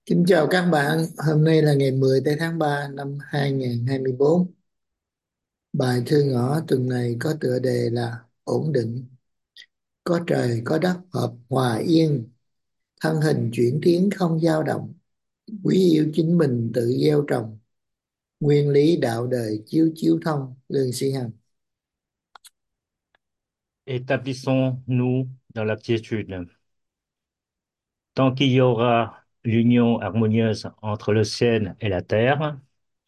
Kính chào các bạn, hôm nay là ngày 10 tây tháng 3 năm 2024. Bài thư ngõ tuần này có tựa đề là ổn định, có trời có đất hợp hòa yên, thân hình chuyển tiến không dao động, quý yêu chính mình tự gieo trồng, nguyên lý đạo đời chiếu chiếu thông, Lương Sĩ Hằng. Établissons-nous dans la quiétude. Tant qu'il y aura l'union harmonieuse entre le ciel et la terre,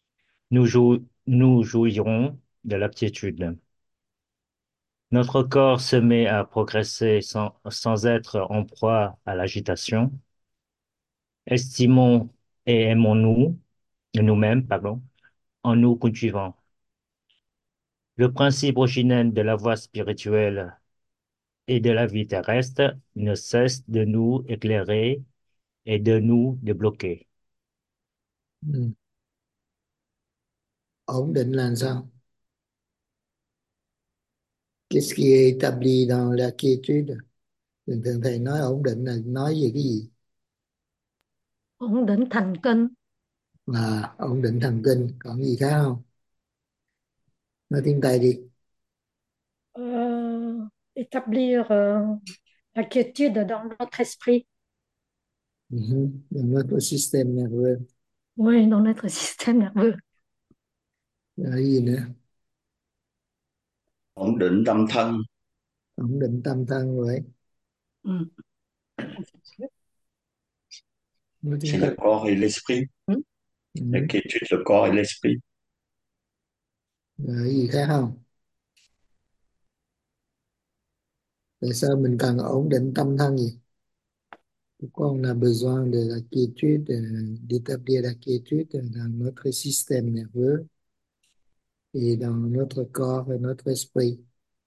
nous jouirons de la quiétude. Notre corps se met à progresser sans être en proie à l'agitation. Estimons et aimons-nous, nous-mêmes, pardon, en nous cultivant. Le principe originel de la voie spirituelle et de la vie terrestre ne cesse de nous éclairer et de nous débloquer. Ừ. Ổn định là sao? Qu'est-ce qui est établi dans la quiétude? Thường thường thầy nói ổn định là nói về cái gì? Ổn định thần kinh. Là ổn định thần kinh, còn gì khác không? Nói tiếng Tây đi. Établir la quiétude dans notre esprit, Ừ. Dans notre système nerveux. oui, dans notre système nerveux. Rồi cái gì nữa? Ổn định tâm thân. Ổn định tâm thân rồi. Ừ. Nói tiếng C'est Tây. le corps et l'esprit. La Ừ. quiétude, le corps et l'esprit. Rồi cái gì khác không? Tại sao mình cần ổn định tâm thân gì? Pourquoi on a besoin de la quiétude, d'établir la quiétude dans notre système nerveux et dans notre corps et notre esprit?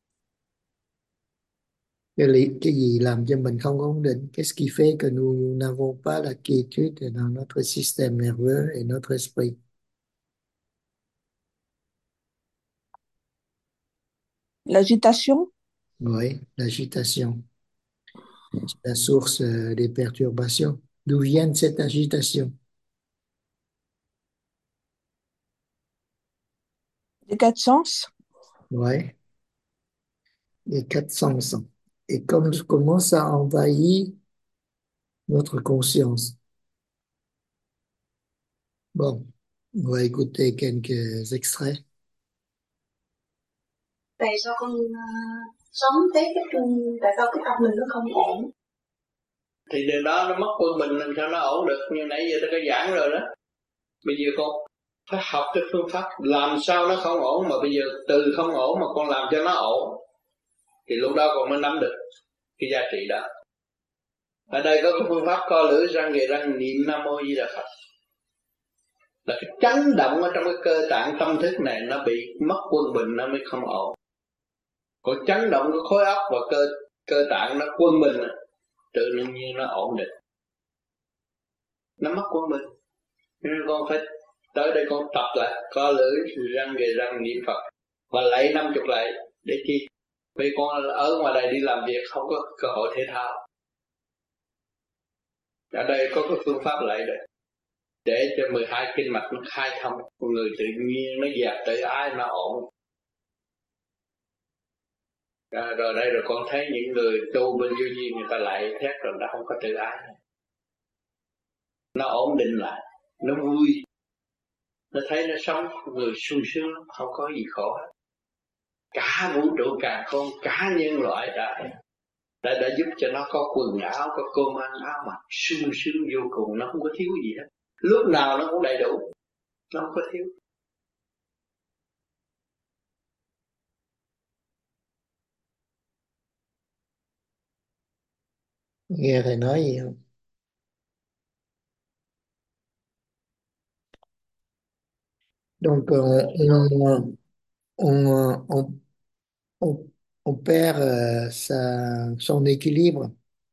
Cái gì làm cho mình không ổn định? Qu'est-ce qui fait que nous n'avons pas la quiétude dans notre système nerveux et notre esprit? L'agitation, Oui, l'agitation. C'est la source des perturbations. D'où vient cette agitation? les quatre sens, Ouais, les quatre sens. Et comment ça envahit notre conscience? Bon, on va écouter quelques extraits. Tại sao con sống tới tại sao cái tâm mình nó không ổn? Thì điều đó nó mất quân bình làm sao nó ổn được, như nãy giờ tôi có giảng rồi đó. Bây giờ con phải học cái phương pháp làm sao nó không ổn, mà bây giờ từ không ổn mà con làm cho nó ổn, thì lúc đó con mới nắm được cái giá trị đó. Ở đây có cái phương pháp co lưỡi răng ghề răng niệm Nam Mô Di Đà Phật, là cái chấn động ở trong cái cơ tạng tâm thức này nó bị mất quân bình, nó mới không ổn. Còn chấn động cái khối óc và cơ tạng nó quân bình, tự nhiên nó ổn định, nó mất quân bình. Nên con phải tới đây con tập lại co lưỡi răng ghề răng niệm Phật và lạy 50 lạy. Để chi? Vì con ở ngoài đây đi làm việc không có cơ hội thể thao, ở đây có cái phương pháp lạy đấy, để cho 12 kinh mạch nó khai thông, con người tự nhiên nó dẹp tự ái, nó ổn. Rồi đây rồi con thấy những người tu bên vô duyên người ta lại thét rồi nó không có tự ái, nó ổn định lại, nó vui, nó thấy nó sống người sung sướng, không có gì khổ hết. Cả vũ trụ càn khôn, cả nhân loại đã giúp cho nó có quần áo, có cơm ăn áo mặc, sung sướng vô cùng, nó không có thiếu gì hết. Lúc nào nó cũng đầy đủ, nó không có thiếu. Nghe thầy nói gì không? Donc, on, on, on, on perd son équilibre.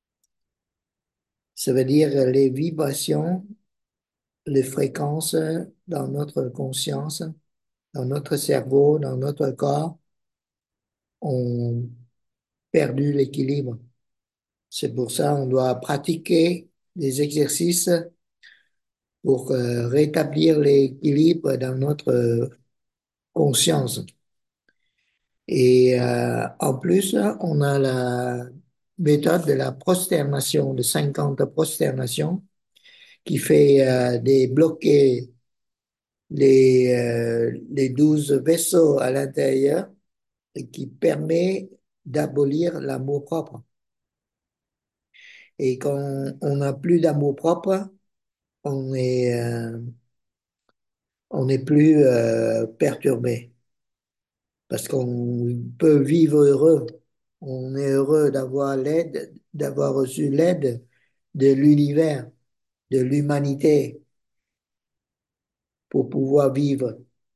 Ça veut dire les vibrations, les fréquences dans notre conscience, dans notre cerveau, dans notre corps ont perdu l'équilibre. C'est pour ça qu'on doit pratiquer des exercices pour rétablir l'équilibre dans notre conscience. Et en plus, on a la méthode de la prosternation, de 50 prosternations, qui fait débloquer les 12 vaisseaux à l'intérieur et qui permet d'abolir l'amour propre. Et quand on n'a plus d'amour propre, on on n'est plus perturbé parce qu'on peut vivre heureux. On est heureux d'avoir l'aide, d'avoir reçu l'aide de l'univers, de l'humanité pour pouvoir vivre.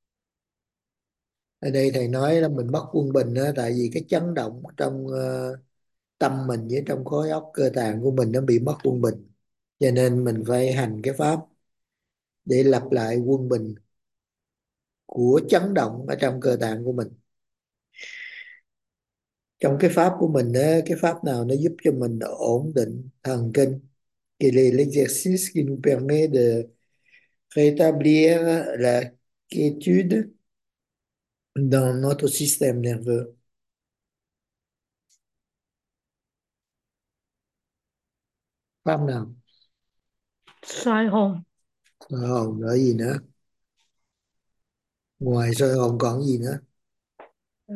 Ở đây thầy nói là mình mất quân bình đó, tại vì cái chấn động trong tâm mình với trong khối óc cơ tạng của mình nó bị mất quân bình. Cho nên mình phải hành cái pháp để lập lại quân bình của chấn động ở trong cơ tạng của mình. Trong cái pháp của mình á, cái pháp nào nó giúp cho mình ổn định thần kinh? Quel est l'exercice qui nous permet de rétablir la quiétude dans notre système nerveux? Pháp nào? Soi hồn. Soi hồn rồi gì nữa? Ngoài soi hồn còn gì nữa? Ờ,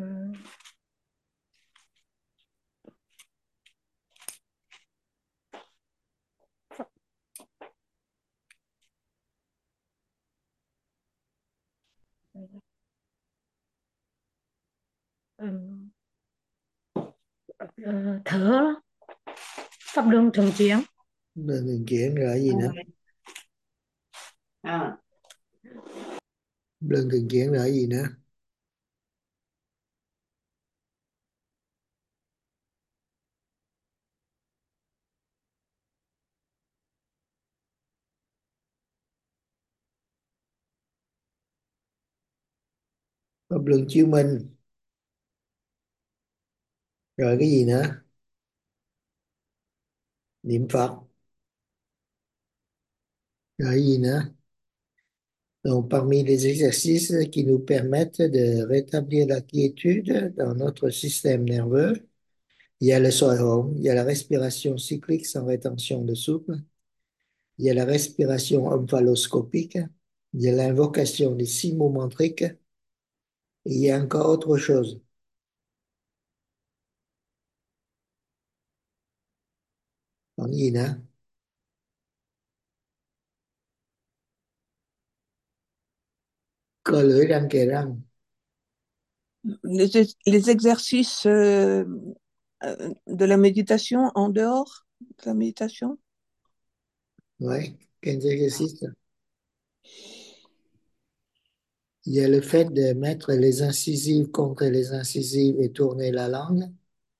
ừm, thở đó. Pháp luân thường chuyển. Đường chuyển rồi gì nữa? À, Đường thường chuyển rồi gì nữa? Pháp luân chiếu minh. Rồi cái gì nữa? Niệm Phật. Rồi cái gì nữa? Donc, parmi les exercices qui nous permettent de rétablir la quiétude dans notre système nerveux, il y a le soi home, il y a la respiration cyclique sans rétention de souffle, il y a la respiration omphaloscopique, il y a l'invocation des 6 mots mantriques, et il y a encore autre chose. Còn gì nữa? Cơ lưỡi răng kề răng. les exercices de la méditation en dehors de la méditation. Ouais, quels exercices? Il y a le fait de mettre les incisives contre les incisives et tourner la langue.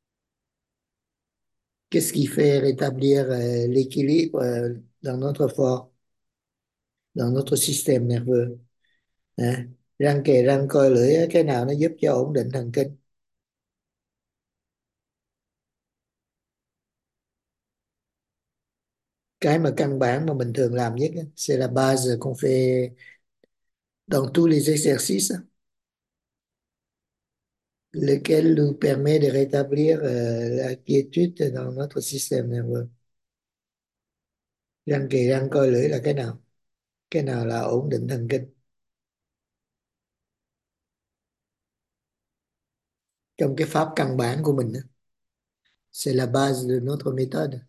Qu'est-ce qui fait rétablir l'équilibre dans notre corps, dans notre système nerveux? Hả? Răng kề răng coi lưỡi á, cái nào nó giúp cho ổn định thần kinh? Cái mà căn bản mà mình thường làm nhất á, c'est la base qu'on fait dans tous les exercices, lequel nous permet de rétablir la quiétude dans notre système nerveux. Răng kề răng coi lưỡi là cái nào? Cái nào là ổn định thần kinh? Trong cái pháp căn bản của mình á, c'est la base de notre méthode.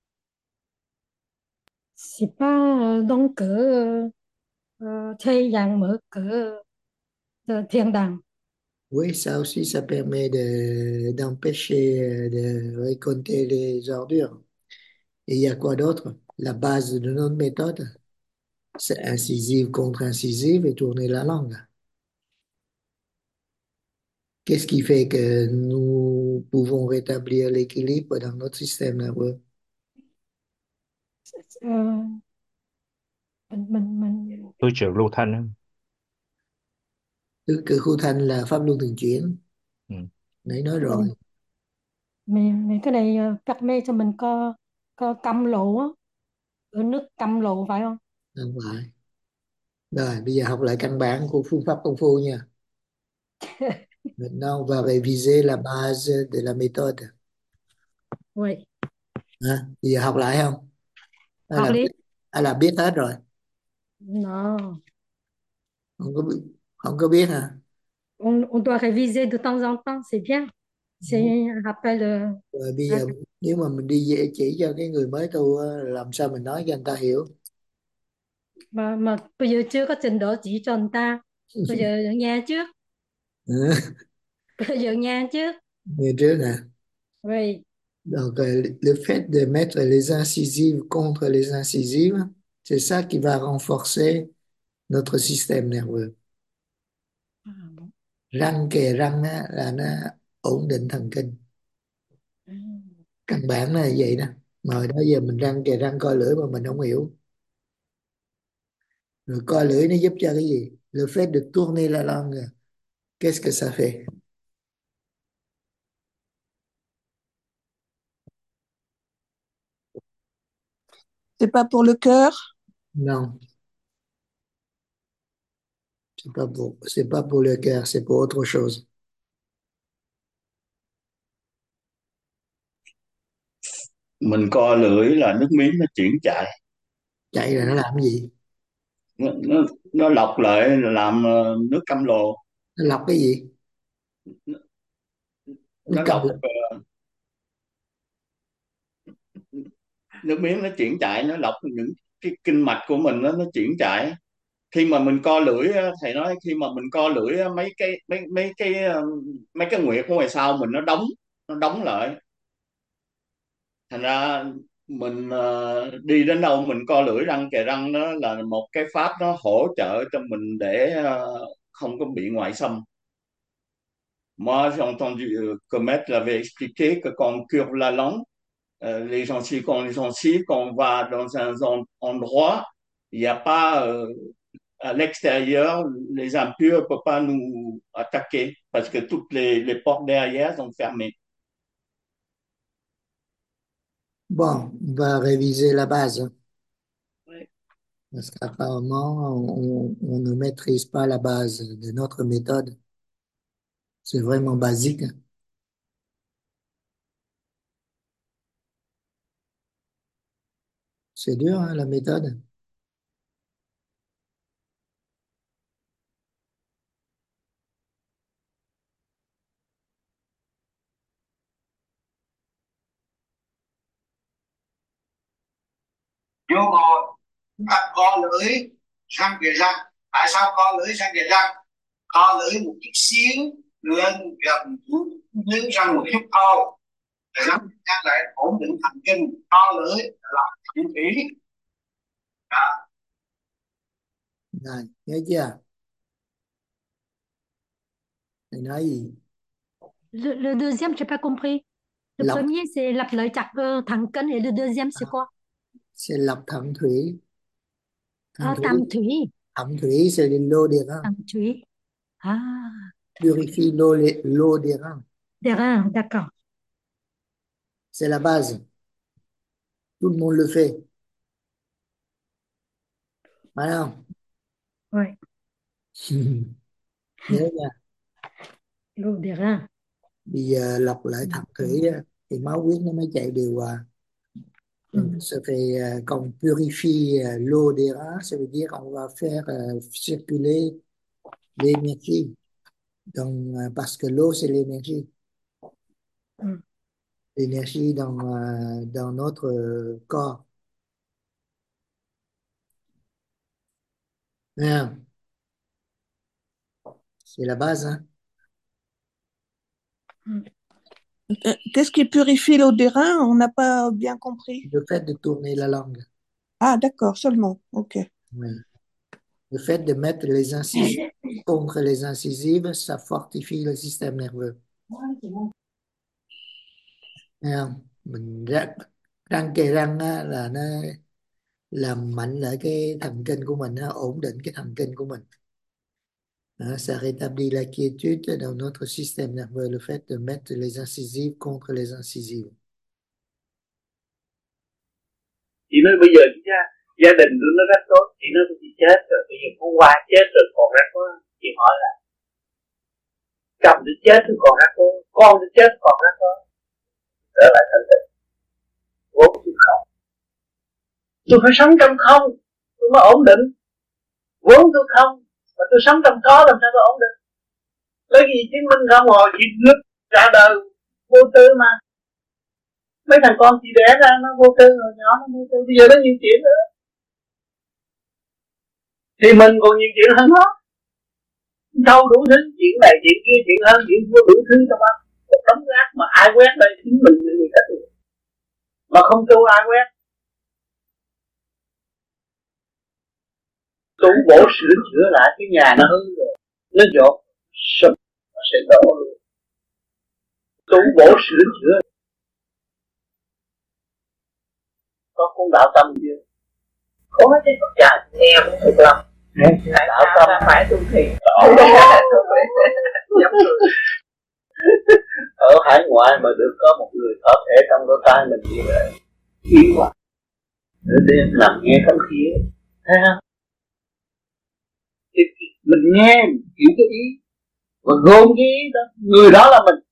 C'est pas đóng cửa thay dạng mở cửa thiên đàng. Oui, ça aussi, ça permet d'empêcher de récolter les ordures. Et il y a quoi d'autre? La base de notre méthode, c'est incisive contre incisive et tourner la langue. Qu'est-ce qui fait que nous pouvons rétablir l'équilibre dans notre système nerveux? Ờ, mình Tôi trưởng lưu thanh á. Tứ cử khu thanh là pháp luân thường chuyển. Ừ. Nãy nói cái này rồi. mình cái này cắt mê cho mình có căm lộ á, ở nước căm lộ phải không? Không phải. Rồi bây giờ học lại căn bản của phương pháp công phu nha. Maintenant on va réviser la base de la méthode. Oui, Hả? Bây giờ học lại không? Hay học là đi. hay là biết hết rồi? Non, Không có biết hả? on doit réviser de temps en temps, c'est bien. C'est un rappel. Rồi bây giờ nếu mà mình đi chỉ cho cái người mới tu á, làm sao mình nói cho người ta hiểu? Mà bây giờ chưa có trình độ chỉ cho người ta. Bây giờ ở nhà trước. Bây giờ nhà trước. Như trước nè. Oui. Donc, le fait de mettre les incisives contre les incisives, c'est ça qui va renforcer notre système nerveux. À, bon. Răng kề răng á, là nó ổn định thần kinh. Ừ. Căn bản là vậy đó. Mà hồi đó giờ mình răng kề răng coi lưỡi mà mình không hiểu. Rồi coi lưỡi nó giúp cho cái gì? Le fait de tourner la langue, qu'est-ce que ça fait? C'est pas pour le cœur? Non, c'est pas pour le cœur, c'est pour autre chose. Mình co lưỡi là nước miếng nó chuyển chạy, Chạy là nó làm cái gì? nó lọc lại làm nước cam lồ. Nó lọc cái gì? Nó Nó cầm. lọc nước miếng nó chuyển chạy, nó lọc những cái kinh mạch của mình nó chuyển chạy. Khi mà mình co lưỡi á, thầy nói khi mà mình co lưỡi á, mấy cái nguyệt của ngoài sau mình nó đóng lại, thành ra mình đi đến đâu mình co lưỡi răng kề răng, đó là một cái pháp nó hỗ trợ cho mình để không có bị ngoại xâm. Moi, j'ai entendu que Maître l'avait expliqué que quand on curve la langue, quand on va dans un endroit, il n'y a pas à l'extérieur, les impurs ne peuvent pas nous attaquer parce que toutes les portes derrière sont fermées. Bon, on va réviser la base. Ouais. Parce qu'apparemment, on ne maîtrise pas la base de notre méthode. C'est vraiment basique. C'est dur, hein, la méthode. Vô ngồi, co lưỡi răng kề răng. Tại sao co lưỡi răng kề răng? Co lưỡi một chút xíu lên gần miếng răng một chút thôi, để nó lại ổn định thần kinh. Co lưỡi là thẩm thủy. Đó. Rồi, nhớ chưa? Thầy nói gì? Le deuxième, j'ai pas compris. Le Lọc, premier, c'est lặp lợi chặt thằng cân et le deuxième, c'est quoi? c'est lọc thẩm thủy. Thẩm À, thủy, tam thủy. thẩm thủy c'est l'eau des reins. Tam thủy. À, Purifie l'eau des reins. des reins, d'accord. C'est la base. Tout le monde le fait. Phải không? Ouais. Nhớ nha. L'eau des reins. Bây giờ lọc lại thẩm thủy á, thì máu huyết nó mới chạy điều hòa. Donc, ça fait qu'on purifie l'eau des reins, ça veut dire qu'on va faire circuler l'énergie. Donc, parce que l'eau, c'est l'énergie. Ừ. L'énergie dans notre corps. Hein? C'est la base, hein? Qu'est-ce qui purifie l'eau des reins? On n'a pas bien compris. Le fait de tourner la langue. Ah, d'accord, seulement. OK. Oui. Le fait de mettre les incisives contre les incisives, ça fortifie le système nerveux. Thấy không? Mình răng kề răng á, là nó làm mạnh lại cái thần kinh của mình, nó ổn định cái thần kinh của mình. Hein, ça rétablit la quiétude dans notre système nerveux, le fait de mettre les incisives contre les incisives. Chị nói bây giờ nha, Gia đình tôi nó rất tốt, chị nói tôi chết rồi, bây giờ con qua chết rồi còn rất tốt. Chị hỏi là chồng tôi chết tôi còn rất tốt, con tôi chết còn rất tốt. Trở lại thành tựu vốn tôi không, tôi phải sống trong không tôi mới ổn định. Vốn tôi không mà tôi sống trong có làm sao tôi ổn định. Lấy gì chứng minh không? Hồi chị lúc ra đời vô tư mà. Mấy thằng con chị đẻ ra nó vô tư, rồi nhỏ nó vô tư, bây giờ nó nhiều chuyện nữa thì mình còn nhiều chuyện hơn nó. Đâu đủ thứ chuyện này chuyện kia, chuyện hơn chuyện vô đủ thứ trong đó. Một đống rác mà ai quét đây chính mình là người ta tu. Mà không tu ai quét. Tu bổ sửa chữa lại cái nhà nó hư rồi, nó dột sụp nó sẽ đổ luôn. Tu bổ sửa chữa. Có cuốn đạo tâm chưa? Có chứ. Dạ nghe cũng được lắm. Đạo tâm phải tu thiền. Ở hải ngoại mà được có một người thở thể trong lỗ tai mình như vậy, yếu quá. Để đêm nằm nghe không khí, thấy không? Thì mình nghe, mình hiểu cái ý và gồm cái ý đó, người đó là mình.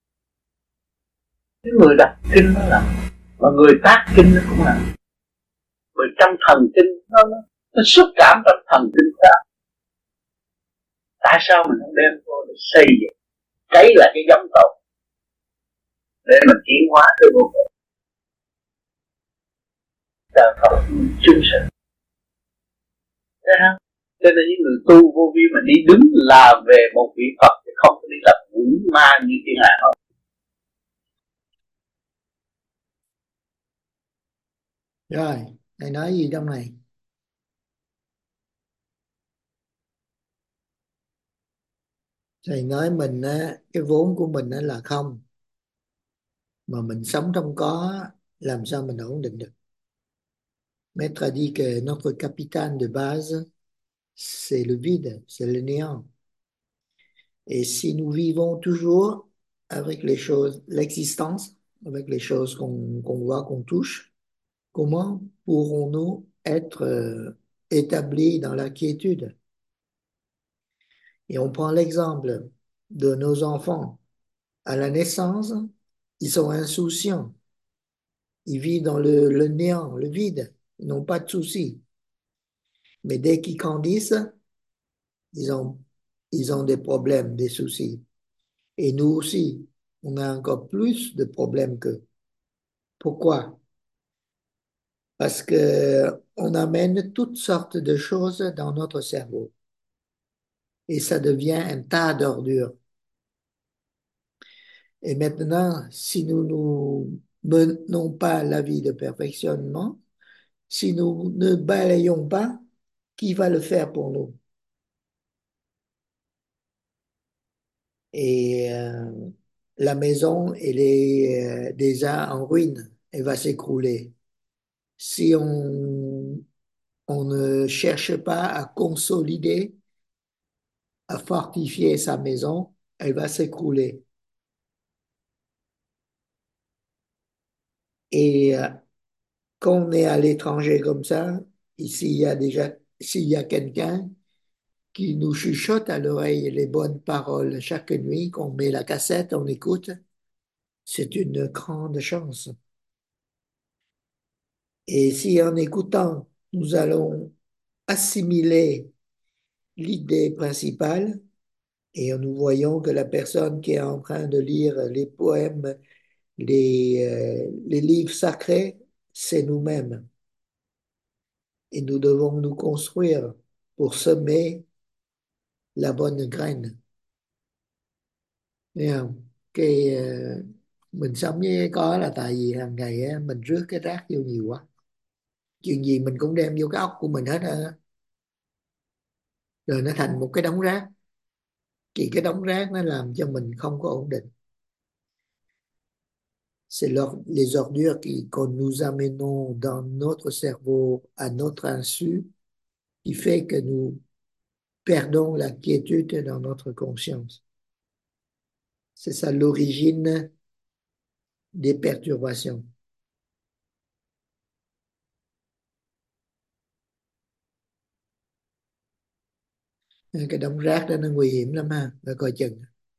Cái người đọc kinh nó là, và người tác kinh nó cũng là. Bởi trong thần kinh nó xúc cảm trong thần kinh khác. Tại sao mình không đem vô để xây dựng, cấy lại cái giống tộc để mình tiến hóa tới vô cùng. Trời Phật chung sự. Thấy không? Cho nên những người tu vô vi mà đi đứng là về một vị Phật, thì không có đi lập quỷ ma như thiên hạ không. Rồi, thầy nói gì trong này? Thầy nói mình á, cái vốn của mình á là không, mà mình sống trong có, làm sao mình ổn định được? Maître a dit que notre capital de base, c'est le vide, c'est le néant. Et si nous vivons toujours avec les choses, l'existence, avec les choses qu'on voit, qu'on touche, comment pourrons-nous être établis dans la quiétude? Et on prend l'exemple de nos enfants. À la naissance, ils sont insouciants. Ils vivent dans le néant, le vide. Ils n'ont pas de soucis. Mais dès qu'ils grandissent, ils ont, ils ont des problèmes, des soucis. Et nous aussi, on a encore plus de problèmes qu'eux. Pourquoi? Parce que on amène toutes sortes de choses dans notre cerveau. Et ça devient un tas d'ordures. Et maintenant, si nous ne menons pas la vie de perfectionnement, si nous ne balayons pas, qui va le faire pour nous? Et la maison, elle est déjà en ruine, elle va s'écrouler. Si on ne cherche pas à consolider, à fortifier sa maison, elle va s'écrouler. Et quand on est à l'étranger comme ça, ici il y a déjà, s'il y a quelqu'un qui nous chuchote à l'oreille les bonnes paroles chaque nuit, qu'on met la cassette, on écoute, c'est une grande chance. Et si en écoutant, nous allons assimiler l'idée principale, et nous voyons que la personne qui est en train de lire les poèmes, les livres sacrés, c'est nous-mêmes. Et nous devons nous construire pour semer la bonne graine. Thấy không? Mình sống với cái có là tại vì hàng ngày á, mình rước cái rác vô nhiều quá. Chuyện gì mình cũng đem vô cái óc của mình hết á. Rồi nó thành một cái đống rác. Thì cái đống rác nó làm cho mình không có ổn định. C'est les ordures que nous amenons dans notre cerveau à notre insu qui fait que nous perdons la quiétude dans notre conscience. C'est ça l'origine des perturbations. Cái đống rác đó nó nguy hiểm lắm ha, phải coi chừng.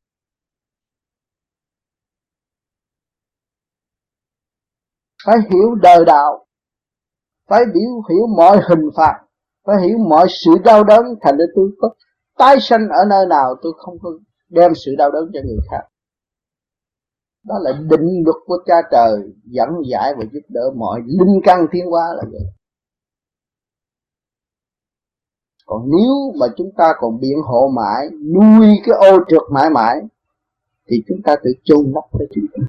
Phải hiểu đời đạo, phải hiểu mọi hình phạt, phải hiểu mọi sự đau đớn. Thành ra tôi có tái sanh ở nơi nào tôi không có đem sự đau đớn cho người khác. Đó là định luật của cha trời dẫn giải và giúp đỡ mọi linh căn thiên hóa là vậy. Còn nếu mà chúng ta còn biện hộ mãi, nuôi cái ô trượt mãi mãi, thì chúng ta tự chôn lấp cái chuyện đó.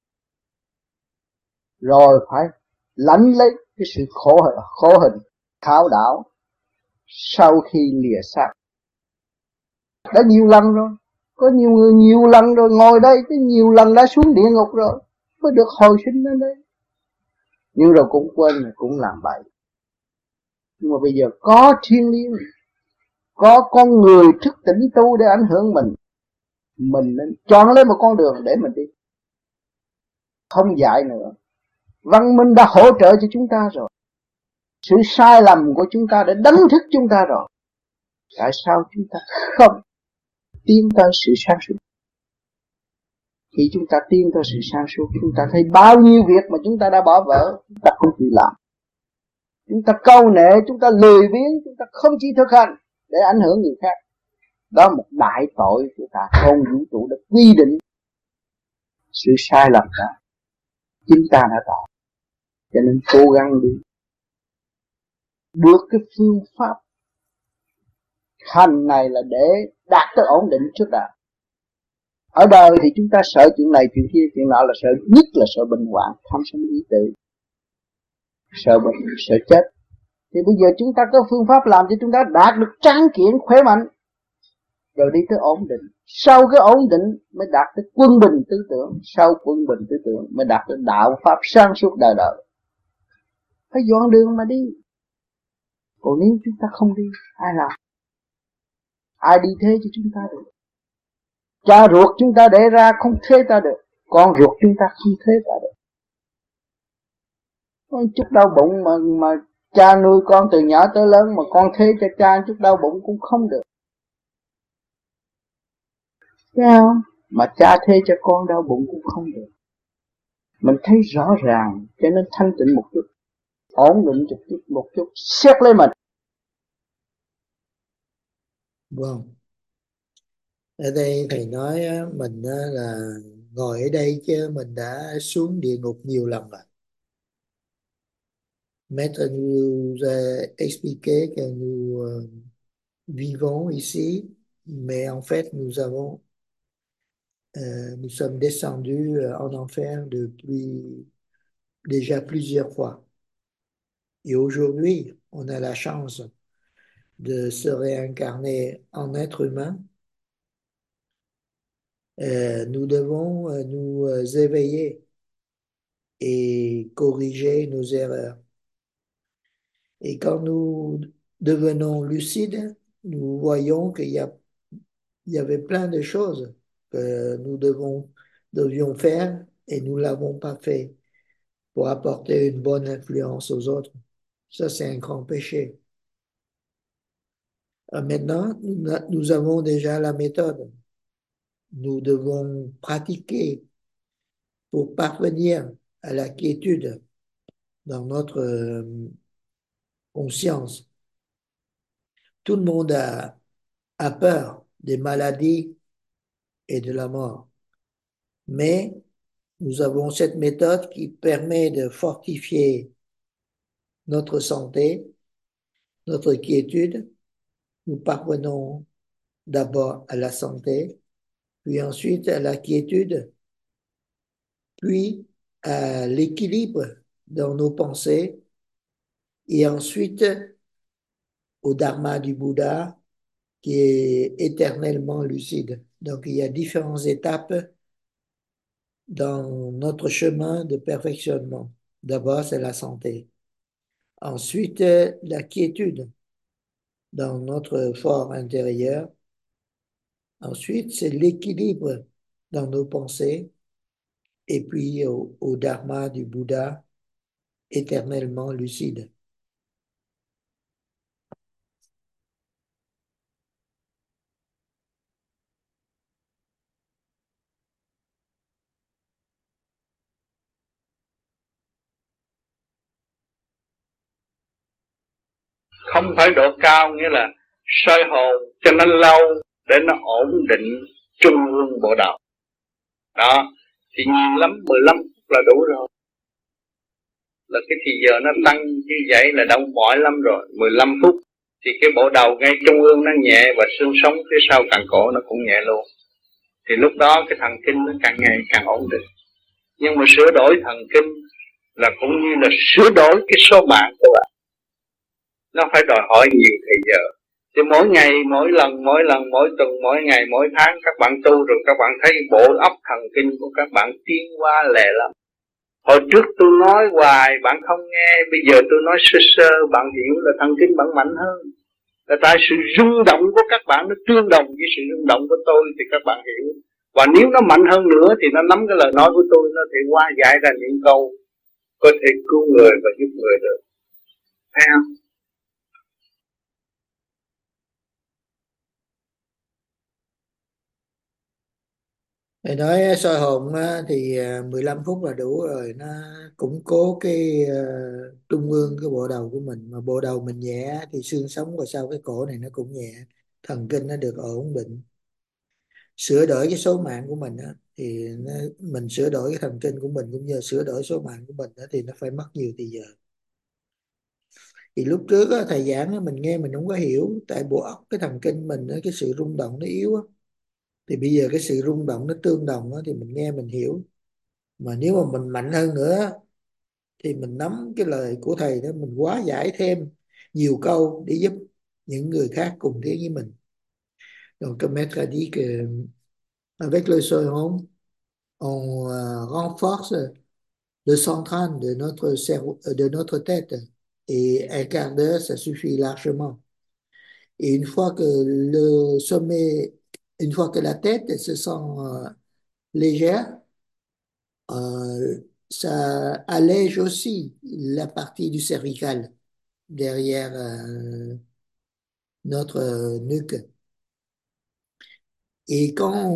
Rồi phải lãnh lấy cái sự khổ hình khảo đảo sau khi lìa xác. Đã nhiều lần rồi, có nhiều người nhiều lần rồi, ngồi đây cái nhiều lần đã xuống địa ngục rồi mới được hồi sinh lên đây, nhưng rồi cũng quên, cũng làm bậy. Nhưng mà bây giờ có thiên liêng, có con người thức tỉnh tu để ảnh hưởng mình nên chọn lấy một con đường để mình đi, không dại nữa. Văn minh đã hỗ trợ cho chúng ta rồi, sự sai lầm của chúng ta đã đánh thức chúng ta rồi. Tại sao chúng ta không tiến tới sự sáng suốt? Khi chúng ta tiến tới sự sáng suốt, chúng ta thấy bao nhiêu việc mà chúng ta đã bỏ vỡ, chúng ta không chịu làm, chúng ta câu nệ, chúng ta lười biếng, chúng ta không chỉ thực hành để ảnh hưởng người khác. Đó là một đại tội của cả không vũ trụ đã quy định sự sai lầm đó chúng ta đã tạo. Cho nên cố gắng đi được cái phương pháp hành này là để đạt tới ổn định trước đã. Ở đời thì chúng ta sợ chuyện này chuyện kia chuyện nọ, là sợ nhất là sợ bệnh hoạn, tham sân ý tử, sợ bệnh, sợ chết. Thì bây giờ chúng ta có phương pháp làm cho chúng ta đạt được tráng kiện khỏe mạnh, rồi đi tới ổn định. Sau cái ổn định mới đạt tới quân bình tư tưởng, sau quân bình tư tưởng mới đạt tới đạo pháp sáng suốt đời đời. Phải dọn đường mà đi. Còn nếu chúng ta không đi, ai làm? Ai đi thế cho chúng ta được? Cha ruột chúng ta để ra không thế ta được, con ruột chúng ta không thế ta được. Có chút đau bụng mà cha nuôi con từ nhỏ tới lớn, mà con thế cho cha chút đau bụng cũng không được. Thấy không? Mà cha thế cho con đau bụng cũng không được. Mình thấy rõ ràng, cho nên thanh tịnh một chút, ổn định một chút, xét lấy mình. Vâng. Ở đây thầy nói mình là ngồi ở đây chứ mình đã xuống địa ngục nhiều lần rồi. Maître nous a expliqué que nous vivons ici, mais en fait nous sommes descendus en enfer depuis déjà plusieurs fois. Et aujourd'hui, on a la chance de se réincarner en être humain. Nous devons nous éveiller et corriger nos erreurs. Et quand nous devenons lucides, nous voyons il y avait plein de choses que nous devions faire et nous ne l'avons pas fait pour apporter une bonne influence aux autres. Ça, c'est un grand péché. Maintenant, nous avons déjà la méthode. Nous devons pratiquer pour parvenir à la quiétude dans notre conscience. Tout le monde a peur des maladies et de la mort. Mais nous avons cette méthode qui permet de fortifier notre santé, notre quiétude. Nous parvenons d'abord à la santé, puis ensuite à la quiétude, puis à l'équilibre dans nos pensées, et ensuite au dharma du Bouddha qui est éternellement lucide. Donc il y a différentes étapes dans notre chemin de perfectionnement. D'abord, c'est la santé. Ensuite, la quiétude dans notre fort intérieur. Ensuite, c'est l'équilibre dans nos pensées. Et puis, au dharma du Bouddha, éternellement lucide. không phải độ cao nghĩa là soi hồn cho nó lâu để nó ổn định trung ương bộ đầu. Đó, thì nhiều lắm 15 phút là đủ rồi. Là cái thì giờ nó tăng như vậy là đã mỏi lắm rồi. 15 phút thì cái bộ đầu ngay trung ương nó nhẹ và xương sống phía sau cẳng cổ nó cũng nhẹ luôn. Thì lúc đó cái thần kinh nó càng ngày càng ổn định. Nhưng mà sửa đổi thần kinh là cũng như là sửa đổi cái số mạng của bạn. Nó phải đòi hỏi nhiều thời giờ. Thì mỗi ngày, mỗi lần, mỗi tuần, mỗi ngày, mỗi tháng các bạn tu rồi các bạn thấy bộ óc thần kinh của các bạn tiến hóa lẹ lắm. Hồi trước tôi nói hoài bạn không nghe, bây giờ tôi nói sơ sơ bạn hiểu là thần kinh bạn mạnh hơn. Là tại sự rung động của các bạn nó tương đồng với sự rung động của tôi thì các bạn hiểu. Và nếu nó mạnh hơn nữa thì nó nắm cái lời nói của tôi, nó thể hóa giải ra những câu có thể cứu người và giúp người được. Thấy không? Thầy nói soi hồn á, thì 15 phút là đủ rồi, nó củng cố cái trung ương cái bộ đầu của mình. Mà bộ đầu mình nhẹ thì xương sống và sau cái cổ này nó cũng nhẹ, thần kinh nó được ổn định. Sửa đổi cái số mạng của mình á, thì mình sửa đổi cái thần kinh của mình cũng như sửa đổi số mạng của mình á, thì nó phải mất nhiều thời giờ. Thì lúc trước á, thầy giảng á, mình nghe mình không có hiểu, tại bộ óc cái thần kinh mình á, cái sự rung động nó yếu á. Thì bây giờ cái sự rung động nó tương đồng á, thì mình nghe mình hiểu. Mà nếu mà mình mạnh hơn nữa thì mình nắm cái lời của thầy đó, mình hóa giải thêm nhiều câu để giúp những người khác cùng thế với mình. Donc comme maître a dit que avec le soi home on renforce le central de notre cerveau, de notre tête, et un quart d'heure ça suffit largement. Et une fois que le sommet, une fois que la tête se sent légère, ça allège aussi la partie du cervical derrière notre nuque. Et quand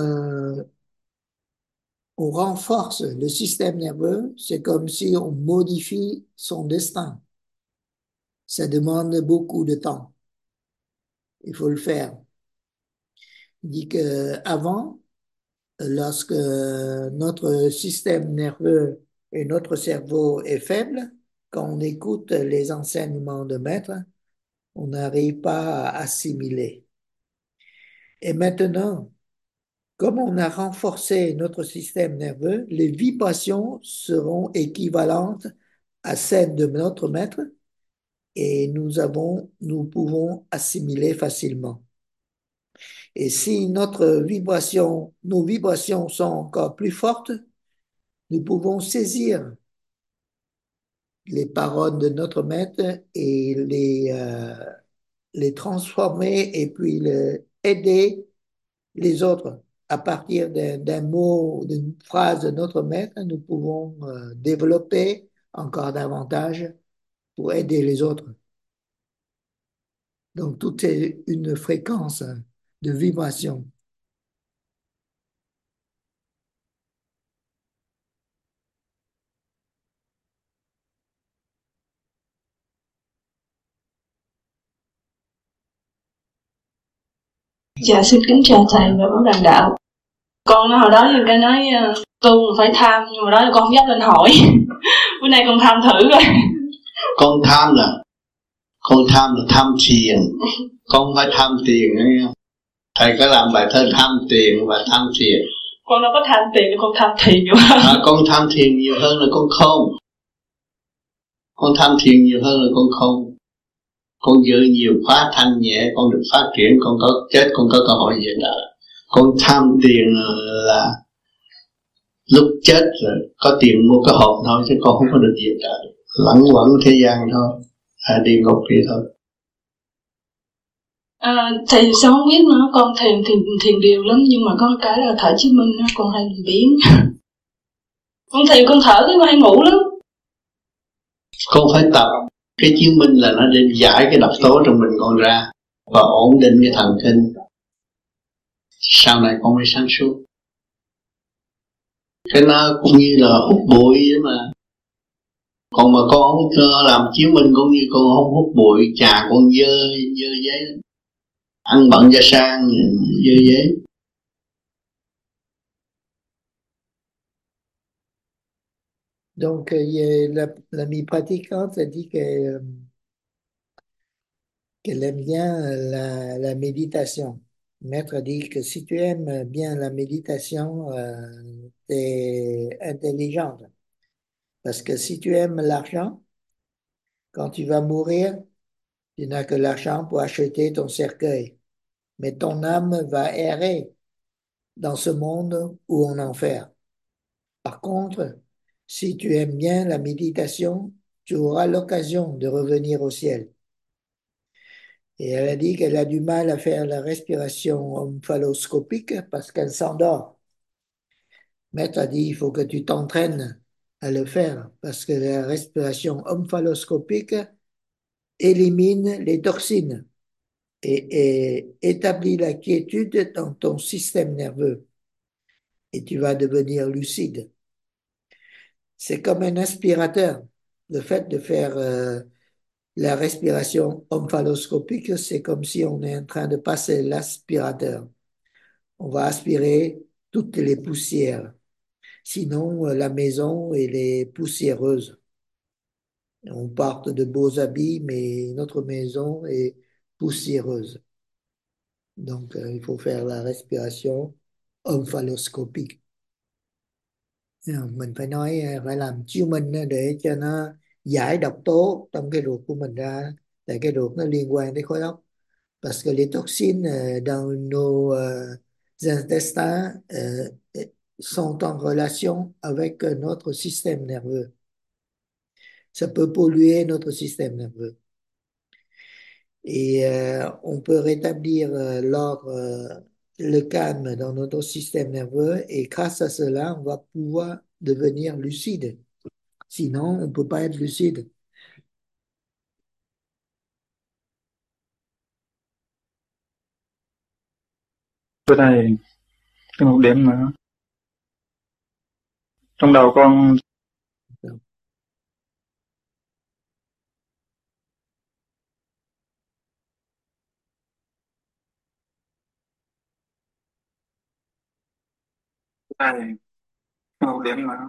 on renforce le système nerveux, c'est comme si on modifie son destin. Ça demande beaucoup de temps. Il faut le faire. Il dit qu'avant, lorsque notre système nerveux et notre cerveau est faible, quand on écoute les enseignements de maître, on n'arrive pas à assimiler. Et maintenant, comme on a renforcé notre système nerveux, les vibrations seront équivalentes à celles de notre maître et nous pouvons assimiler facilement. Et si nos vibrations sont encore plus fortes, nous pouvons saisir les paroles de notre maître et les transformer et puis aider les autres. À partir d'un mot, d'une phrase de notre maître, nous pouvons développer encore davantage pour aider les autres. Donc, tout est une fréquence de vibration. Dạ xin kính chào thầy và cũng đàn đạo. Con hồi đó như cái nói tu phải tham, nhưng mà đó là con không dám lên hỏi. Bữa nay con tham thử rồi. Con tham là tham tiền. Con không phải tham tiền nghe không? Thầy có làm bài thơ tham tiền và tham tiền. Con đâu có tham tiền, con tham thiền nhiều hơn. Con tham thiền nhiều hơn là con không. Con tham thiền nhiều hơn là con không. Con giữ nhiều khóa thanh nhẹ, con được phát triển, con có chết, con có cơ hội về đời. Con tham tiền là lúc chết rồi có tiền mua cái hộp thôi, chứ con không có được về đời. Lẳng quẩn thế gian thôi, đi ngục đi thôi. Thầy sao không biết nữa, con thiền điều lắm, nhưng mà có cái là thở chứng minh con hay bị biến. Con thiền con thở cái con hay ngủ lắm. Con phải tập. Cái chứng minh là nó để giải cái độc tố trong mình con ra và ổn định cái thần kinh. Sau này con mới sáng suốt. Cái nó cũng như là hút bụi vậy mà. Còn mà con không làm chiếu minh cũng như con không hút bụi trà, con dơ dơ giấy, ăn bận da sang dơ giấy. Donc, l'amie pratiquante a dit qu'elle aime bien la méditation. Maître a dit que si tu aimes bien la méditation, tu es intelligente. Parce que si tu aimes l'argent, quand tu vas mourir, tu n'as que l'argent pour acheter ton cercueil. Mais ton âme va errer dans ce monde ou en enfer. Par contre, si tu aimes bien la méditation, tu auras l'occasion de revenir au ciel. Et elle a dit qu'elle a du mal à faire la respiration omphalloscopique parce qu'elle s'endort. Maître a dit, il faut que tu t'entraînes à le faire parce que la respiration omphalloscopique élimine les toxines et établit la quiétude dans ton système nerveux et tu vas devenir lucide. C'est comme un aspirateur. Le fait de faire la respiration omphalloscopique, c'est comme si on est en train de passer l'aspirateur. On va aspirer toutes les poussières. Sinon, la maison, elle est poussiéreuse. On porte de beaux habits, mais notre maison est poussiéreuse. Donc, il faut faire la respiration omphalloscopique. Mình phải nói, phải làm chiếu minh để cho nó giải độc tố trong cái ruột của mình ra. Tại cái ruột nó liên quan đến khối óc. Parce que les toxines dans nos intestins sont en relation avec notre système nerveux. Ça peut polluer notre système nerveux. Et on peut rétablir l'ordre, le calme dans notre système nerveux et grâce à cela, on va pouvoir devenir lucide. Sinon, on ne peut pas être lucide. Thưa thầy, thêm một điểm nữa. Trong đầu con thầy, thêm một điểm nữa.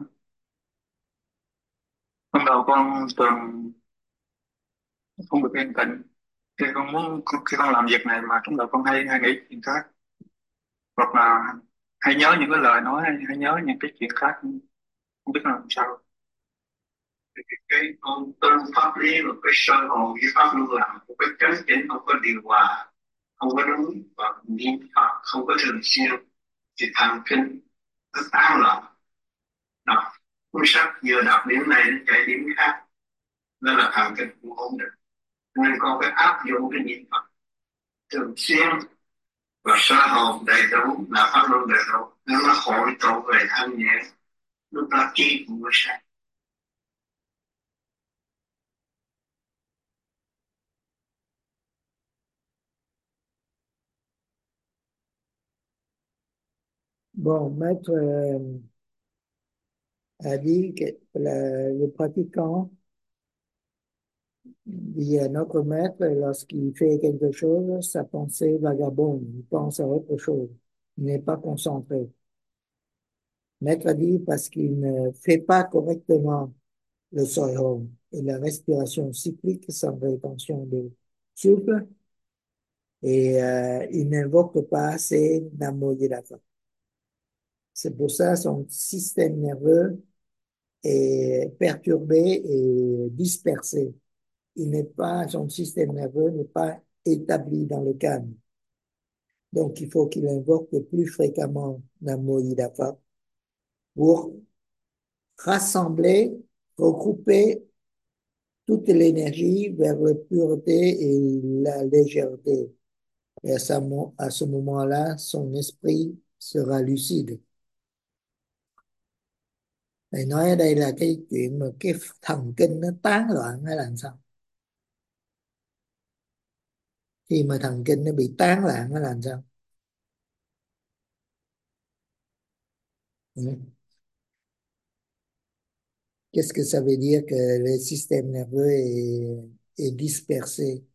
Trong đầu con thường không được yên tĩnh. Khi con làm việc này mà trong đầu con hay nghĩ chuyện khác, hoặc là hay nhớ những cái lời nói, hay nhớ những cái chuyện khác, không biết làm sao. Cái con tên pháp lý và cái sơ hồn với pháp luân là một cái chánh chỉnh, không có điều hòa, không có đúng, và niệm Phật không có thường xuyên thì thần kinh nó tán loạn. Đọc cuốn sách vừa đọc điểm này nó chạy điểm khác, nên là thần kinh cũng ổn định. Nên con phải áp dụng cái niệm Phật thường xuyên và sơ hồn đầy đủ, là pháp luân đầy đủ, nếu nó hội tụ về thanh nhẹ, lúc đó trí cũng có sáng. Bon, maître a dit que le pratiquant dit à notre maître, lorsqu'il fait quelque chose, sa pensée vagabonde, il pense à autre chose, il n'est pas concentré. Maître a dit parce qu'il ne fait pas correctement le soihom et la respiration cyclique sans rétention de souffle et il n'invoque pas assez Namo Yidaka. C'est pour ça son système nerveux est perturbé et dispersé. Son système nerveux n'est pas établi dans le calme. Donc, il faut qu'il invoque plus fréquemment Namo Yidaka pour rassembler, regrouper toute l'énergie vers la pureté et la légèreté. Et à ce moment-là, son esprit sera lucide. Thầy nói ở đây là cái chuyện mà cái thần kinh nó tán loạn hay là làm sao? Khi mà thần kinh nó bị tán loạn nó làm sao? Ừ. Qu'est-ce que ça veut dire que le système nerveux est dispersé,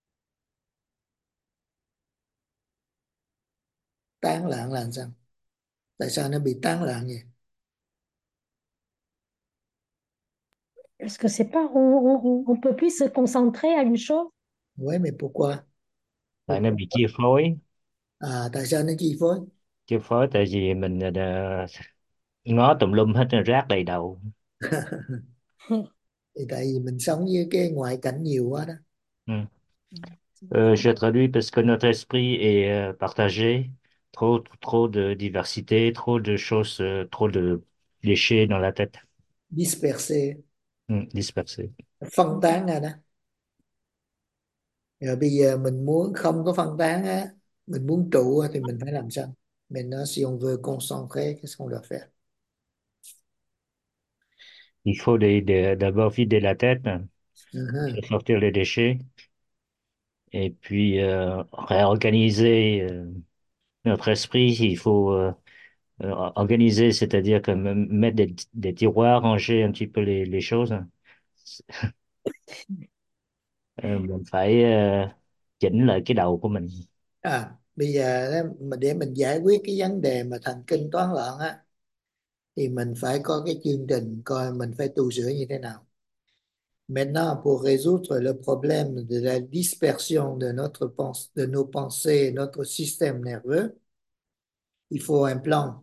tán loạn là sao? Tại sao nó bị tán loạn vậy? Est-ce que c'est pas, on peut plus se concentrer à une chose? Oui, mais pourquoi? Tại nó Pourquoi? bị chi phối. À, tại sao nó chi phối? Chi phối tại vì mình ngó tùm lum hết, rác đầy đầu. Thì tại vì mình sống với cái ngoại cảnh nhiều quá đó. Ừ. Je traduis parce que notre esprit est partagé, trop de diversité, trop de choses, trop de déchets dans la tête, Dispersé, dispersés. phân tán ra đó. Rồi bây giờ mình muốn không có phân tán á, mình muốn trụ á, thì mình phải làm sao? Maintenant, si on veut concentrer, qu'est-ce qu'on doit faire? Il faut d'abord vider la tête, Uh-huh. sortir les déchets, et puis réorganiser notre esprit. Il faut organiser, c'est-à-dire que mettre des tiroirs, ranger un petit peu les choses. Mình phải chỉnh lại cái đầu của mình. À, bây giờ đó, mà để mình giải quyết cái vấn đề mà thần kinh toán loạn á, thì mình phải có cái chương trình coi mình phải tu sửa như thế nào. Maintenant, pour résoudre le problème de la dispersion de de nos pensées, notre système nerveux, il faut un plan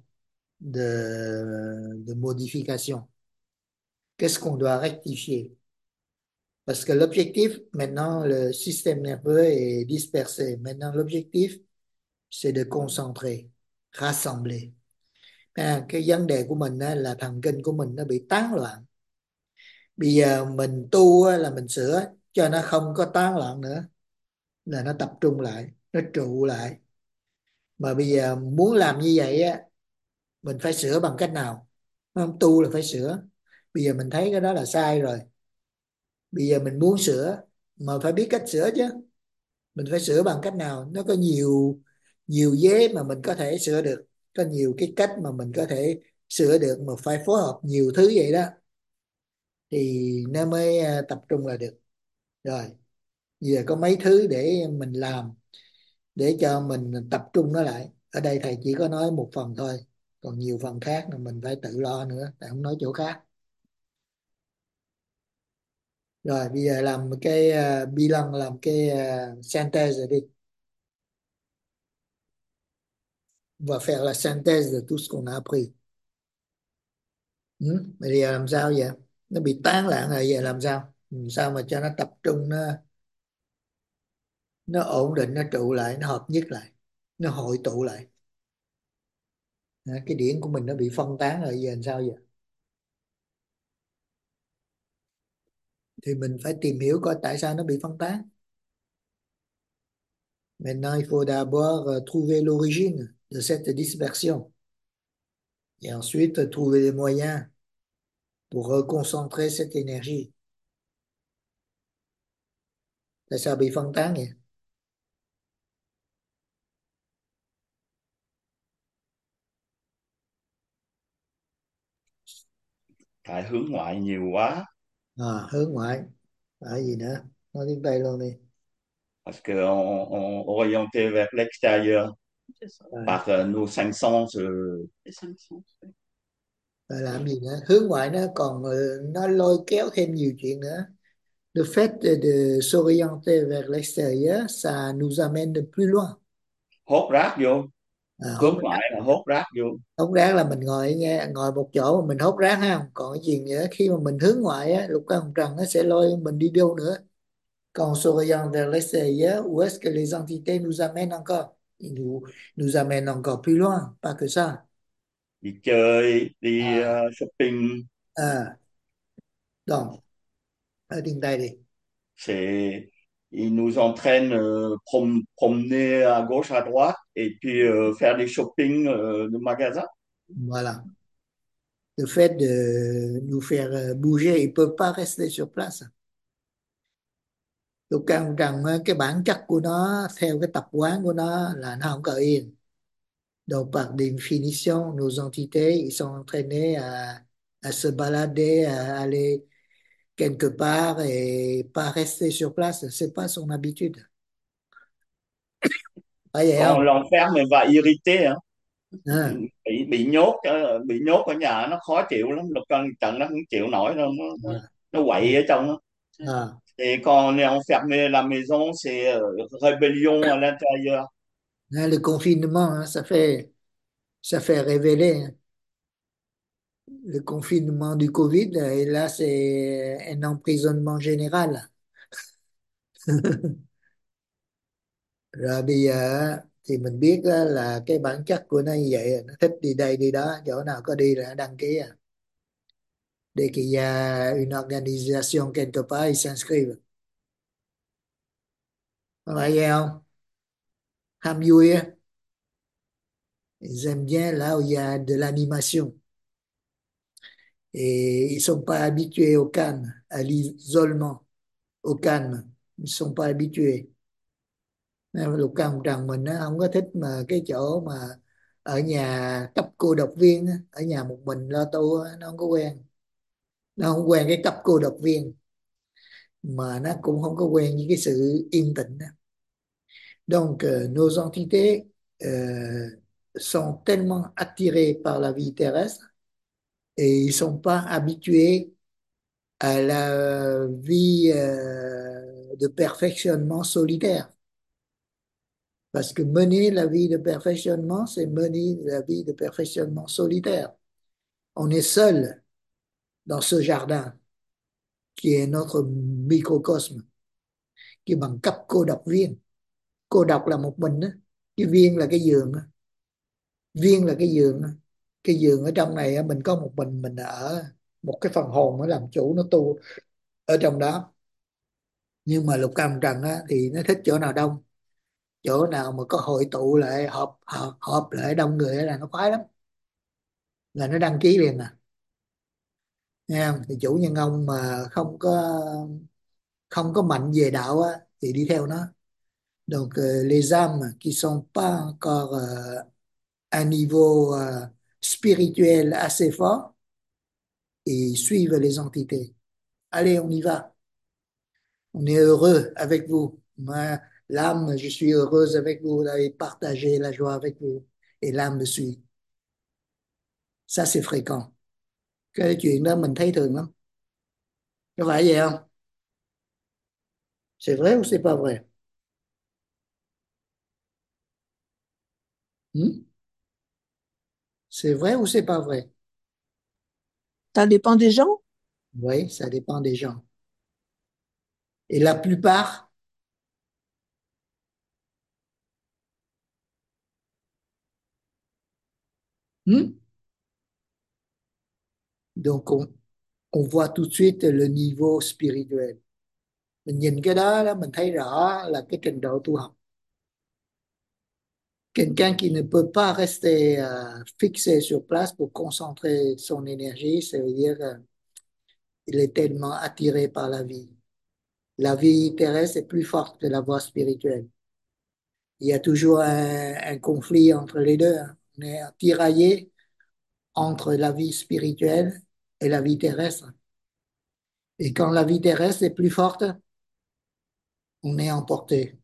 de modification. Qu'est-ce qu'on doit rectifier? Parce que l'objectif, maintenant, le système nerveux est dispersé. Maintenant, l'objectif, c'est de concentrer, rassembler. À, cái vấn đề của mình á, là thần kinh của mình nó bị tán loạn. Bây giờ mình tu á, là mình sửa cho nó không có tán loạn nữa, là nó tập trung lại, nó trụ lại. Mà bây giờ muốn làm như vậy á, mình phải sửa bằng cách nào? Không, tu là phải sửa. Bây giờ mình thấy cái đó là sai rồi, bây giờ mình muốn sửa mà phải biết cách sửa chứ. Mình phải sửa bằng cách nào? Nó có nhiều nhiều vế mà mình có thể sửa được, có nhiều cái cách mà mình có thể sửa được, mà phải phối hợp nhiều thứ vậy đó thì nó mới tập trung là được. Rồi giờ có mấy thứ để mình làm để cho mình tập trung nó lại. Ở đây thầy chỉ có nói một phần thôi, còn nhiều phần khác là mình phải tự lo nữa, thầy không nói chỗ khác. Rồi bây giờ làm cái bilan, làm cái synthèse rồi đi, và faire la synthèse de tout ce qu'on a appris. Ừ? Bây giờ làm sao vậy? Nó bị tán loạn rồi, giờ làm sao? Làm sao mà cho nó tập trung, nó ổn định, nó trụ lại, nó hợp nhất lại, nó hội tụ lại. Đó, cái điển của mình nó bị phân tán rồi, giờ làm sao vậy? Thì mình phải tìm hiểu coi tại sao nó bị phân tán. Maintenant, il faut d'abord trouver l'origine de cette dispersion et ensuite trouver les moyens pour reconcentrer cette énergie. Tại sao bị phân tán vậy? Tại hướng ngoại nhiều quá. À, hướng ngoại. Tại gì nữa? Nói tiếng Tây luôn đi. Parce qu'on orienté vers l'extérieur À, par nos cinq sens. rồi làm gì nữa? Hướng ngoại nó còn nó lôi kéo thêm nhiều chuyện nữa. Le fait de s'orienter vers l'extérieur, ça nous amène de plus loin. Hốt rác vô. À, hốt Hướng ngoại là hốt rác vô. hốt rác là mình ngồi nghe, ngồi một chỗ mà mình hốt rác ha, không còn cái gì nữa. Khi mà mình hướng ngoại á, lục căn trần nó sẽ lôi mình đi đâu nữa. Quand on s'oriente vers l'extérieur, où est-ce que les entités nous amènent encore? Ils nous amènent encore plus loin, pas que ça. Đi chơi, đi À, shopping. à, donc, ở tiếng Tây đi. C'est, ils nous entraînent promener à gauche, à droite, et puis faire des shopping de magasins. Voilà. Le fait de nous faire bouger, ils ne peuvent pas rester sur place. Lục căn trần á, cái bản chất của nó theo cái tập quán của nó là nó không có yên. Donc par définition, nos entités, ils sont entraînés à se balader, à aller quelque part et pas rester sur place. C'est pas son habitude. Phải vậy Còn không? l'enferme va irriter, hein. À, Bị nhốt ở nhà nó khó chịu lắm, lục căng trận nó không chịu nổi đâu, nó quậy ở trong đó. à. Et quand on est enfermé à la maison, c'est rébellion à l'intérieur. Hein, le confinement, hein, ça fait révéler, hein. Le confinement du Covid, et là, c'est un emprisonnement général. Rồi bây giờ á, thì mình biết á, là cái bản chất của nó như vậy, nó thích đi đây đi đó, chỗ nào có đi là nó đăng ký. Dès qu'il y a une organisation quelque part, ils s'inscrivent. Có phải vậy không? Ham vui á, ils aiment bien là où il y a de l'animation. Et ils sont pas habitués au calme, à l'isolement, au calme. Ils sont pas habitués. Nên Lục Căn rằng mình nó không có thích mà cái chỗ mà ở nhà cấp cô độc viên á, ở nhà một mình lo tu á, nó không có quen. Nó không quen cái cấp cô độc viên, mà nó cũng không có quen với cái sự yên tĩnh á. Donc, nos entités sont tellement attirées par la vie terrestre et ils sont pas habitués à la vie de perfectionnement solitaire. Parce que mener la vie de perfectionnement, c'est mener la vie de perfectionnement solitaire. On est seul dans ce jardin qui est notre microcosme, qui bằng cấp cô độc viên. Cô độc là một mình đó, cái viên là cái giường đó. Viên là cái giường đó. Cái giường ở trong này mình có một mình ở một cái phần hồn nó làm chủ, nó tu ở trong đó. Nhưng mà lục cam trần á, thì nó thích chỗ nào đông, chỗ nào mà có hội tụ lại, họp lại đông người là nó khoái lắm, là nó đăng ký liền à. Nghe không? Thì chủ nhân ông mà không có mạnh về đạo á, thì đi theo nó. Donc les âmes qui sont pas encore à un niveau spirituel assez fort, ils suivent les entités. Allez, on y va. On est heureux avec vous. Moi, l'âme, je suis heureuse avec vous d'aller partager la joie avec vous. Et l'âme me suit. Ça, c'est fréquent. Cái chuyện đó mình thấy thường lắm. Có phải vậy không? C'est vrai ou c'est pas vrai? Hmm? C'est vrai ou c'est pas vrai? Ça dépend des gens. Oui, ça dépend des gens. Et la plupart, hmm? Donc on voit tout de suite le niveau spirituel. Mình nhìn cái đó, mình thấy rõ là cái trình độ tu học. Quelqu'un qui ne peut pas rester fixé sur place pour concentrer son énergie, ça veut dire qu'il est tellement attiré par la vie. La vie terrestre est plus forte que la voie spirituelle. Il y a toujours un conflit entre les deux, hein. On est tiraillé entre la vie spirituelle et la vie terrestre. Et quand la vie terrestre est plus forte, on est emporté.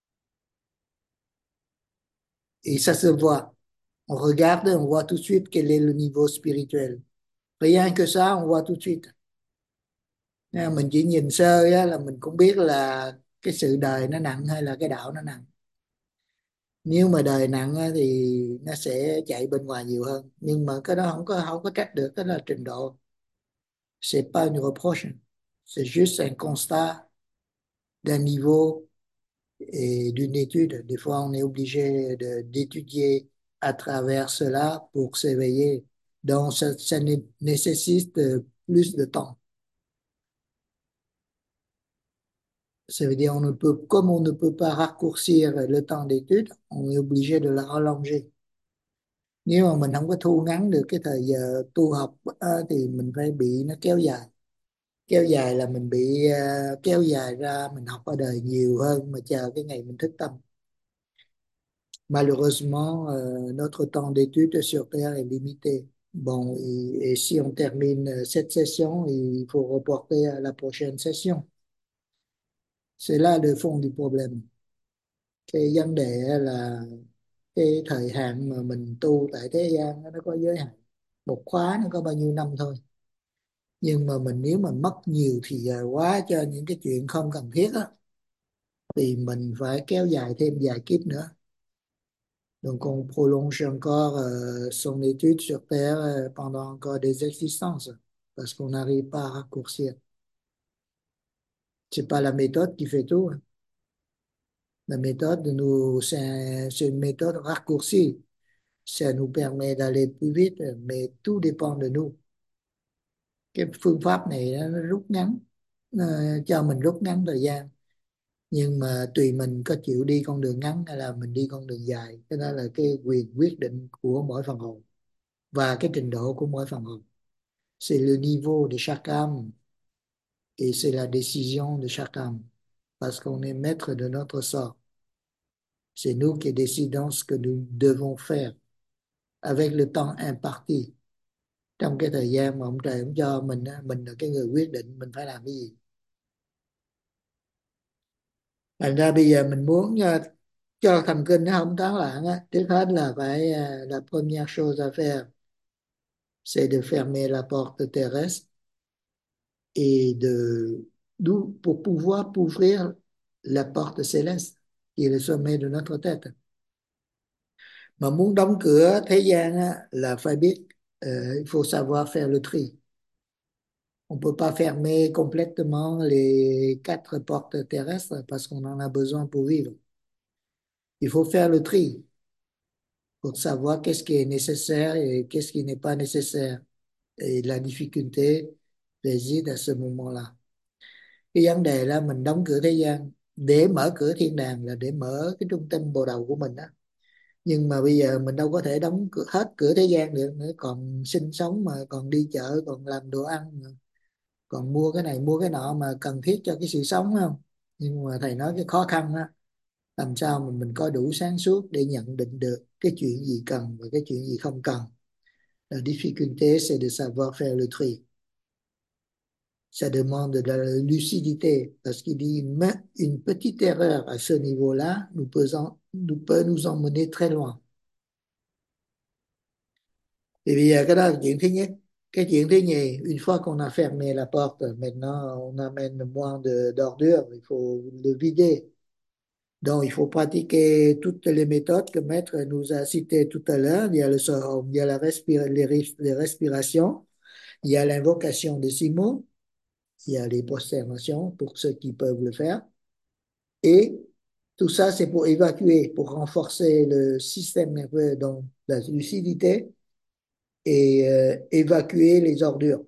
Et ça se voit. On regarde, on voit tout de suite quel est le niveau spirituel. Rien que ça, on voit tout de suite. Nha, mình chỉ nhìn sơ á, là mình cũng biết là cái sự đời nó nặng hay là cái đạo nó nặng. Nếu mà đời nặng á, thì nó sẽ chạy bên ngoài nhiều hơn. Nhưng mà cái đó không có trách được, cái đó là trình độ. C'est pas une reproche. C'est juste un constat d'un niveau et d'une étude. Des fois, on est obligé d'étudier à travers cela pour s'éveiller. Donc, ça nécessite plus de temps. Ça veut dire, comme on ne peut pas raccourcir le temps d'étude, on est obligé de la rallonger. Nếu mà mình không có thu ngắn được cái thời giờ tu học thì mình phải bị nó kéo dài. Kéo dài là mình bị kéo dài ra, mình học ở đời nhiều hơn mà chờ cái ngày mình thức tâm. Malheureusement, notre temps d'étude sur Terre est limité. Bon, et si on termine cette session, il faut reporter à la prochaine session. C'est là le fond du problème. Cái vấn đề là cái thời hạn mà mình tu tại thế gian nó có giới hạn. Một khóa nó có bao nhiêu năm thôi. Nhưng mà nếu mà mất nhiều thì giờ quá cho những cái chuyện không cần thiết á, thì mình phải kéo dài thêm vài kiếp nữa. Donc on prolonge encore son étude sur Terre pendant encore des existences, parce qu'on n'arrive pas à raccourcir. C'est pas la méthode qui fait tout, hein. La méthode, c'est une méthode raccourcie. Ça nous permet d'aller plus vite, mais tout dépend de nous. Cái phương pháp này nó rút ngắn, nó cho mình rút ngắn thời gian. Nhưng mà tùy mình có chịu đi con đường ngắn hay là mình đi con đường dài. Cái đó là cái quyền quyết định của mỗi phần hồn và cái trình độ của mỗi phần hồn. C'est le niveau de chaque âme et c'est la décision de chaque âme. Parce qu'on est maître de notre sort. C'est nous qui décidons ce que nous devons faire avec le temps imparti. Trong cái thời gian mà ông trời ông cho mình á, mình là cái người quyết định mình phải làm cái gì. Thành ra bây giờ mình muốn cho thần kinh nó không tán loạn á, trước hết là phải la première chose à faire, c'est de fermer la porte terrestre et d'où pour pouvoir ouvrir la porte céleste qui est le sommet de notre tête. Mà muốn đóng cửa thế gian á, là phải biết il faut savoir faire le tri. On peut pas fermer complètement les 4 portes terrestres parce qu'on en a besoin pour vivre. Il faut faire le tri pour savoir qu'est-ce qui est nécessaire et qu'est-ce qui n'est pas nécessaire. Et la difficulté réside à ce moment-là. Cái vấn đề là mình đóng cửa thế gian để mở cửa thiên đàng là để mở cái trung tâm bồ đầu của mình đó. Nhưng mà bây giờ mình đâu có thể đóng hết cửa thế gian được nữa, còn sinh sống mà còn đi chợ, còn làm đồ ăn mà, còn mua cái này mua cái nọ mà cần thiết cho cái sự sống không. Nhưng mà thầy nói cái khó khăn đó, làm sao mà mình có đủ sáng suốt để nhận định được cái chuyện gì cần và cái chuyện gì không cần. La difficulté c'est de savoir faire le tri. Ça demande de la lucidité parce qu'il dit une petite erreur à ce niveau-là peut nous emmener très loin. Thì bây giờ cái đó là chuyện thứ nhất. Cái chuyện thứ nhì, une fois qu'on a fermé la porte, maintenant on amène moins d'ordures, il faut le vider. Donc il faut pratiquer toutes les méthodes que Maître nous a citées tout à l'heure. Il y a le Sohom, il y a les respirations, il y a l'invocation des 6 mots, il y a les prosternations pour ceux qui peuvent le faire. Et tout ça, c'est pour évacuer, pour renforcer le système nerveux, donc la lucidité, et évacuer les ordures.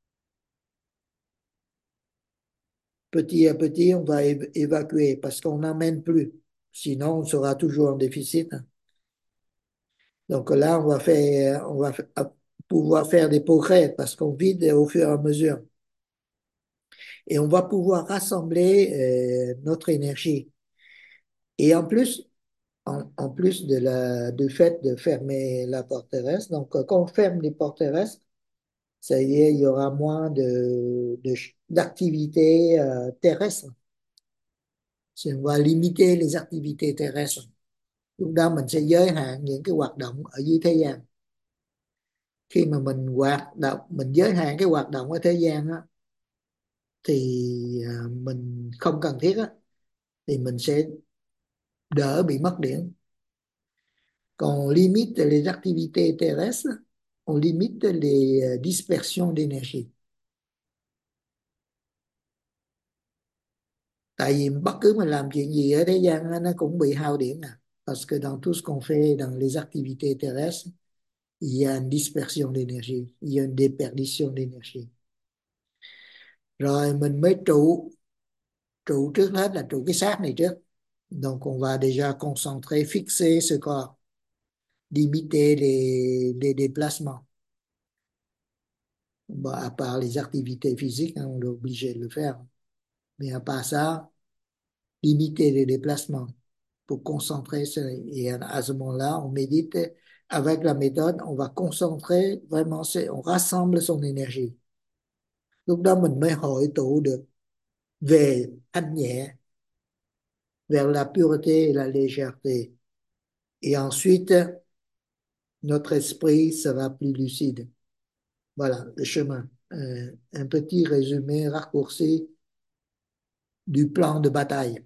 Petit à petit, on va évacuer parce qu'on n'emmène plus. Sinon, on sera toujours en déficit. Donc là, on va pouvoir faire des progrès parce qu'on vide au fur et à mesure. Et on va pouvoir rassembler notre énergie. Et en plus, en plus du fait de fermer la porte terrestre, donc quand on ferme les portes terrestres, ça y est, il y aura moins d'activités terrestres. On va limiter les activités terrestres. Lúc đó mình sẽ giới hạn những cái hoạt động ở dưới thế gian. Khi mà mình giới hạn cái hoạt động ở thế gian á, thì mình không cần thiết á, thì mình sẽ đỡ bị mất điện. Quand on limite les activités terrestres, on limite les dispersions d'énergie. Tại vì bất cứ mình làm chuyện gì ở thế gian nó cũng bị hao điện à. Parce que dans tout ce qu'on fait dans les activités terrestres, il y a une dispersion d'énergie, il y a une déperdition d'énergie. Rồi mình mới trụ trước hết là trụ cái xác này trước. Donc on va déjà concentrer, fixer ce corps, limiter les déplacements. Bon, à part les activités physiques, on est obligé de le faire. Mais à part ça, limiter les déplacements pour concentrer. Et à ce moment-là, on médite Avec la méthode, on va concentrer vraiment, on rassemble son énergie. Lúc đó mình mới hội tụ được về thanh nhẹ, vers la pureté et la légèreté. Et ensuite, notre esprit sera plus lucide. Voilà le chemin. Un petit résumé raccourci du plan de bataille.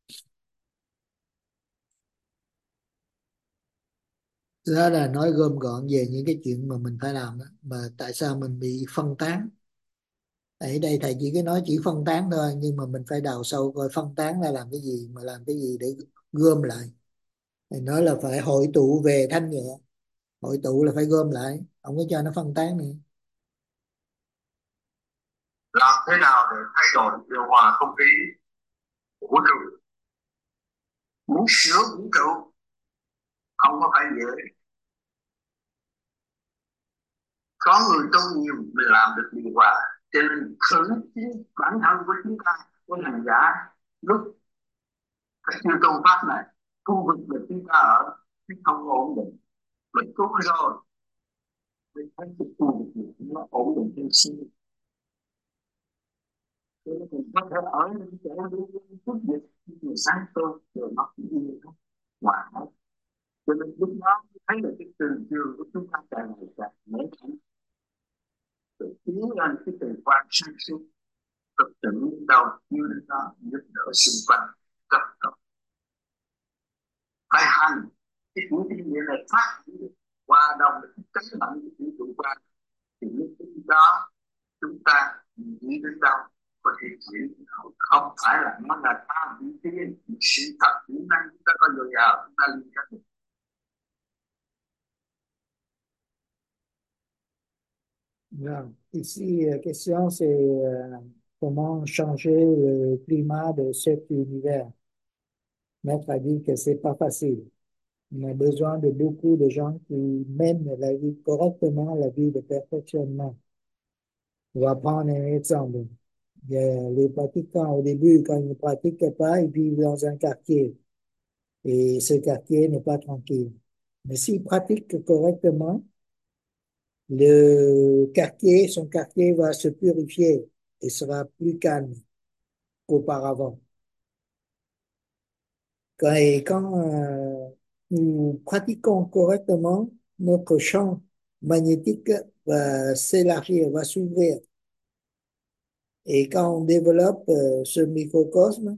Đó là nói gom gọn về những cái chuyện mà mình phải làm đó. Mà tại sao mình bị phân tán. Ở đây thầy chỉ nói chỉ phân tán thôi, nhưng mà mình phải đào sâu coi phân tán là làm cái gì, mà làm cái gì để gom lại. Thầy nói là phải hội tụ về thanh nhẹ. Hội tụ là phải gom lại, không có cho nó phân tán nữa. Làm thế nào để thay đổi điều hòa không khí của vũ trụ? Muốn sửa vũ trụ không có phải dễ. Có người tu nhiều mới làm được điều hòa, cho nên thử bản thân của chúng ta, của hành giả, lúc cái siêu tu pháp này, khu vực mà chúng ta ở không ổn định, mình tu rồi mình thấy cái khu vực này nó ổn định trên siêu. Cho nên mình có thể ở những chỗ chút dịch mình sáng tu rồi nó cũng đi ngoài hết. Cho nên lúc đó thấy là cái từ trường của chúng ta càng ngày càng mở rộng, rồi tiến lên cái từ quan sáng suốt, tập trung đến đâu như đến đó, giúp đỡ xung quanh rất tốt. Phải hành cái chủ trương nghĩa này phát triển hòa đồng với cái cánh mạnh của vũ trụ quan, thì lúc đó chúng ta nghĩ đến đâu có thể chuyển, không phải là nó là ta bị tiên sự thật kỹ năng chúng ta có dồi dào, chúng ta liên kết được. Bien. Ici, la question, c'est comment changer le climat de cet univers. Maître a dit que c'est pas facile. On a besoin de beaucoup de gens qui mènent la vie correctement, la vie de perfectionnement. On va prendre un exemple. Il y a les pratiquants, au début, quand ils ne pratiquent pas, ils vivent dans un quartier. Et ce quartier n'est pas tranquille. Mais s'ils pratiquent correctement, son quartier va se purifier et sera plus calme qu'auparavant. Et quand nous pratiquons correctement, notre champ magnétique va s'élargir, va s'ouvrir. Et quand on développe ce microcosme,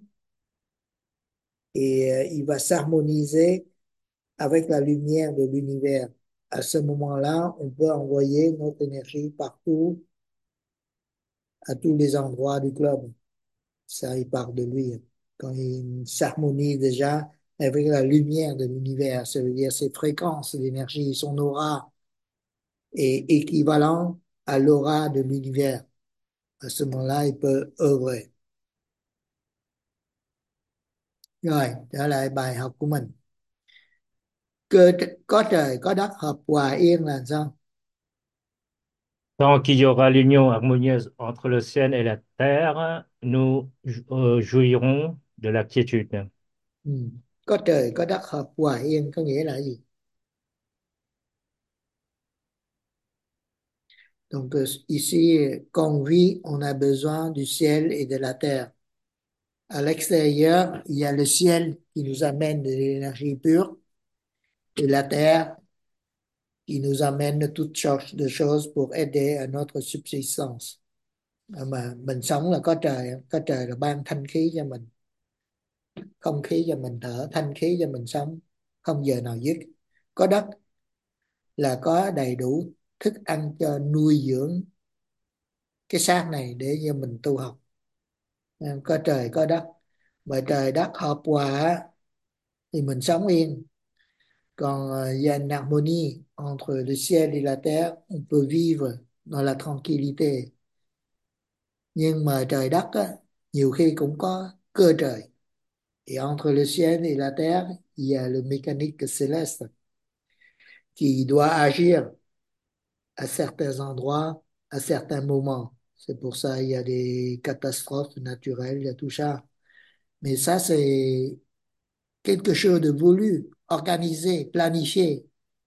il va s'harmoniser avec la lumière de l'univers. À ce moment-là, on peut envoyer notre énergie partout, à tous les endroits du globe. Ça, il part de lui. Quand il s'harmonise déjà avec la lumière de l'univers, ça veut dire ses fréquences d'énergie, son aura est équivalent à l'aura de l'univers. À ce moment-là, il peut œuvrer. Rồi, trở lại bài học của mình. Có trời, có đất, hợp hòa yên là sao? Tant qu'il y aura l'union harmonieuse entre le ciel et la terre, nous jouirons de la quiétude. Ừ. Có trời, có đất, hợp hòa yên có nghĩa là gì? Donc ici, quand on vit, on a besoin du ciel et de la terre. À l'extérieur, il y a le ciel qui nous amène de l'énergie pure et la terre qui nous amène toutes sortes de choses pour aider à notre subsistance. Mà mình sống là có trời là ban thanh khí cho mình, không khí cho mình thở, thanh khí cho mình sống, không giờ nào dứt. Có đất là có đầy đủ thức ăn cho nuôi dưỡng cái xác này để cho mình tu học. Có trời có đất, mà trời đất hợp hòa thì mình sống yên. Còn il y a une harmonie entre le ciel et la terre, on peut vivre dans la tranquillité. Nhưng mà trời đất á, nhiều khi cũng có cơ trời. Et entre le ciel et la terre, il y a le mécanique céleste qui doit agir à certains endroits, à certains moments. C'est pour ça il y a des catastrophes naturelles, il y a tout ça. Mais ça, c'est quelque chose de voulu, organisé, planifié.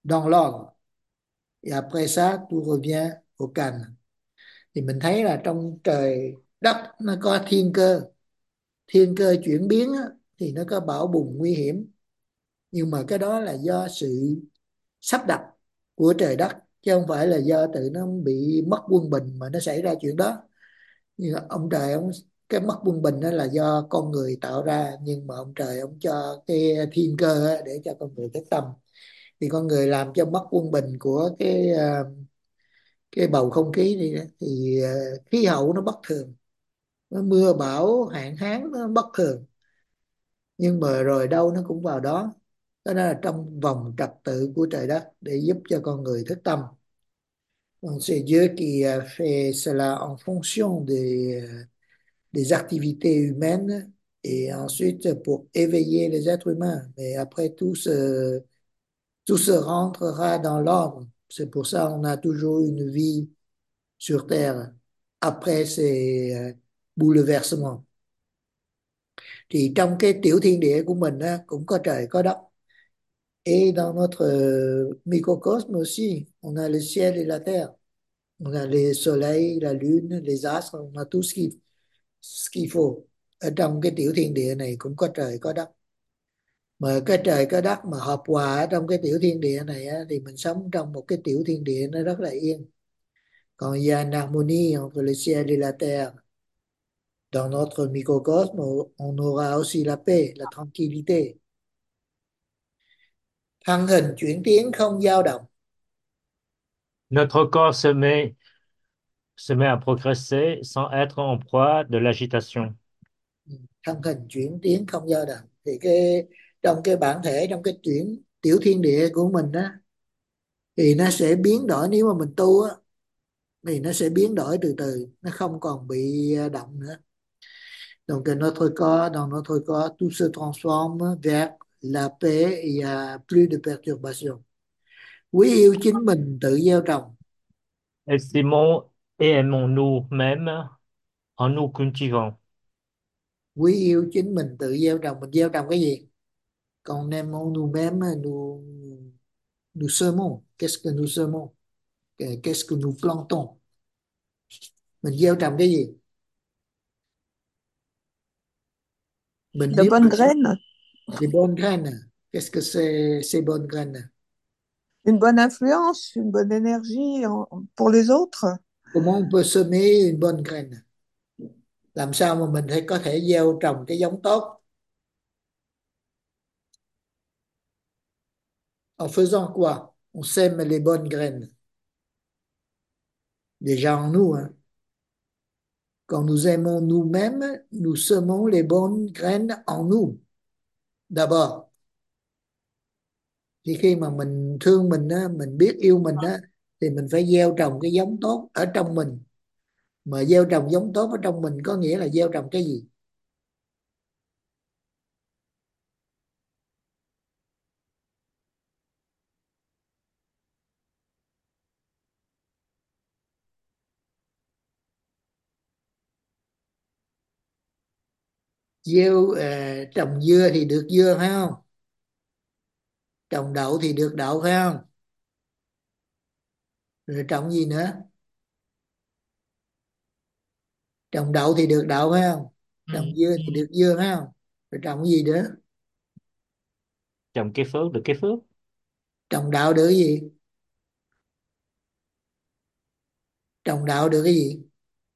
dans l'ordre. Et après ça, tout revient au calme. Thì mình thấy là trong trời đất nó có thiên cơ chuyển biến á, thì nó có bão bùng nguy hiểm, nhưng mà cái đó là do sự sắp đặt của trời đất, chứ không phải là do tự nó bị mất quân bình mà nó xảy ra chuyện đó. Nhưng mà ông trời ông, cái mất quân bình đó là do con người tạo ra, nhưng mà ông trời ông cho cái thiên cơ á, để cho con người thức tâm. Thì con người làm cho mất quân bình của cái bầu không khí đi, thì khí hậu nó bất thường, nó mưa bão hạn hán nó bất thường, nhưng mà rồi đâu nó cũng vào đó. Đó là trong vòng trật tự của trời đất để giúp cho con người thức tâm. Donc c'est Dieu qui a fait cela en fonction des activités humaines et ensuite pour éveiller les êtres humains. Mais après tout se rentrera dans l'ordre. C'est pour ça qu'on a toujours une vie sur Terre après ces bouleversements. Thì trong cái tiểu thiên địa của mình á, cũng có trời có đất. Et dans notre microcosme aussi, on a le ciel et la terre. On a les soleils, la lune, les astres, on a tout ce qu'il faut. Ở trong cái tiểu thiên địa này cũng có trời có đất. Mà cái trời có đất mà hợp hòa ở trong cái tiểu thiên địa này á, thì mình sống trong một cái tiểu thiên địa nó rất là yên. Còn il y a une harmonie entre le ciel et la terre. Dans notre microcosme, on aura aussi la paix, la tranquillité. Thân hình chuyển tiến không dao động. Notre corps se met à progresser sans être en proie de l'agitation. Thân hình chuyển tiến không dao động. Thì trong cái bản thể, trong cái tiểu thiên địa của mình á, thì nó sẽ biến đổi. Nếu mà mình tu á, thì nó sẽ biến đổi từ từ, nó không còn bị động nữa. Donc dans notre corps, tout se transforme vers la paix et il y a plus de perturbations. Quý yêu chính mình tự gieo trồng. Estimons et aimons-nous même en nous cultivant. Quý yêu chính mình tự gieo trồng. Mình gieo trồng cái gì? Còn aimons nous-mêmes, nous semons. Qu'est-ce que nous semons? Qu'est-ce que nous plantons? Mình gieo trồng cái gì? Mình De nếu bonnes graines, des bonnes graines. Qu'est-ce que c'est ces bonnes graines? une bonne influence, une bonne énergie pour les autres. Comment on peut semer une bonne graine? Làm sao mà mình có thể gieo trồng cái giống tốt? En faisant quoi? On sème les bonnes graines. Déjà en nous, hein. Quand nous aimons nous-mêmes, nous semons les bonnes graines en nous. D'abord, thì khi mà mình thương mình á, mình biết yêu mình á, thì mình phải gieo trồng cái giống tốt ở trong mình. Mà gieo trồng giống tốt ở trong mình có nghĩa là gieo trồng cái gì? Trồng dưa thì được dưa phải không? Trồng đậu thì được đậu phải không? Rồi trồng gì nữa? Trồng đậu thì được đậu phải không? Trồng dưa thì được dưa phải không? Rồi trồng cái gì nữa? Trồng cây phước được cây phước. Trồng đậu được cái gì? Trồng đậu được cái gì?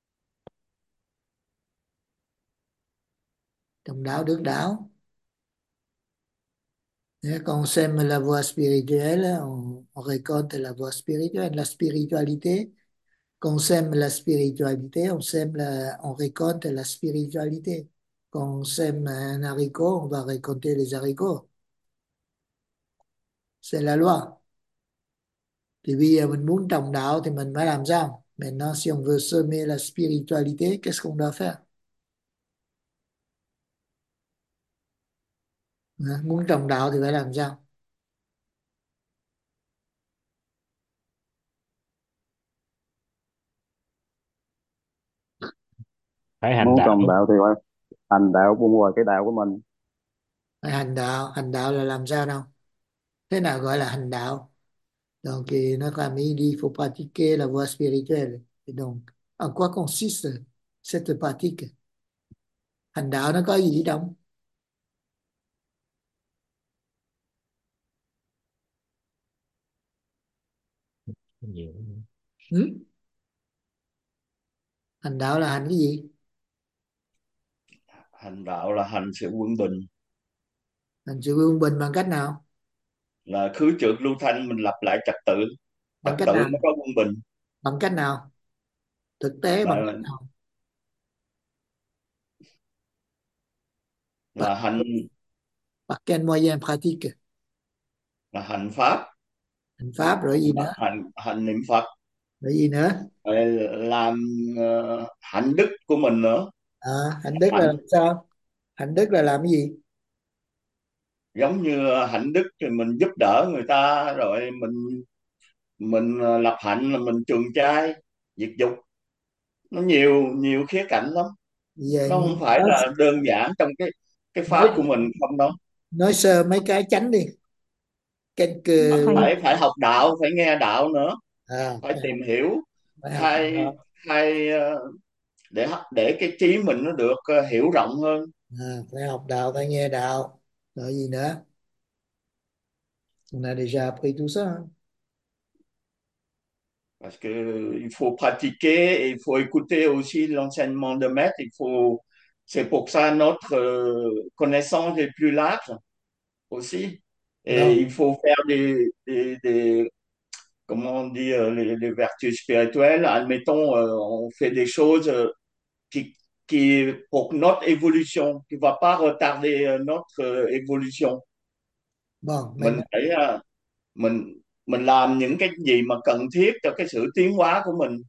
Trồng đậu được đảo. Quand on sème la voie spirituelle, on récolte la voie spirituelle, la spiritualité. Quand on sème la spiritualité, on récolte la spiritualité. Quand on sème un haricot, on va récolter les haricots. C'est la loi. Thì bây giờ mình muốn trồng đạo thì mình phải làm sao? Maintenant, si on veut semer la spiritualité, qu'est-ce qu'on doit faire? Muốn trồng đạo thì phải làm sao? Phải hành Muốn đạo. trồng đạo thì phải hành đạo buông ngoài cái đạo của mình. Phải hành đạo là làm sao đâu? Thế nào gọi là hành đạo? Donc, notre ami dit il faut pratiquer la voie spirituelle. Et donc, en quoi consiste cette pratique? Hành đạo nó có gì trong? Nhiều. Ừ? Hành đạo là hành cái gì? Hành đạo là hành sự quân bình, Hành sự quân bình bằng cách nào? là khứ trượt lưu thanh, mình lập lại trật tự, trật Bằng cách tự nào? nó có quân bình. Bằng cách nào? Thực tế bằng cách là nào? Par, là hành par quel moyen pratique? là hành pháp, Hành pháp rồi gì nữa? hành hành niệm Phật, Rồi gì nữa? rồi làm hạnh đức của mình nữa. À, hạnh đức là Hạnh làm sao? Hạnh đức là làm cái gì? giống như hạnh đức thì mình giúp đỡ người ta, rồi mình lập hạnh là mình trường trai diệt dục, nó nhiều nhiều khía cạnh lắm, Giờ nó không phải nói, là đơn giản trong cái pháp của nói, mình không đâu. nói sơ mấy cái chánh đi. Quelques... Thầy, Phải phải học đạo, phải nghe đạo nữa, À, phải tìm hiểu, phải học hay đạo. hay để cái trí mình nó được hiểu rộng hơn. À, phải học đạo, phải nghe đạo. Rồi gì nữa? On a déjà appris tout ça. Hein? Parce que il faut pratiquer et il faut écouter aussi l'enseignement de maître. C'est pour ça notre connaissance est plus large aussi. Et Non. il faut faire comment on dit, les vertus spirituelles. Admettons, on fait des choses qui, pour notre évolution, qui ne va pas retarder notre évolution. Bon, Mình maintenant, phải mình làm những cái gì mà cần thiết cho cái sự tiến hóa của mình.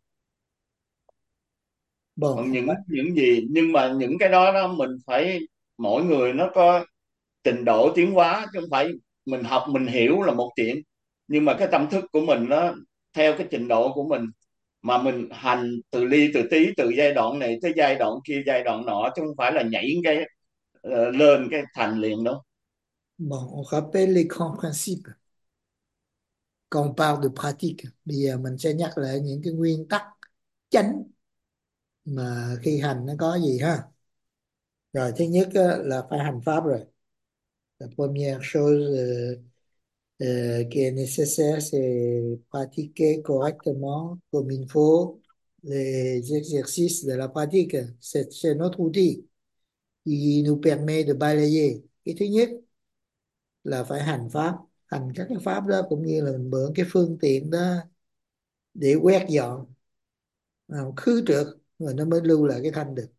bon, Còn những gì, nhưng mà những cái đó mình phải, mỗi người nó có trình độ tiến hóa, chứ không phải mình học mình hiểu là một chuyện, nhưng mà cái tâm thức của mình nó theo cái trình độ của mình, mà mình hành từ ly từ tí, từ giai đoạn này tới giai đoạn kia, giai đoạn nọ, chứ không phải là nhảy cái lên cái thành liền đâu. bon, on rappelle les grands principes quand on parle de pratique. Bây giờ mình sẽ nhắc lại những cái nguyên tắc chánh mà khi hành nó có gì ha. Rồi thứ nhất á, là phải hành pháp rồi. La première chose qui est nécessaire, c'est pratiquer correctement, comme il faut, les exercices de la pratique. C'est notre outil qui nous permet de balayer. Cái thứ nhất là phải hành pháp. Hành các cái pháp đó cũng như là mình mượn cái phương tiện đó để quét dọn, khứ trượt, rồi nó mới lưu lại cái thanh được.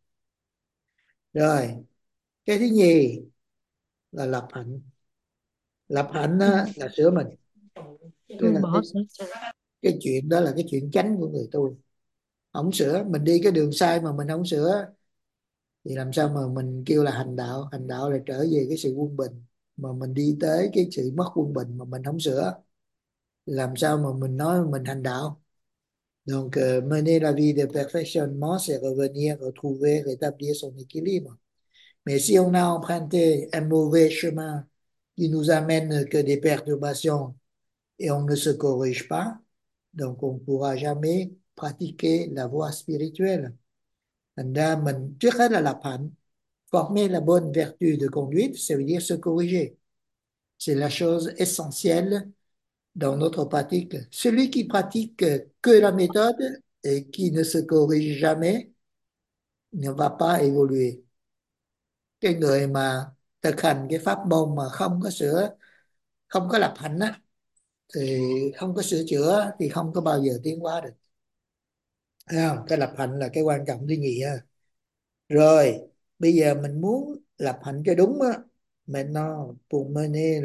Rồi, cái thứ nhì là lập hạnh. Lập hạnh á, là sửa mình. Tức là bỏ cái chuyện đó là cái chuyện chánh của người tu. Không sửa, mình đi cái đường sai mà mình không sửa thì làm sao mà mình kêu là hành đạo. Hành đạo là trở về cái sự quân bình, mà mình đi tới cái sự mất quân bình mà mình không sửa, làm sao mà mình nói mình hành đạo. Donc mener la vie de perfectionnement, c'est revenir, retrouver, rétablir son équilibre. Mais si on a emprunté un mauvais chemin qui nous amène que des perturbations et on ne se corrige pas, donc on ne pourra jamais pratiquer la voie spirituelle. Thành ra mình trước hết là lập hạnh, former la bonne vertu de conduite, ça veut dire se corriger. C'est la chose essentielle dans notre pratique. Celui qui pratique que la méthode et qui ne se corrige jamais ne va pas évoluer. Cái người mà thực hành cái pháp môn mà không có sửa, không có lập hạnh á, thì không có sửa chữa thì không có bao giờ tiến hóa được. Thấy không? Cái lập hạnh là cái quan trọng thứ nhì ha. Rồi, bây giờ mình muốn lập hạnh cho đúng á, maintenant pour mener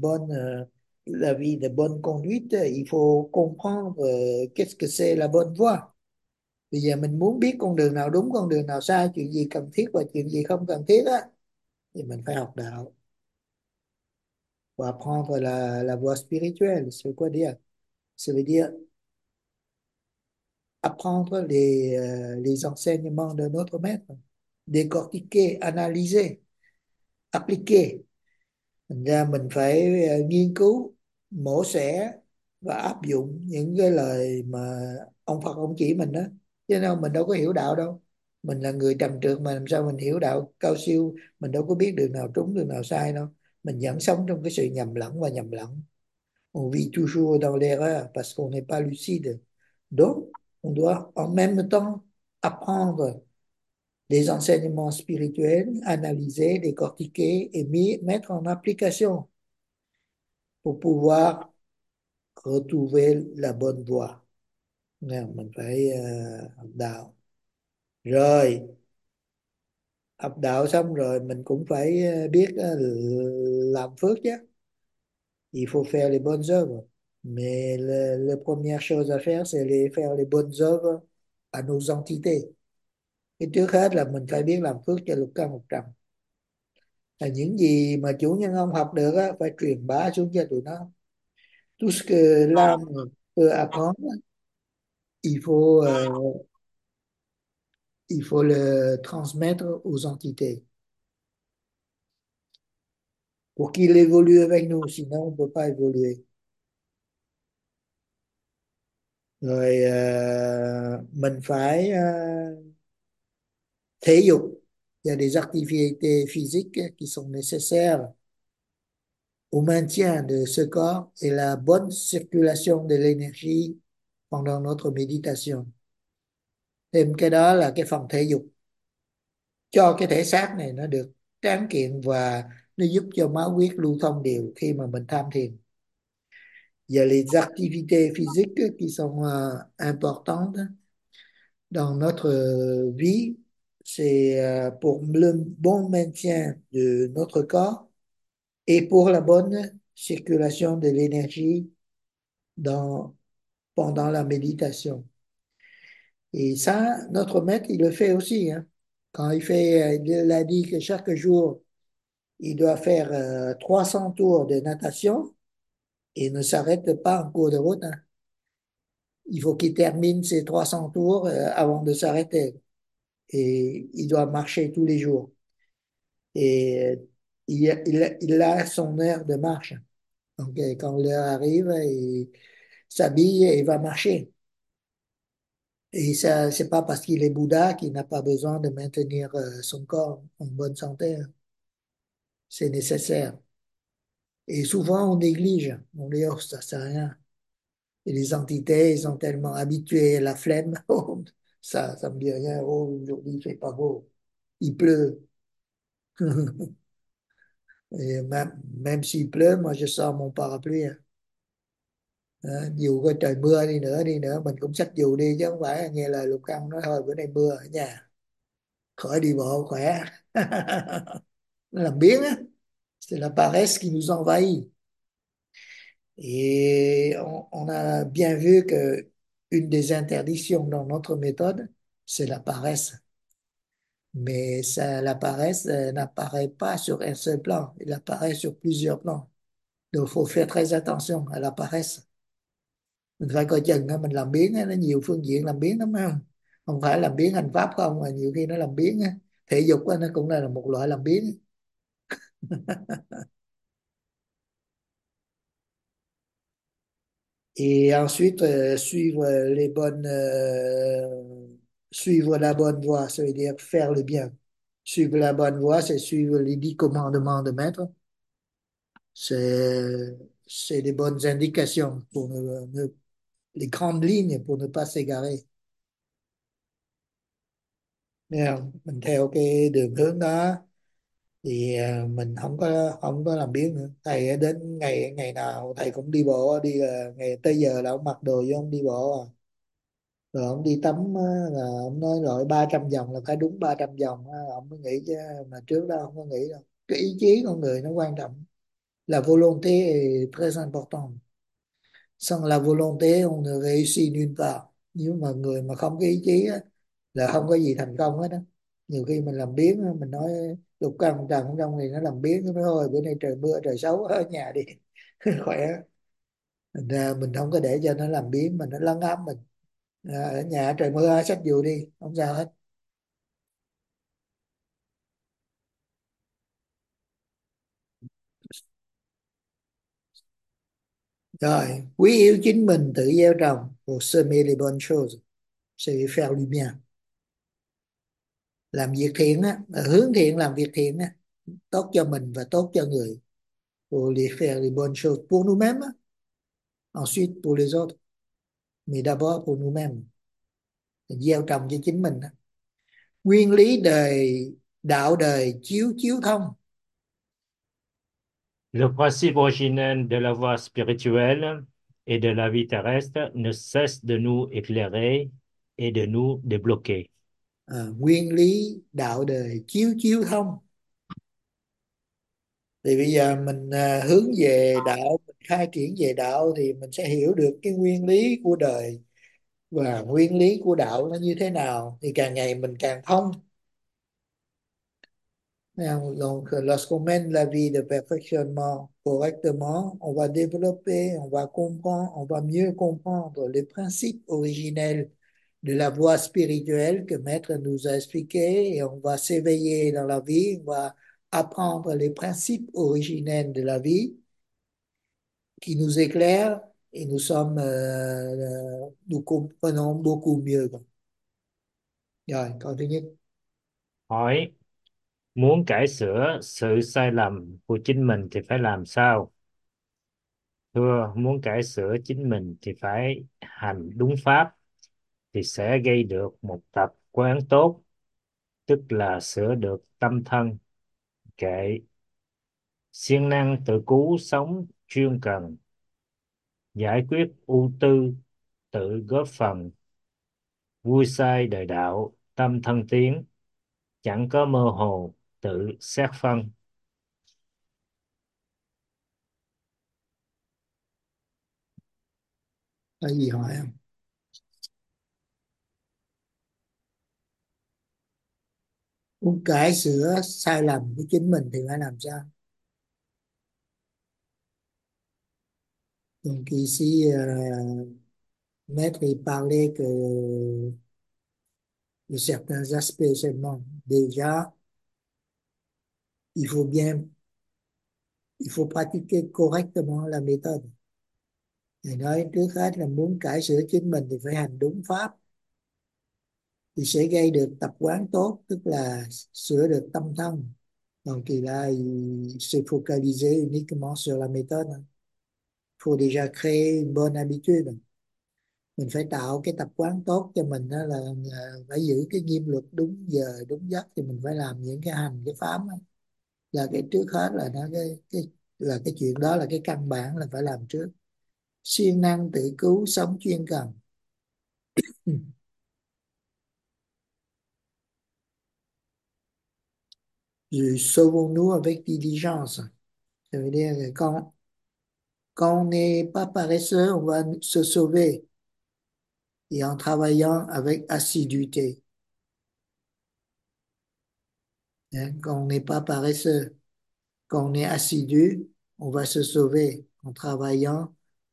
la vie de bonne conduite, il faut comprendre qu'est-ce que c'est la bonne voie. Bây giờ mình muốn biết con đường nào đúng, con đường nào sai, chuyện gì cần thiết và chuyện gì không cần thiết á, thì mình phải học đạo. Pour apprendre la voie spirituelle, ça veut quoi dire? Ça veut dire apprendre les enseignements de notre maître, décortiquer, analyser, appliquer. Thành ra mình phải nghiên cứu, mổ xẻ, và áp dụng những cái lời mà ông Phật ông chỉ mình đó, chứ đâu mình đâu có hiểu đạo đâu. Mình là người trần trượt mà làm sao mình hiểu đạo cao siêu, mình đâu có biết đường nào trúng đường nào sai đâu. Mình vẫn sống trong cái sự nhầm lẫn và nhầm lẫn. On vit toujours dans l'erreur parce qu'on n'est pas lucide. Donc on doit en même temps apprendre des enseignements spirituels, analyser, décortiquer et mettre en application pour pouvoir retrouver la bonne voie. Nè, mình phải học đạo. Rồi, học đạo xong rồi mình cũng phải biết làm phước chứ. Il faut faire les bonnes œuvres. Mais la première chose à faire, c'est faire les bonnes œuvres à nos entités. Cái trước hết là mình phải biết làm phước cho lục căn 100. Là những gì mà chủ nhân ông học được á, phải truyền bá xuống cho tụi nó. Tout ce que l'âme peut apprendre, il faut, il faut le transmettre aux entités pour qu'il évolue avec nous, sinon on ne peut pas évoluer. Rồi mình phải thể dục. Il y a des activités physiques qui sont nécessaires au maintien de ce corps et la bonne circulation de l'énergie pendant notre méditation. Thêm cái đó là cái phần thể dục cho cái thể xác này nó được tráng kiện và nó giúp cho máu huyết lưu thông đều khi mà mình tham thiền. Il y a les activités physiques qui sont importantes dans notre vie. C'est pour le bon maintien de notre corps et pour la bonne circulation de l'énergie pendant la méditation. Et ça, notre maître, il le fait aussi, hein. Quand il a dit que chaque jour, il doit faire 300 tours de natation et ne s'arrête pas en cours de route, hein. Il faut qu'il termine ses 300 tours avant de s'arrêter. Et il doit marcher tous les jours. Et il a son heure de marche. Donc, quand l'heure arrive, il s'habille et il va marcher. Et ça, c'est pas parce qu'il est Bouddha qu'il n'a pas besoin de maintenir son corps en bonne santé, hein. C'est nécessaire. Et souvent, on néglige. On dit, oh, ça sert à rien. Et les entités, ils sont tellement habitués à la flemme. Oh, ça me dit rien. Oh, aujourd'hui, il fait pas beau. Il pleut. Et même s'il pleut, moi, je sors mon parapluie, hein. Đó, dù có trời mưa đi nữa mình cũng xách dù đi chứ không phải nghe lời Lục Căng nói thôi bữa nay mưa ở nhà khỏi đi bộ khỏe. Nó làm biếng á, c'est la paresse qui nous envahit. Et on a bien vu que une des interdictions dans notre méthode, c'est la paresse. Mais ça, la paresse n'apparaît pas sur un seul plan, elle apparaît sur plusieurs plans. Donc, il faut faire très attention à la paresse. Mình phải coi chừng đó, mình làm biếng á, nó nhiều phương diện làm biếng lắm không? Không phải làm biếng hành pháp không, mà nhiều khi nó làm biếng á. Thể dục á, nó cũng là một loại làm biếng. Et ensuite, suivre la bonne voie, ça veut dire faire le bien. Suivre la bonne voie, c'est suivre les 10 commandements de maître. C'est, c'est des bonnes indications pour les grandes lignes pour ne pas s'égarer. Nghe không? Mình theo cái đường hướng đó thì mình không có làm biếng nữa. Thầy đến ngày ngày nào thầy cũng đi bộ, ngày tới giờ là ông mặc đồ vô ông đi bộ à. Rồi ông đi tắm á, là ông nói rồi 300 vòng là phải đúng 300 vòng á, ông mới nghĩ chứ mà trước đó không có nghĩ đâu. Cái ý chí con người nó quan trọng. La volonté est très importante. Sans la volonté on ne réussit nulle part. Nếu mà người mà không có ý chí á, là không có gì thành công hết á. Nhiều khi mình làm biếng á, mình nói lục căn trần trong thì nó làm biếng nó thôi bữa nay trời mưa trời xấu ở nhà đi khỏe. Thành ra mình không có để cho nó làm biếng, mình nó lấn áp mình. Ở nhà trời mưa xách dù đi không sao hết. Rồi, quý yêu chính mình, tự gieo trồng, pour semer les bonnes choses, c'est faire du bien. Làm việc thiện á, hướng thiện làm việc thiện á, tốt cho mình và tốt cho người. Pour les faire les bonnes choses pour nous-mêmes, ensuite pour les autres, mais d'abord pour nous-mêmes. Gieo trồng cho chính mình á. Nguyên lý đời, đạo đời chiếu chiếu thông. Le principe originel de la voie spirituelle et de la vie terrestre ne cesse de nous éclairer et de nous débloquer. Nguyên lý đạo đời chiếu chiếu thông. Thì bây giờ mình hướng về đạo, mình khai triển về đạo thì mình sẽ hiểu được cái nguyên lý của đời và nguyên lý của đạo nó như thế nào, thì càng ngày mình càng thông. Donc, lorsqu'on mène la vie de perfectionnement correctement, on va développer, on va comprendre, on va mieux comprendre les principes originels de la voie spirituelle que Maître nous a expliqué, et on va s'éveiller dans la vie, on va apprendre les principes originels de la vie qui nous éclairent, et nous comprenons beaucoup mieux. Rồi, câu thứ nhất. Hỏi, muốn cải sửa sự sai lầm của chính mình thì phải làm sao? Thưa, muốn cải sửa chính mình thì phải hành đúng pháp, thì sẽ gây được một tập quán tốt, tức là sửa được tâm thân, kệ, siêng năng tự cứu sống chuyên cần, giải quyết ưu tư, tự góp phần, vui sai đời đạo, tâm thân tiến, chẳng có mơ hồ, tự xét phân. Có gì hỏi không? Muốn cải sửa sai lầm của chính mình thì phải làm sao? Donc ici, Maître il parlait que de certains aspects seulement. Déjà, il faut bien, il faut pratiquer correctement la méthode. Thầy nói trước hết là muốn cải sửa chính mình thì phải hành đúng pháp, thì sẽ gây được tập quán tốt, tức là sửa được tâm thân. Donc il a il s'est focalisé uniquement sur la méthode. Il faut déjà créer une bonne habitude. Mình phải tạo cái tập quán tốt cho mình, đó là phải giữ cái nghiêm luật đúng giờ đúng giấc, thì mình phải làm những cái hành cái pháp ấy. Là cái trước hết là nó cái là cái chuyện đó là cái căn bản là phải làm trước. Siêng năng tự cứu sống chuyên cần. Sauvons-nous avec diligence. Ça veut dire que quand on n'est pas paresseux, on va se sauver, et en travaillant avec assiduité. Quand on n'est pas paresseux, quand on est assidu, on va se sauver en travaillant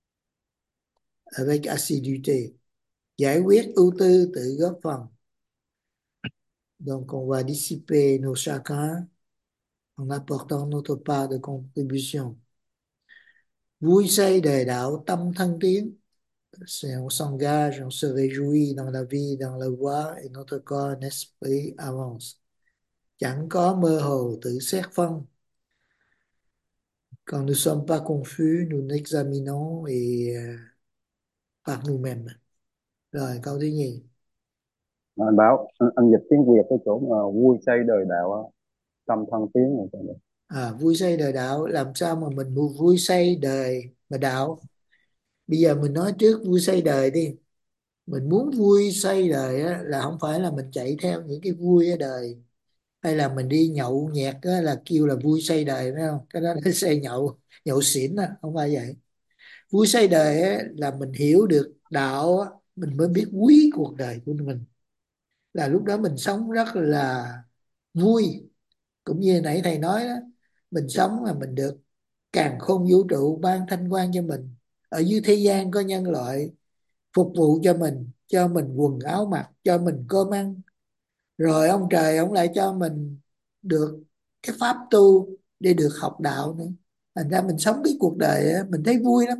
avec assiduité. Giải quyết ưu tư, tự góp phần. Donc on va dissiper nos chagrins en apportant notre part de contribution. Vui say đời đạo, tâm thân tiến. On s'engage, on se réjouit dans la vie, dans la voie, et notre corps, esprit avance. Chẳng có mơ hồ tự xét phân. Quand nous ne sommes pas confus, nous n'examinons et par nous-mêmes. Rồi, câu thứ nhì. Anh Bảo, anh dịch tiếng Việt cái chỗ mà vui say đời đạo á, tâm thân tiến này sao được? Vui say đời đạo, làm sao mà mình vui say đời mà đạo? Bây giờ mình nói trước vui say đời đi. Mình muốn vui say đời á, là không phải là mình chạy theo những cái vui ở đời, hay là mình đi nhậu nhẹt á, là kêu là vui say đời, phải không? Cái đó là say nhậu, nhậu xỉn á, không phải vậy. Vui say đời á, là mình hiểu được đạo á, mình mới biết quý cuộc đời của mình. Là lúc đó mình sống rất là vui. Cũng như nãy thầy nói đó, mình sống là mình được càn khôn vũ trụ ban thanh quan cho mình. Ở dưới thế gian có nhân loại phục vụ cho mình quần áo mặc, cho mình cơm ăn. Rồi ông trời ông lại cho mình được cái pháp tu để được học đạo nữa. Thành ra mình sống cái cuộc đời á, mình thấy vui lắm.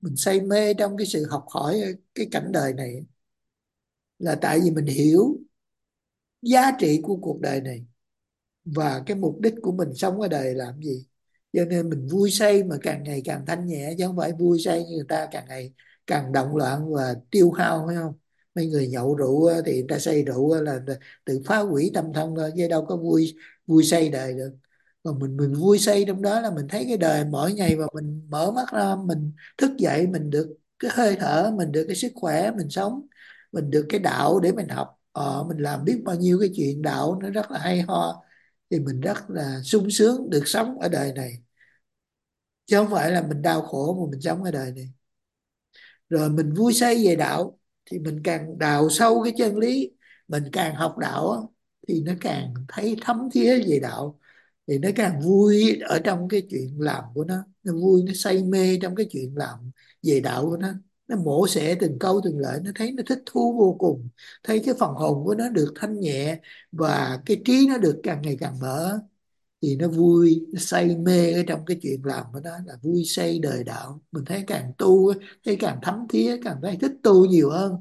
mình say mê trong cái sự học hỏi cái cảnh đời này là tại vì mình hiểu giá trị của cuộc đời này và cái mục đích của mình sống ở đời làm gì. Cho nên mình vui say mà càng ngày càng thanh nhẹ, chứ không phải vui say như người ta càng ngày càng động loạn và tiêu hao, phải không? Mấy người nhậu rượu á, thì người ta say rượu á là tự phá hủy tâm thân thôi, chứ đâu có vui vui say đời được. Còn mình vui say trong đó là mình thấy cái đời mỗi ngày, và mình mở mắt ra, mình thức dậy, mình được cái hơi thở, mình được cái sức khỏe, mình sống, mình được cái đạo để mình học, mình làm biết bao nhiêu cái chuyện đạo nó rất là hay ho, thì mình rất là sung sướng được sống ở đời này, chứ không phải là mình đau khổ mà mình sống ở đời này. Rồi mình vui say về đạo thì mình càng đào sâu cái chân lý, mình càng học đạo á, thì nó càng thấy thấm thía về đạo, thì nó càng vui ở trong cái chuyện làm của nó vui, nó say mê trong cái chuyện làm về đạo của nó mổ xẻ từng câu từng lời, nó thấy nó thích thú vô cùng, thấy cái phần hồn của nó được thanh nhẹ, và cái trí nó được càng ngày càng mở, thì nó vui, nó say mê ở trong cái chuyện làm của nó, là vui say đời đạo. Mình thấy càng tu á, thấy càng thấm thía, càng thấy thích tu nhiều hơn.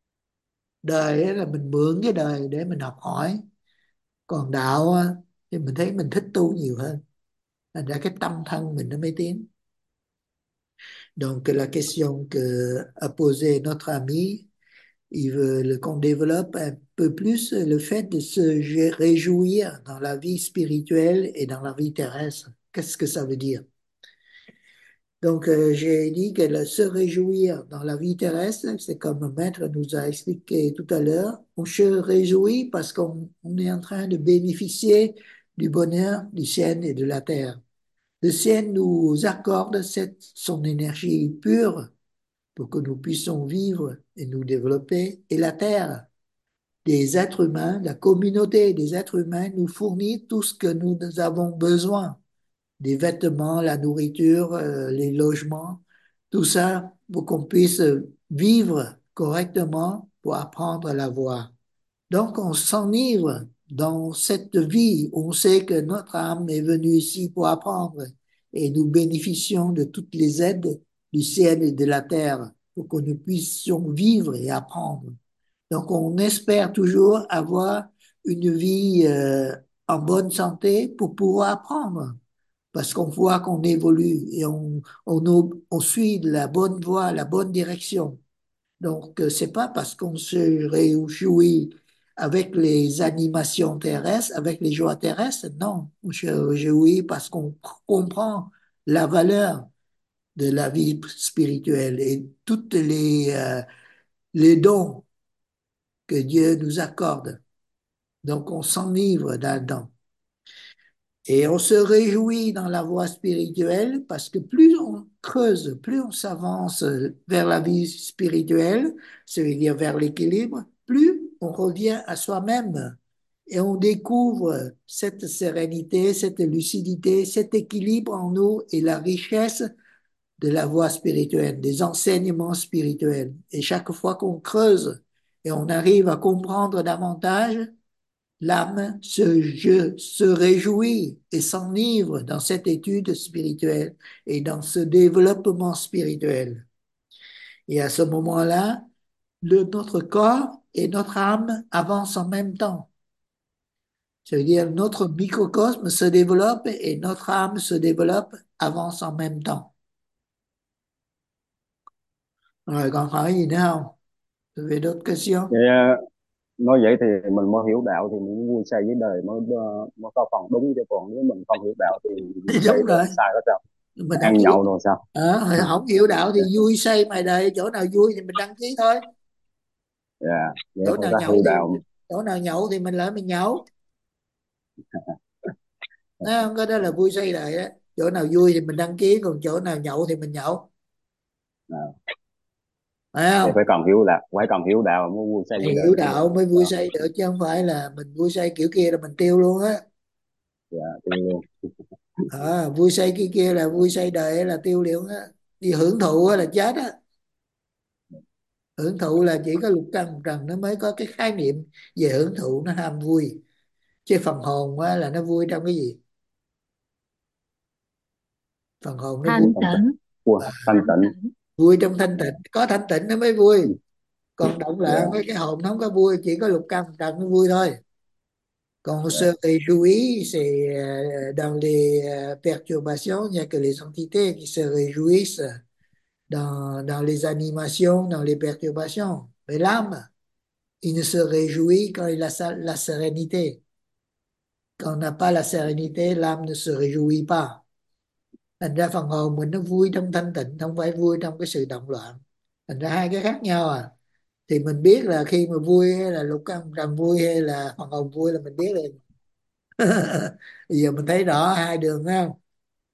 Đời á là mình mượn cái đời để mình học hỏi, còn đạo á, thì mình thấy mình thích tu nhiều hơn, thành ra cái tâm thân mình nó mới tiến. Donc la question que a posé notre ami, il veut qu'on développe un peu plus le fait de se réjouir dans la vie spirituelle et dans la vie terrestre. Qu'est-ce que ça veut dire? Donc, j'ai dit que se réjouir dans la vie terrestre, c'est comme le maître nous a expliqué tout à l'heure. On se réjouit parce qu'on est en train de bénéficier du bonheur du ciel et de la terre. Le ciel nous accorde son énergie pure pour que nous puissions vivre et nous développer. Et la terre, des êtres humains, la communauté des êtres humains nous fournit tout ce que nous avons besoin, des vêtements, la nourriture, les logements, tout ça pour qu'on puisse vivre correctement pour apprendre la voie. Donc on s'enivre dans cette vie où on sait que notre âme est venue ici pour apprendre, et nous bénéficions de toutes les aides du ciel et de la terre pour que nous puissions vivre et apprendre. Donc on espère toujours avoir une vie en bonne santé pour pouvoir apprendre, parce qu'on voit qu'on évolue et on suit la bonne voie, la bonne direction. Donc, c'est pas parce qu'on se réjouit avec les animations terrestres, avec les joies terrestres, non. On se réjouit parce qu'on comprend la valeur de la vie spirituelle et toutes les dons que Dieu nous accorde. Donc, on s'enivre là-dedans. Et on se réjouit dans la voie spirituelle parce que plus on creuse, plus on s'avance vers la vie spirituelle, c'est-à-dire vers l'équilibre, plus on revient à soi-même et on découvre cette sérénité, cette lucidité, cet équilibre en nous et la richesse de la voie spirituelle, des enseignements spirituels. Et chaque fois qu'on creuse et on arrive à comprendre davantage, l'âme se réjouit et s'enivre dans cette étude spirituelle et dans ce développement spirituel. Et à ce moment-là, notre corps et notre âme avancent en même temps. C'est-à-dire notre microcosme se développe et notre âme se développe, avance en même temps. Rồi còn hỏi gì nữa không? Về d'autres questions? Vậy nói vậy thì mình mới hiểu đạo thì mình vui say với đời mới có phần đúng, chứ còn nếu mình không hiểu đạo thì vui say Đúng đời rồi. sai hết sao? Mình không Ăn hiểu, nhậu rồi sao? không hiểu đạo thì vui say mày đời, chỗ nào vui thì mình đăng ký thôi. Dạ, vậy chỗ không nào có nhậu hiểu thì đạo. chỗ nào nhậu thì mình lại mình nhậu. Nó không có, đó là vui say đời á. Chỗ nào vui thì mình đăng ký, còn chỗ nào nhậu thì mình nhậu, À, phải vậy không? phải cần hiểu đạo mới vui say với đời Hiểu đúng đạo không? mới vui say được, chứ không phải là mình vui say kiểu kia là mình tiêu luôn á. Dạ, thì luôn. Vui say kia kia là vui say đời là tiêu liền á. Đi hưởng thụ á là chết á. Hưởng thụ là chỉ có lục căn trần nó mới có cái khái niệm về hưởng thụ, nó ham vui, chứ phần hồn á là nó vui trong cái gì? Phần hồn nó vui, thanh tịnh, Thanh tịnh. Vui trong thanh tịnh, có thanh tịnh nó mới vui. Còn động loạn Dạ. với cái hồn nó không có vui, chỉ có lục căn trần nó vui thôi. Còn Dạ. se réjouit, c'est dans les perturbations, il n'y a que les entités qui se réjouissent dans les animations, dans les perturbations. Mais l'âme, il ne se réjouit quand il a la sérénité. Quand on n'a pas la sérénité, l'âme ne se réjouit pas. Thành ra phần hồn mình nó vui trong thanh tịnh, không phải vui trong cái sự động loạn. Thành ra hai cái khác nhau à. Thì mình biết là khi mà vui hay là lục căn trần vui hay là phần hồn vui là mình biết liền. Bây giờ mình thấy rõ hai đường phải không?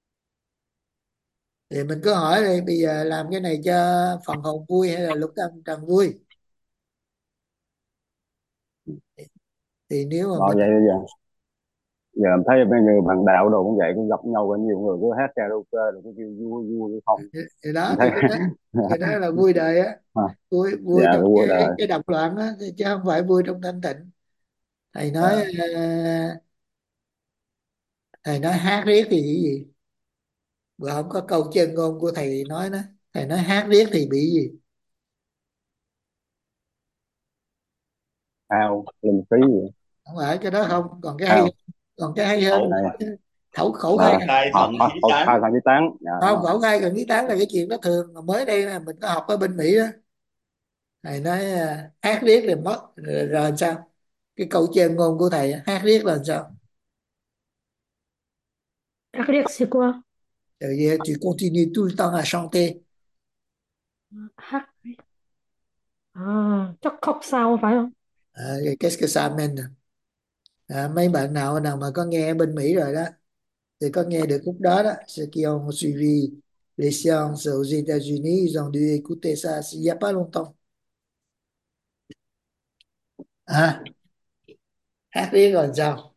Thì mình cứ hỏi đi, bây giờ làm cái này cho phần hồn vui hay là lục căn trần vui? Thì nếu mà Rồi mình vậy giờ giờ em thấy mấy người bạn đạo đồ cũng vậy, cũng gặp nhau với nhiều người cứ hát karaoke rồi cứ kêu vui vui không. thì Em đó thì thấy cái đó là vui đời á, à, vui dạ vui trong cái vui đời. cái động loạn á, chứ không phải vui trong thanh tịnh. Thầy nói Dạ. thầy nói hát riết thì bị gì? Và không có câu chân ngôn của thầy nói đó. Thầy nói hát riết thì bị gì? Ao linh phí gì. Không phải cái đó không, còn cái hay, Ao còn cái hay hơn Khẩu nữa. Thấu khẩu khai. là khẩu khai họ thận họ khí họ tán. khai thằng đi tán. Dạ. Không, khẩu khai gần ký tán là cái chuyện đó thường, mà mới đây là mình có học ở bên Mỹ đó. Thầy nói hát riết rồi mất rồi làm sao? Cái câu chân ngôn của thầy hát riết là làm sao? Cardiac c'est quoi? Ça veut dire tu continues tout le temps à chanter. Hát à, chắc khóc sao phải không? Qu'est-ce que ça amène? Mấy bạn nào nào mà có nghe bên Mỹ rồi đó thì có nghe được khúc đó đó. Ceux qui ont suivi les séances aux États-Unis, ils ont dû écouter ça il y a pas longtemps. Hát riết rồi làm sao?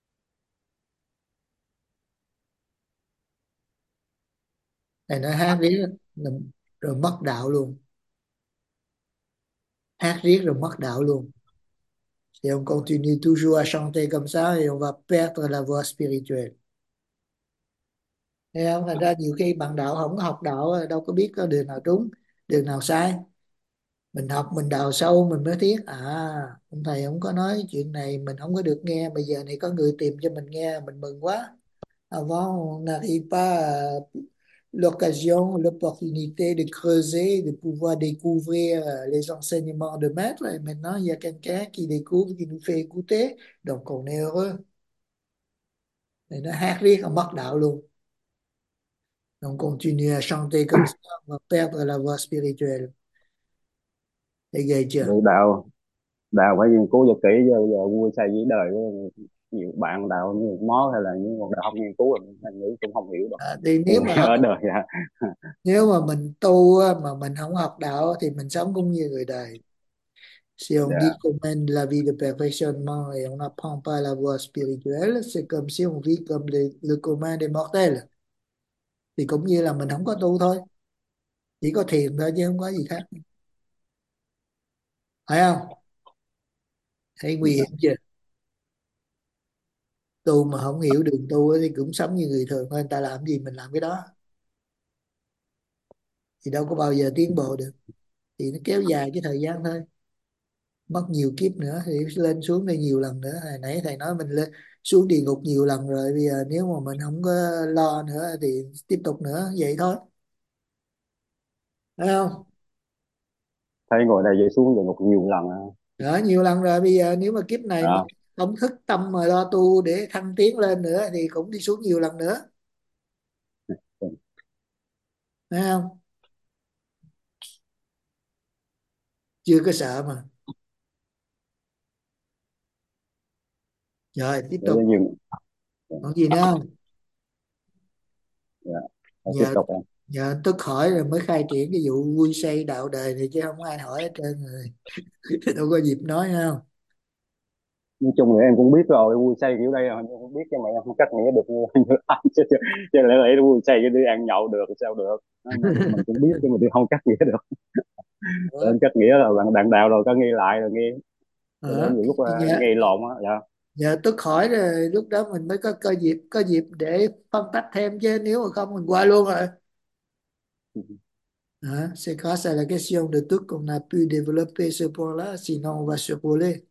Thầy nói hát riết là, rồi mất đạo luôn. Hát riết rồi mất đạo luôn. Et on continue toujours à chanter comme ça et on va perdre la voie spirituelle. Thấy không? Thành ra nhiều khi bạn đạo không có học đạo đâu có biết có đường nào trúng, đường nào sai. Mình học mình đào sâu mình mới biết ông thầy không có nói chuyện này mình không có được nghe, bây giờ này có người tìm cho mình nghe mình mừng quá. Avant on n'arrive pas à l'occasion, l'opportunité de creuser, de pouvoir découvrir les enseignements de maître. Et maintenant, il y a quelqu'un qui découvre, qui nous fait écouter. Donc, on est heureux. Et nó hát riết là mất đạo luôn. Donc, continue à chanter comme ça, on va perdre la voie spirituelle. Thấy ghê chưa? Vì đạo đạo phải nghiên cứu cho kỹ, giờ vui say với đời với nhiều bạn đạo như mó hay là những người đạo không nghiên cứu rồi mình nghĩ cũng không hiểu được. Thì nếu mà Ở đời dạ. nếu mà mình tu mà mình không học đạo thì mình sống cũng như người đời. Si on dit Dạ. qu'on mène la vie de perfectionnement et on n'apprend pas la voie spirituelle, c'est comme si on vit comme le commun des mortels. Thì cũng như là mình không có tu thôi, chỉ có thiền thôi chứ không có gì khác, phải không? Thấy nguy hiểm chưa? Tu mà không hiểu đường tu thì cũng sống như người thường thôi, người ta làm gì mình làm cái đó, thì đâu có bao giờ tiến bộ được, thì nó kéo dài cái thời gian thôi, mất nhiều kiếp nữa thì lên xuống đây nhiều lần nữa. Hồi nãy thầy nói mình lên xuống địa ngục nhiều lần rồi, bây giờ nếu mà mình không có lo nữa thì tiếp tục nữa vậy thôi, phải không? Thấy ngồi đây dậy xuống địa ngục nhiều lần à. Đó, nhiều lần rồi, bây giờ nếu mà kiếp này mà Đó. không thức tâm mà lo tu để thăng tiến lên nữa thì cũng đi xuống nhiều lần nữa, phải không? Chưa có sợ mà. Rồi tiếp Để tục, nhiều. còn gì nữa không? Dạ. Để tiếp nhờ tục em. nhờ anh Tức hỏi rồi mới khai triển cái vụ vui say đạo đời này chứ không ai hỏi hết trơn rồi. Đâu có dịp nói không. Nói chung là em cũng biết rồi, vui say kiểu đây là em không biết, nhưng mà em không cách nghĩa được như anh chứ chứ lại vui say cái đi ăn nhậu được sao được. Mình cũng biết nhưng mà tôi không cách nghĩa được. Em cách nghĩa là bạn đàn đạo rồi có ghi lại rồi nghe, rồi để nhiều lúc nhờ, nghe lộn á. Dạ. nhờ Tức hỏi rồi lúc đó mình mới có dịp để phân tách thêm, chứ nếu mà không mình qua luôn rồi. Hein, c'est grâce à la question de Tuck qu'on a pu développer ce point-là, sinon on va survoler.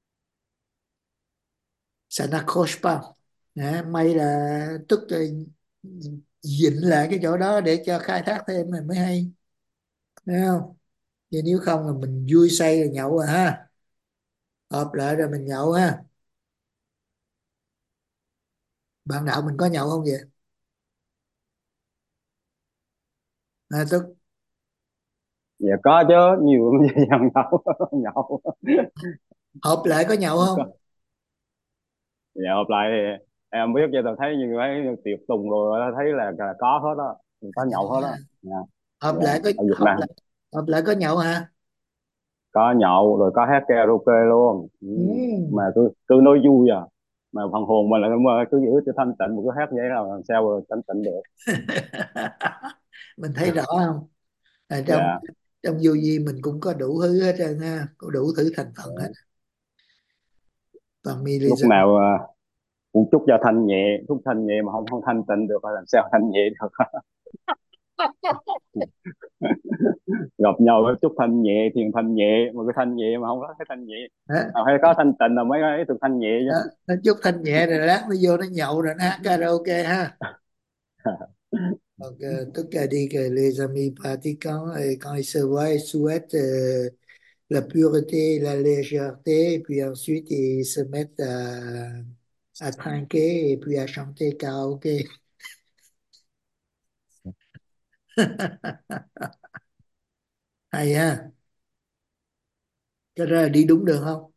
Ça n'accroche pas. Hein, may là Tuck dịnh lại cái chỗ đó để cho khai thác thêm mà mới hay. Thấy không? Chứ nếu không là mình vui say rồi nhậu rồi ha. Họp lại rồi mình nhậu ha. Bạn đạo mình có nhậu không vậy? À, Tuck. Dạ có chứ, nhiều lắm chứ không nhậu. Nhậu. Họp lại có nhậu Có. không? Dạ họp lại thì em không biết, cho tôi thấy như mấy tiệc tùng rồi thấy là có hết đó, có nhậu hết đó. Dạ. Họp Dạ. lại có Ở Việt họp Nam lại họp lại có nhậu hả? có nhậu rồi có hát karaoke luôn. Ừ. Mà cứ nói vui à, mà phần hồn mình là cứ giữ cho thanh tịnh, mà cứ hát vậy là làm sao mà thanh tịnh được. Mình thấy rõ không? Ở trong Dạ. trong vô vi mình cũng có đủ thứ hết trơn ha, có đủ thứ thành phần hết. Còn Lúc Milism nào cũng chúc cho thanh nhẹ, chúc thanh nhẹ mà không không thanh tịnh được là làm sao thanh nhẹ được. Gặp nhau với chúc thanh nhẹ, thiền thanh nhẹ, mà cái thanh nhẹ mà không có cái thanh nhẹ, đó, phải có thanh tịnh là mới ấy được thanh nhẹ đó. chứ. Nó chút thanh nhẹ rồi lát nó vô nó nhậu rồi nó hát karaoke ha. Donc, tất cả đi que les amis pratiquants, quand ils se voient, ils souhaitent la pureté, la légèreté, et puis ensuite ils se mettent à trinquer et puis à chanter karaoké. Hay ha, cái đó là đi đúng đường không?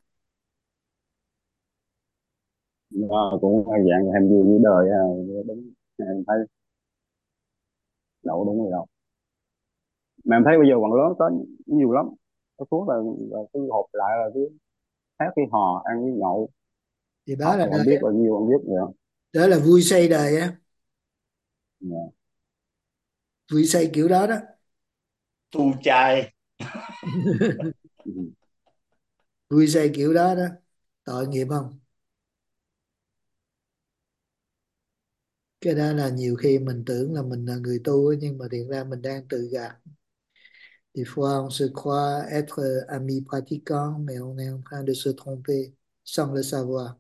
Đó, cũng dạng ham vui với đời à, đúng. Em thấy đâu đúng rồi đâu, mà em thấy bây giờ quận lớn có nhiều lắm, có thuốc là cứ họp lại là cứ hát cái hò ăn với nhậu, Thì đó học là thì đời, không biết bao nhiêu không biết vậy. đó là vui say đời á, Dạ. vui say kiểu đó đó. Tu trai. Ừ. Vui say kiểu đó đó, tội nghiệp không? Cái đó là nhiều khi mình tưởng là mình là người tu ấy, nhưng mà thiệt ra mình đang tự gạt. Des fois on se croit être ami pratiquant mais on est en train de se tromper sans le savoir.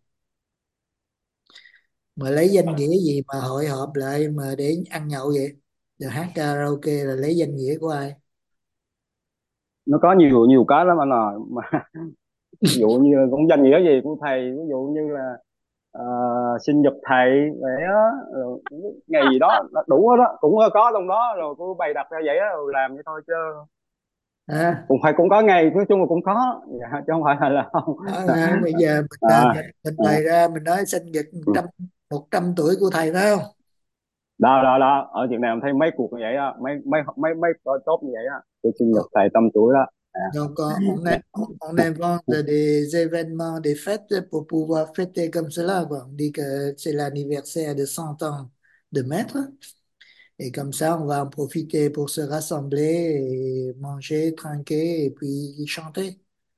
Mà lấy danh nghĩa gì mà hội họp lại mà để ăn nhậu vậy? Rồi hát karaoke là lấy danh nghĩa của ai? Nó có nhiều nhiều cái lắm anh à, mà ví dụ như là cũng danh nghĩa gì của thầy, ví dụ như là ờ, sinh nhật thầy vậy á, rồi ngày gì đó là đủ hết đó, cũng có trong đó rồi cứ bày đặt ra vậy á, rồi làm vậy thôi chứ À, cũng phải cũng có ngày, nói chung là cũng có, dạ, chứ không phải là không. đó là bây giờ mình, À, mình à, bày ra mình nói sinh nhật ừ. 100 tuổi của thầy phải không? Đó ở Việt Nam thấy mấy cuộc như vậy á, mấy mấy mấy mấy có tốt như vậy á, tôi sinh nhật thầy 100 tuổi đó. À. Donc, on invente des événements, des fêtes pour pouvoir fêter comme cela, quoi. On dit que c'est l'anniversaire de 100 ans de maître, et comme ça, on va en profiter pour se rassembler et manger, trinquer, et puis chanter.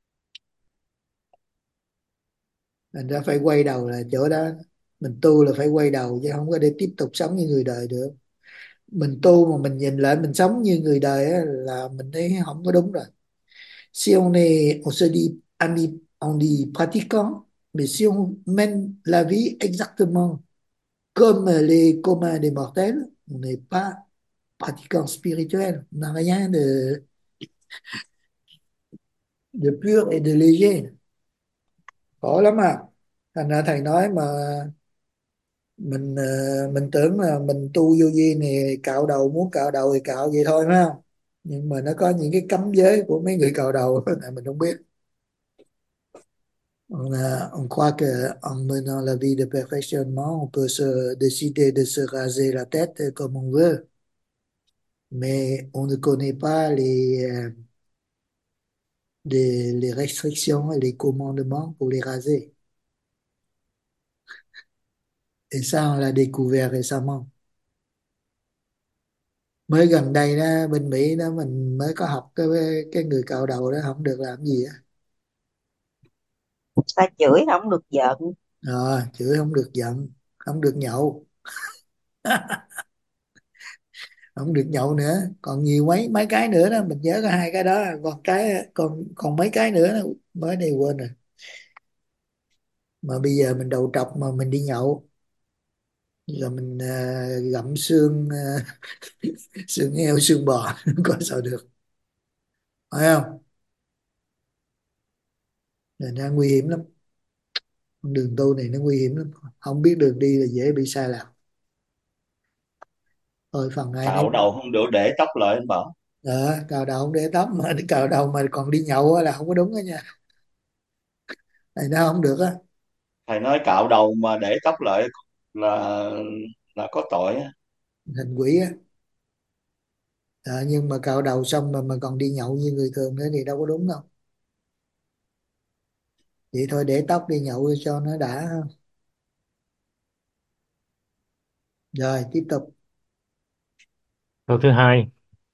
Mình ra phải quay đầu là chỗ đó. Mình tu là phải quay đầu, chứ không có để tiếp tục sống như người đời được. Mình tu mà mình nhìn lại mình sống như người đời á, là mình thấy không có đúng rồi. Si on se dit ami, on dit pratiquant, mais si on mène la vie exactement comme les communs des mortels, on n'est pas pratiquant spirituel. On n'a rien de pur et de léger. Khổ lắm à. Thành ra thầy nói mà mình mình tưởng là mình tu vô vi này cạo đầu, muốn cạo đầu thì cạo vậy thôi phải không? Nhưng mà nó có những cái cấm giới của mấy người cạo đầu là mình không biết. On croit qu'en menant la vie de perfectionnement, on peut se décider de se raser la tête comme on veut, mais on ne connaît pas les restrictions et les commandements pour les raser. Et ça, on l'a découvert récemment. Mới gần đây đó, bên Mỹ đó mình mới có học cái người cạo đầu đó không được làm gì á. Ta chửi không được giận. Chửi không được giận, không được nhậu. Không được nhậu nữa, còn nhiều mấy cái nữa đó, mình nhớ có hai cái đó, còn còn mấy cái nữa đó, mới đây quên rồi. Mà bây giờ mình đầu trọc mà mình đi nhậu, giờ mình gặm xương xương heo xương bò có sao được, phải không? Nên ra nguy hiểm lắm, con đường tu này nó nguy hiểm lắm, không biết đường đi là dễ bị sai lạc. Thôi phần ai nấy. Cạo đầu không được, để tóc lại anh bảo. Cạo đầu không để tóc, mà cạo đầu mà còn đi nhậu á là không có đúng đó nha, này nó không được á. Thầy nói cạo đầu mà để tóc lại là là có tội á. Thành quỷ á. Nhưng mà cạo đầu xong mà còn đi nhậu như người thường nữa thì đâu có đúng đâu. Vậy thôi để tóc đi nhậu cho nó đã. Rồi tiếp tục. Câu thứ hai,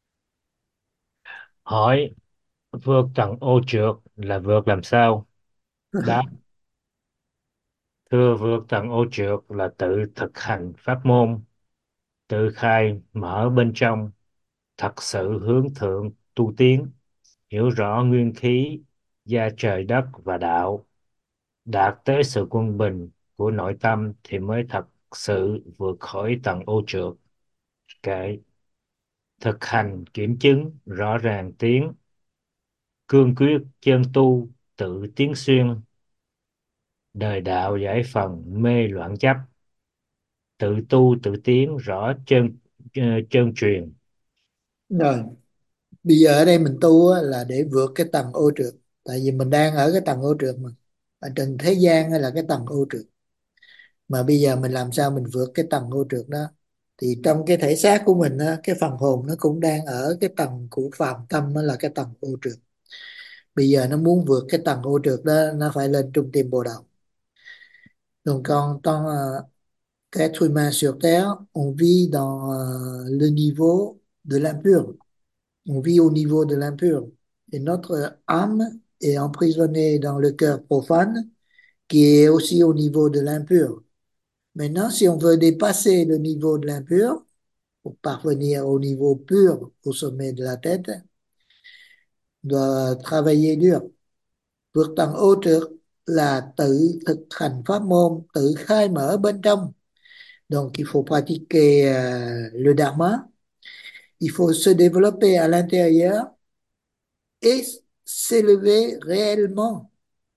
hỏi vượt tầng ô trượt là vượt làm sao? Đáp, thưa, vượt tầng ô trượt là tự thực hành pháp môn, tự khai mở bên trong, thật sự hướng thượng tu tiến, hiểu rõ nguyên khí, gia trời đất và đạo, đạt tới sự quân bình của nội tâm thì mới thật sự vượt khỏi tầng ô trượt. Kệ, thực hành kiểm chứng rõ ràng tiến, cương quyết chân tu tự tiến xuyên, đời đạo giải phần mê loạn chấp, tự tu tự tiến rõ chân truyền. Rồi bây giờ ở đây mình tu á, là để vượt cái tầng ô trượt, tại vì mình đang ở cái tầng ô trượt mà, ở trên thế gian hay là cái tầng ô trượt, mà bây giờ mình làm sao mình vượt cái tầng ô trượt đó. Thì trong cái thể xác của mình á, cái phần hồn nó cũng đang ở cái tầng của phàm tâm, đó là cái tầng ô trượt. Bây giờ nó muốn vượt cái tầng ô trượt đó, nó phải lên trung tâm bồ đầu. Donc quand qu'être humain sur Terre, on vit dans le niveau de l'impur. On vit au niveau de l'impur. Et notre âme est emprisonnée dans le cœur profane, qui est aussi au niveau de l'impur. Maintenant, si on veut dépasser le niveau de l'impur, pour parvenir au niveau pur, au sommet de la tête, on doit travailler dur. Vượt tầng ô trượt là tự thực hành pháp môn, tự khai mở bên trong. Donc, il faut pratiquer le dharma. Il faut se développer à l'intérieur et s'élever réellement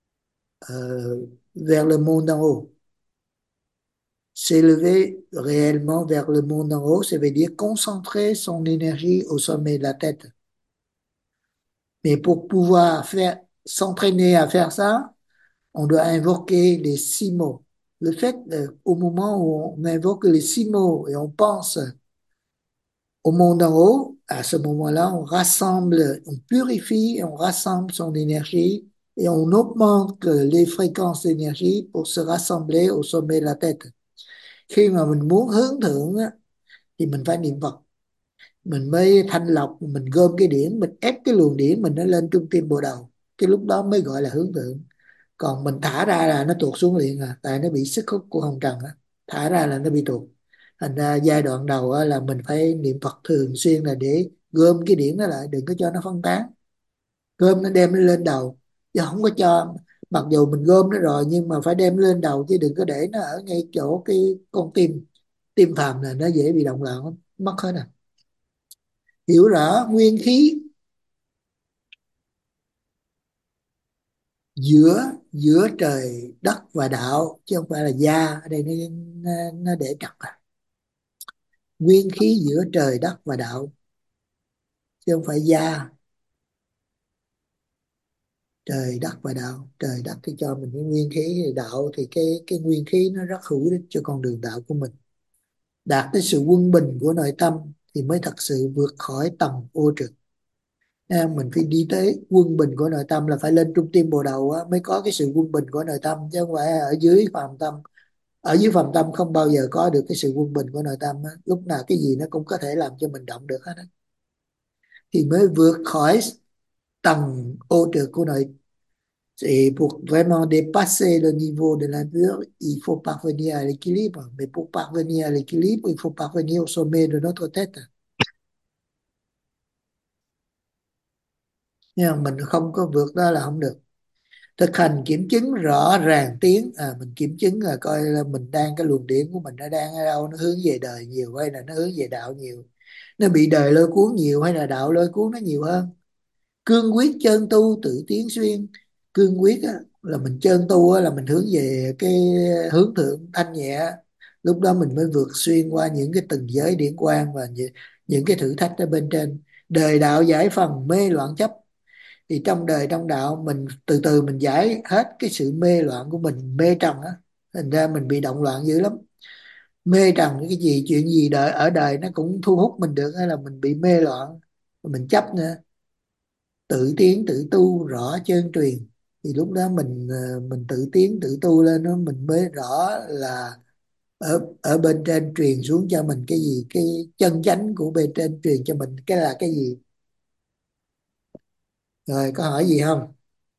vers le monde en haut. S'élever réellement vers le monde en haut, ça veut dire concentrer son énergie au sommet de la tête. Mais pour pouvoir s'entraîner à faire ça, on doit invoquer les 6 mots. Le fait, au moment où on invoque les 6 mots et on pense au monde en haut, à ce moment-là, on rassemble, on purifie, on rassemble son énergie et on augmente les fréquences d'énergie pour se rassembler au sommet de la tête. Khi mà mình muốn hướng thượng á, thì mình phải niệm Phật, mình mới thanh lọc, mình gom cái điển, mình ép cái luồng điển mình nó lên trung tim bộ đầu, cái lúc đó mới gọi là hướng thượng. Còn mình thả ra là nó tuột xuống liền tại nó bị sức hút của hồng trần thả ra là nó bị tuột. Thành ra giai đoạn đầu là mình phải niệm Phật thường xuyên là để gom cái điển nó lại, đừng có cho nó phân tán, gom nó đem nó lên đầu, chứ không có cho, mặc dù mình gom nó rồi nhưng mà phải đem lên đầu, chứ đừng có để nó ở ngay chỗ cái con tim, tim phàm là nó dễ bị động loạn, mất hết hiểu rõ nguyên khí giữa giữa trời đất và đạo, chứ không phải là gia ở đây nó để trật nguyên khí giữa trời đất và đạo, chứ không phải gia. Trời đất và đạo, trời đất thì cho mình cái nguyên khí, thì đạo thì cái nguyên khí nó rất hữu ích cho con đường đạo của mình. Đạt tới sự quân bình của nội tâm thì mới thật sự vượt khỏi tầng ô trực. Mình phải đi tới quân bình của nội tâm, là phải lên trung tim bồ đầu mới có cái sự quân bình của nội tâm, chứ không phải ở dưới phàm tâm. Ở dưới phàm tâm không bao giờ có được cái sự quân bình của nội tâm lúc nào cái gì nó cũng có thể làm cho mình động được hết thì mới vượt khỏi tầng ô trượt của nội. Et pour vraiment dépasser le niveau de l'impur, il faut parvenir à l'équilibre. Mais pour parvenir à l'équilibre, il faut parvenir au sommet de notre tête. Nhưng mà mình không có vượt đó là không được. Thực hành kiểm chứng rõ ràng tiếng, mình kiểm chứng là coi là mình đang, cái luồng điển của mình nó đang ở đâu, nó hướng về đời nhiều hay là nó hướng về đạo nhiều, nó bị đời lôi cuốn nhiều hay là đạo lôi cuốn nó nhiều hơn. Cương quyết chân tu tự tiến xuyên. Cương quyết á, là mình chân tu á, là mình hướng về cái hướng thượng thanh nhẹ, lúc đó mình mới vượt xuyên qua những cái từng giới điển quang và những cái thử thách ở bên trên. Đời đạo giải phần mê loạn chấp, thì trong đời trong đạo mình từ từ mình giải hết cái sự mê loạn của mình, mê trần á, thành ra mình bị động loạn dữ lắm. Mê trần cái gì, chuyện gì đời ở đời nó cũng thu hút mình được, hay là mình bị mê loạn, mình chấp nữa. Tự tiến tự tu rõ chân truyền, thì lúc đó mình tự tiến tự tu lên đó, mình mới rõ là ở ở bên trên truyền xuống cho mình cái gì, cái chân chánh của bên trên truyền cho mình cái là cái gì. Rồi có hỏi gì không?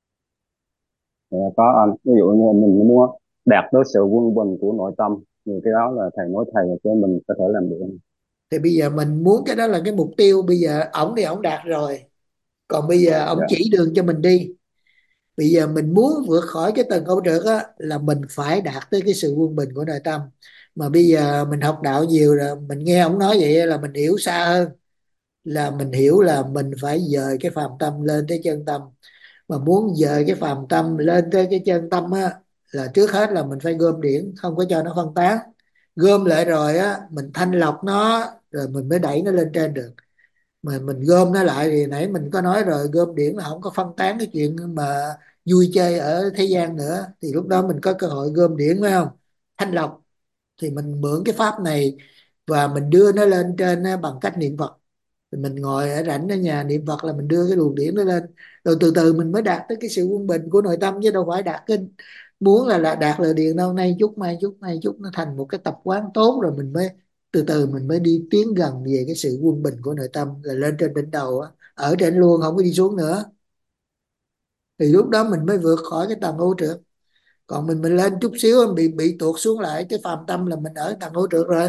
Có anh, ví dụ như mình muốn đạt tới sự quân bình của nội tâm, thì cái đó là thầy nói thầy cho mình có thể làm được không? Thì bây giờ mình muốn cái đó là cái mục tiêu, bây giờ ổng thì ổng đạt rồi, còn bây giờ ổng Dạ. chỉ đường cho mình đi. Bây giờ mình muốn vượt khỏi cái tầng câu trượt á, là mình phải đạt tới cái sự quân bình của nội tâm. Mà bây giờ mình học đạo nhiều rồi, mình nghe ông nói vậy là mình hiểu xa hơn, là mình hiểu là mình phải dời cái phàm tâm lên tới chân tâm. Mà muốn dời cái phàm tâm lên tới cái chân tâm á, là trước hết là mình phải gom điển, không có cho nó phân tán. Gom lại rồi á, mình thanh lọc nó, rồi mình mới đẩy nó lên trên được. Mà mình gom nó lại thì nãy mình có nói rồi, gom điển là không có phân tán cái chuyện mà vui chơi ở thế gian nữa, thì lúc đó mình có cơ hội gom điển, phải không? Thanh lọc. Thì mình mượn cái pháp này và mình đưa nó lên trên á, bằng cách niệm Phật. Thì mình ngồi ở rảnh ở nhà niệm Phật là mình đưa cái luồng điển nó lên, rồi từ từ mình mới đạt tới cái sự quân bình của nội tâm, chứ đâu phải đạt cái muốn là đạt là điện đâu, nay chút mai chút nay chút, nó thành một cái tập quán tốt rồi mình mới từ từ mình mới đi tiến gần về cái sự quân bình của nội tâm, là lên trên đỉnh đầu á, ở trên luôn không có đi xuống nữa. Thì lúc đó mình mới vượt khỏi cái tầng ô trượt. Còn mình lên chút xíu mình bị tuột xuống lại cái phàm tâm là mình ở tầng ô trượt rồi.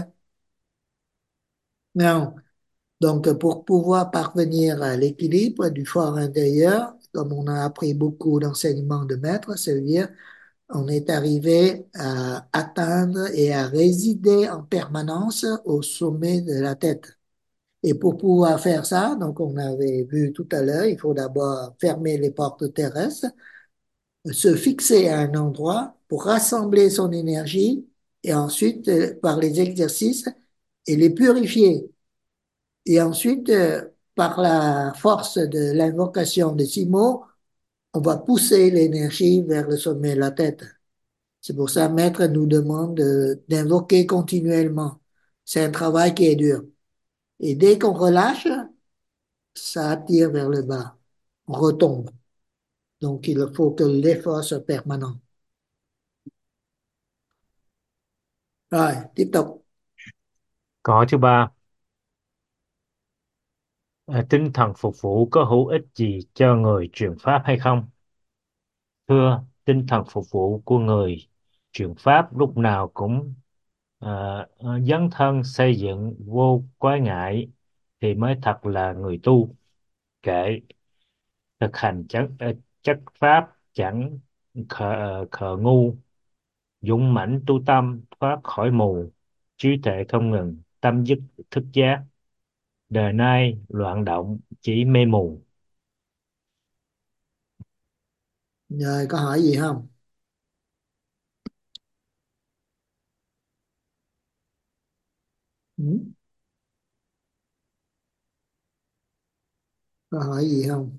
Nghe không? Donc, pour pouvoir parvenir à l'équilibre du fort intérieur, comme on a appris beaucoup d'enseignements de maîtres, ça veut dire on est arrivé à atteindre et à résider en permanence au sommet de la tête. Et pour pouvoir faire ça, donc on avait vu tout à l'heure, il faut d'abord fermer les portes terrestres, se fixer à un endroit pour rassembler son énergie et ensuite, par les exercices, et les purifier. Et ensuite, par la force de l'invocation de six mots, on va pousser l'énergie vers le sommet de la tête. C'est pour ça, Maître nous demande d'invoquer continuellement. C'est un travail qui est dur. Et dès qu'on relâche, ça attire vers le bas. On retombe. Donc, il faut que l'effort soit permanent. Rồi, tiếp tục. Câu thứ ba, tinh thần phục vụ có hữu ích gì cho người truyền pháp hay không? Thưa, tinh thần phục vụ của người truyền pháp lúc nào cũng dấn thân xây dựng vô quái ngại thì mới thật là người tu. Kệ, thực hành chất pháp chẳng khờ ngu, dũng mãnh tu tâm thoát khỏi mù, trí tuệ không ngừng tâm dứt thức giác, đời nay loạn động chỉ mê mù. Rồi, có hỏi gì không? Ừ? Có hỏi gì không?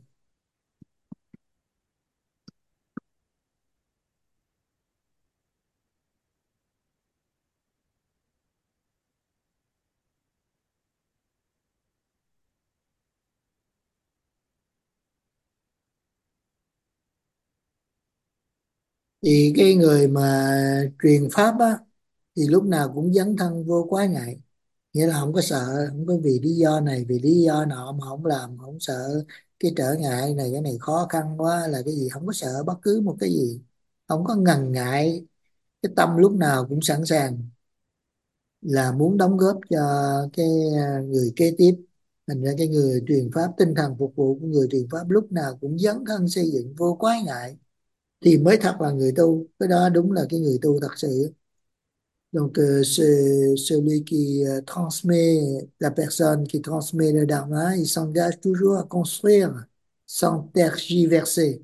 Thì cái người mà truyền pháp á, thì lúc nào cũng dấn thân vô quái ngại, nghĩa là không có sợ, không có vì lý do này vì lý do nọ mà không làm, không sợ cái trở ngại này, cái này khó khăn quá là cái gì, không có sợ bất cứ một cái gì, không có ngần ngại. Cái tâm lúc nào cũng sẵn sàng là muốn đóng góp cho cái người kế tiếp. Thành ra cái người truyền pháp, tinh thần phục vụ của người truyền pháp lúc nào cũng dấn thân xây dựng vô quái ngại thì mới thật là người tu. Cái đó đúng là cái người tu thật sự. Donc celui qui transmet, la personne qui transmet le dharma, il s'engage toujours à construire sans tergiverser.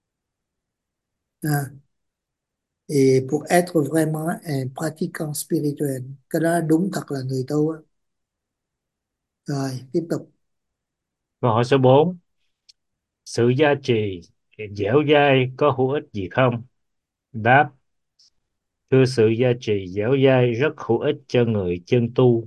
Ah. Et pour être vraiment un pratiquant spirituel. Cái đó đúng thật là người tu á. Rồi tiếp tục. Câu hỏi số 4. Sự gia trì dẻo dai có hữu ích gì không? Đáp: thưa, sự gia trì dẻo dai rất hữu ích cho người chân tu.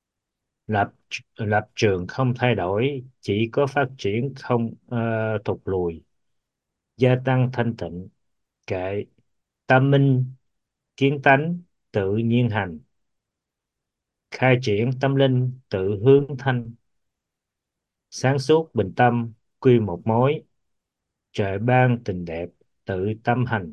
Lập trường không thay đổi, chỉ có phát triển không thụt lùi. Gia tăng thanh tịnh, kệ, tâm minh, kiến tánh, tự nhiên hành. Khai triển tâm linh, tự hướng thanh. Sáng suốt bình tâm, quy một mối. Trời ban tình đẹp, tự tâm hành.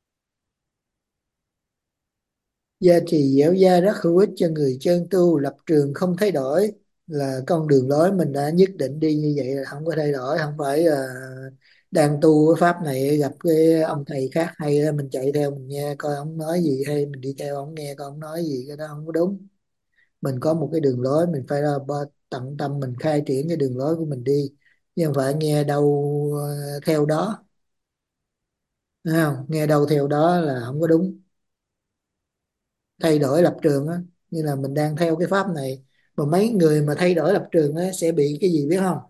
Gia trì dẻo dai rất hữu ích cho người chân tu. Lập trường không thay đổi là con đường lối mình đã nhất định đi như vậy là không có thay đổi. Không phải đang tu cái pháp này gặp cái ông thầy khác hay đó, mình chạy theo mình nghe coi ông nói gì, hay mình đi theo ông nghe coi ông nói gì. Cái đó không có đúng. Mình có một cái đường lối, mình phải tận tâm mình khai triển cái đường lối của mình đi, chứ không phải nghe đâu theo đó. Thấy không? Nghe đâu theo đó là không có đúng. Thay đổi lập trường á, như là mình đang theo cái pháp này mà mấy người mà thay đổi lập trường á sẽ bị cái gì biết không?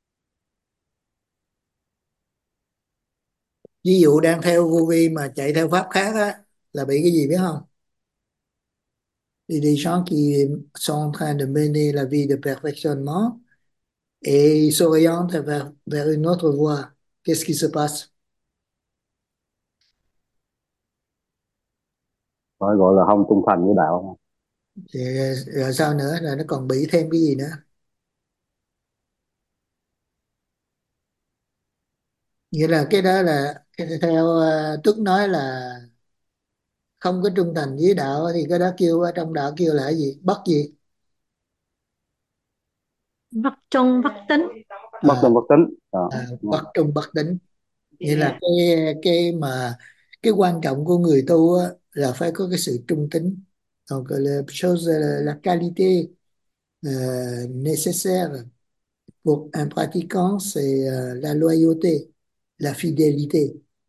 Ví dụ đang theo vô vi mà chạy theo pháp khác á là bị cái gì biết không? Thì des gens qui sont en train de mener la vie de perfectionnement et ils s'orientent vers une autre voie. Qu'est-ce qui se passe? Phải gọi là không trung thành với đạo. Thì rồi sao nữa, là nó còn bị thêm cái gì nữa? Nghĩa là cái đó là theo Tuấn nói là không có trung thành với đạo, thì cái đó kêu ở trong đạo kêu là cái gì? Bất gì? Bất trung bất tín. Bất À, trung bất tín. bất trung bất tín. Nghĩa là cái quan trọng của người tu á, là phải có cái sự trung tín. Donc la qualité nécessaire pour un pratiquant, c'est la loyauté, la fidélité.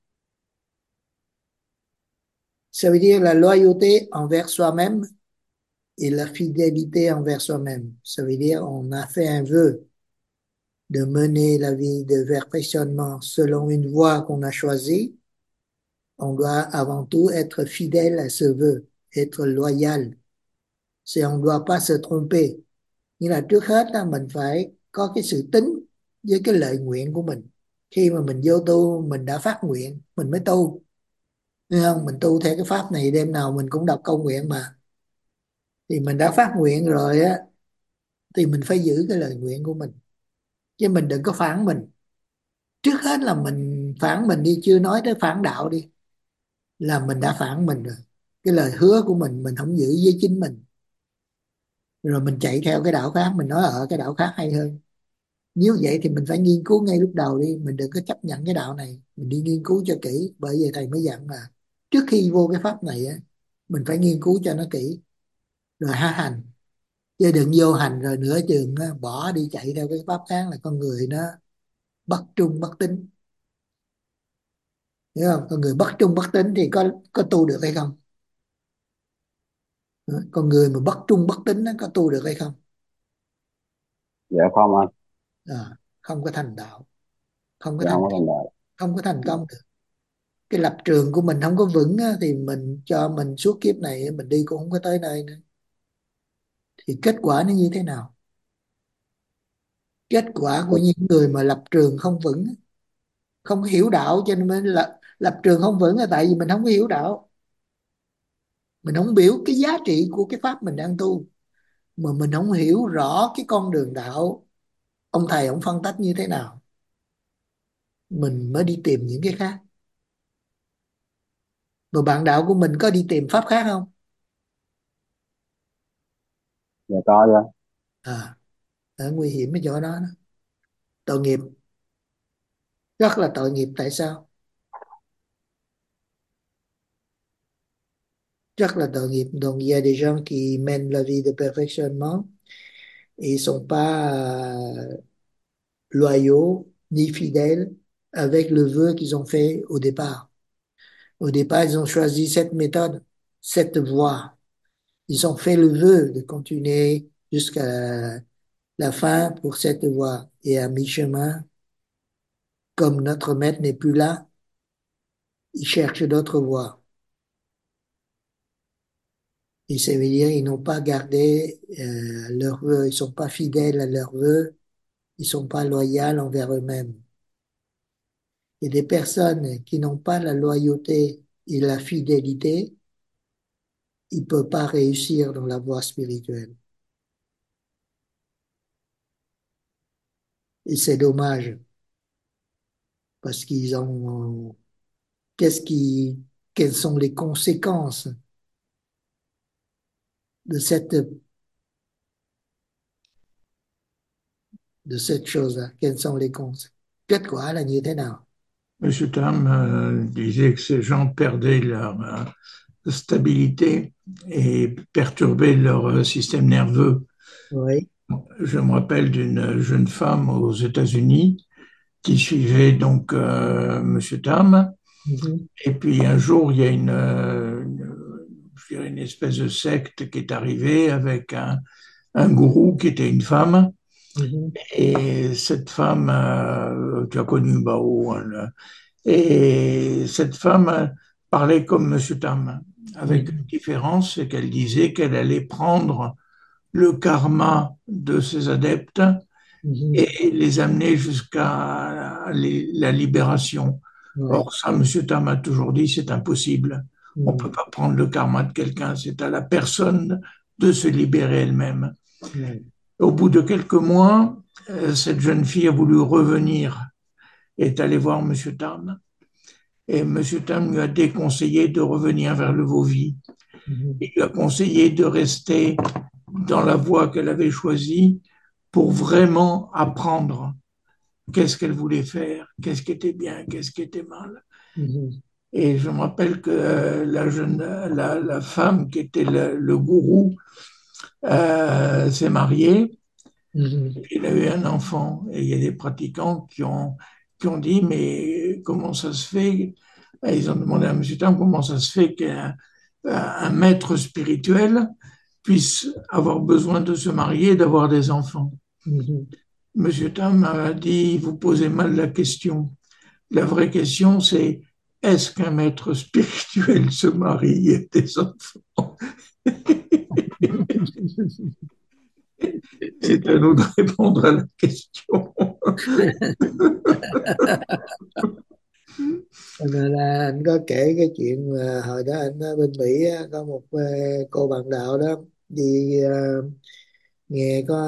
Ça veut dire la loyauté envers soi-même et la fidélité envers soi-même. Ça veut dire on a fait un vœu de mener la vie de perfectionnement selon une voie qu'on a choisie. On doit avant tout être fidèle à ce vœu, être loyal. C'est on ne doit pas se tromper. Nghĩa là trước hết là mình phải có cái sự tín với cái lợi nguyện của mình. Khi mà mình vô tu, mình đã phát nguyện, mình mới tu. Thấy không? Mình tu theo cái pháp này đêm nào mình cũng đọc câu nguyện mà. Thì mình đã phát nguyện rồi á, thì mình phải giữ cái lời nguyện của mình. Chứ mình đừng có phản mình. Trước hết là mình phản mình đi, chưa nói tới phản đạo đi, là mình đã phản mình rồi. Cái lời hứa của mình không giữ với chính mình, rồi mình chạy theo cái đạo khác, mình nói ở cái đạo khác hay hơn. Nếu vậy thì mình phải nghiên cứu ngay lúc đầu đi, mình đừng có chấp nhận cái đạo này, mình đi nghiên cứu cho kỹ. Bởi vậy thầy mới dặn là trước khi vô cái pháp này á, mình phải nghiên cứu cho nó kỹ rồi há hành. Chứ đừng vô hành rồi nửa chừng á, bỏ đi chạy theo cái pháp khác là con người nó bất trung bất tín. Hiểu không? Con người bất trung bất tín thì có tu được hay không? Con người mà bất trung bất tín nó có tu được hay không? Dạ không anh. Không có thành đạo, không có Dạ không thành có thành đạo. không có thành công được. Cái lập trường của mình không có vững á, thì mình cho mình suốt kiếp này mình đi cũng không có tới nơi nữa. Thì kết quả nó như thế nào? Kết quả của những người mà lập trường không vững, không có hiểu đạo, cho nên mới lập trường không vững là tại vì mình không có hiểu đạo. Mình không hiểu cái giá trị của cái pháp mình đang tu, mà mình không hiểu rõ cái con đường đạo ông thầy ông phân tách như thế nào, mình mới đi tìm những cái khác. Mà bạn đạo của mình có đi tìm pháp khác không? Dạ có chứ. À, Ở nguy hiểm cái chỗ đó, đó. Tội nghiệp, rất là tội nghiệp. Tại sao? Rất là tội nghiệp. Donc il y a des gens qui mènent la vie de perfectionnement et ils sont pas loyaux ni fidèles avec le vœu qu'ils ont fait au départ. Au départ, ils ont choisi cette méthode, cette voie. Ils ont fait le vœu de continuer jusqu'à la fin pour cette voie. Et à mi-chemin, comme notre maître n'est plus là, ils cherchent d'autres voies. Et ça veut dire ils n'ont pas gardé leurs vœux, ils sont pas fidèles à leurs vœux, ils sont pas loyaux envers eux-mêmes. Et des personnes qui n'ont pas la loyauté et la fidélité, ils ne peuvent pas réussir dans la voie spirituelle. Et c'est dommage parce qu'ils ont, qu'est-ce qui, quelles sont les conséquences de cette chose-là? Quelles sont les conséquences? Kết quả là như thế nào? Monsieur Tam disait que ces gens perdaient leur stabilité et perturbaient leur système nerveux. Oui. Je me rappelle d'une jeune femme aux États-Unis qui suivait donc Monsieur Tam. Mhm. Et puis un jour, il y a je dirais une espèce de secte qui est arrivée avec un gourou qui était une femme. Mhm. Et cette femme, tu as connu Bao, hein, et cette femme parlait comme Monsieur Tam, avec une différence, c'est qu'elle disait qu'elle allait prendre le karma de ses adeptes Mhm. et les amener jusqu'à la libération. Ouais. Or, ça, Monsieur Tam a toujours dit, c'est impossible. On ne Mhm. peut pas prendre le karma de quelqu'un, c'est à la personne de se libérer elle-même. Ouais. Au bout de quelques mois, cette jeune fille a voulu revenir, est allée voir Monsieur Tam. Et Monsieur Tam lui a déconseillé de revenir vers le Vauvy. Mhm. Il lui a conseillé de rester dans la voie qu'elle avait choisie pour vraiment apprendre qu'est-ce qu'elle voulait faire, qu'est-ce qui était bien, qu'est-ce qui était mal. Mhm. Et je me rappelle que la femme qui était le gourou s'est mariée. Mhm. Il a eu un enfant et il y a des pratiquants qui ont dit mais comment ça se fait? Et ils ont demandé à M. Tam comment ça se fait qu'un maître spirituel puisse avoir besoin de se marier et d'avoir des enfants. Mhm. M. Tam a dit vous posez mal la question. La vraie question c'est est-ce qu'un maître spirituel se marie et a des enfants? C'est à nous de répondre à la question. Cho nên là anh có kể cái chuyện mà hồi đó anh ở bên Mỹ á, có một cô bạn đạo đó đi nghe có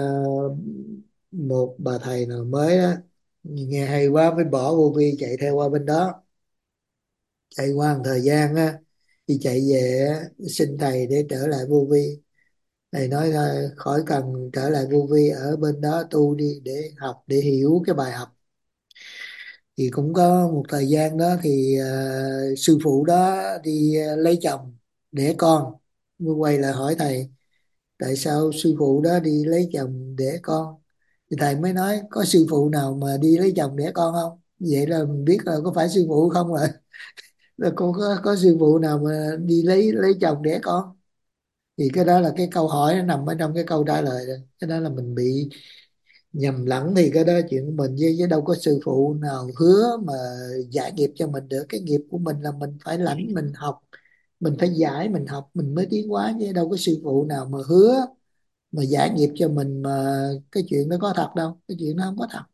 một bà thầy nào mới đó nghe hay quá mới bỏ vô vi chạy theo qua bên đó, chạy qua một thời gian á thì chạy về á, xin thầy để trở lại vô vi. Thầy nói là khỏi cần trở lại vô vi, ở bên đó tu đi để học, để hiểu cái bài học. Thì cũng có một thời gian đó thì sư phụ đó đi lấy chồng đẻ con, mới quay lại hỏi thầy tại sao sư phụ đó đi lấy chồng đẻ con. Thì thầy mới nói có sư phụ nào mà đi lấy chồng đẻ con không, vậy là mình biết là có phải sư phụ không rồi. Là cô có sư phụ nào mà đi lấy chồng đẻ con. Thì cái đó là cái câu hỏi nó nằm ở trong cái câu trả lời rồi, cái đó là mình bị nhầm lẫn. Thì cái đó chuyện của mình, chứ đâu có sư phụ nào hứa mà giải nghiệp cho mình được. Cái nghiệp của mình là mình phải lãnh, mình học, mình phải giải, mình học mình mới tiến hóa, chứ đâu có sư phụ nào mà hứa mà giải nghiệp cho mình mà cái chuyện đó có thật đâu, cái chuyện đó không có thật.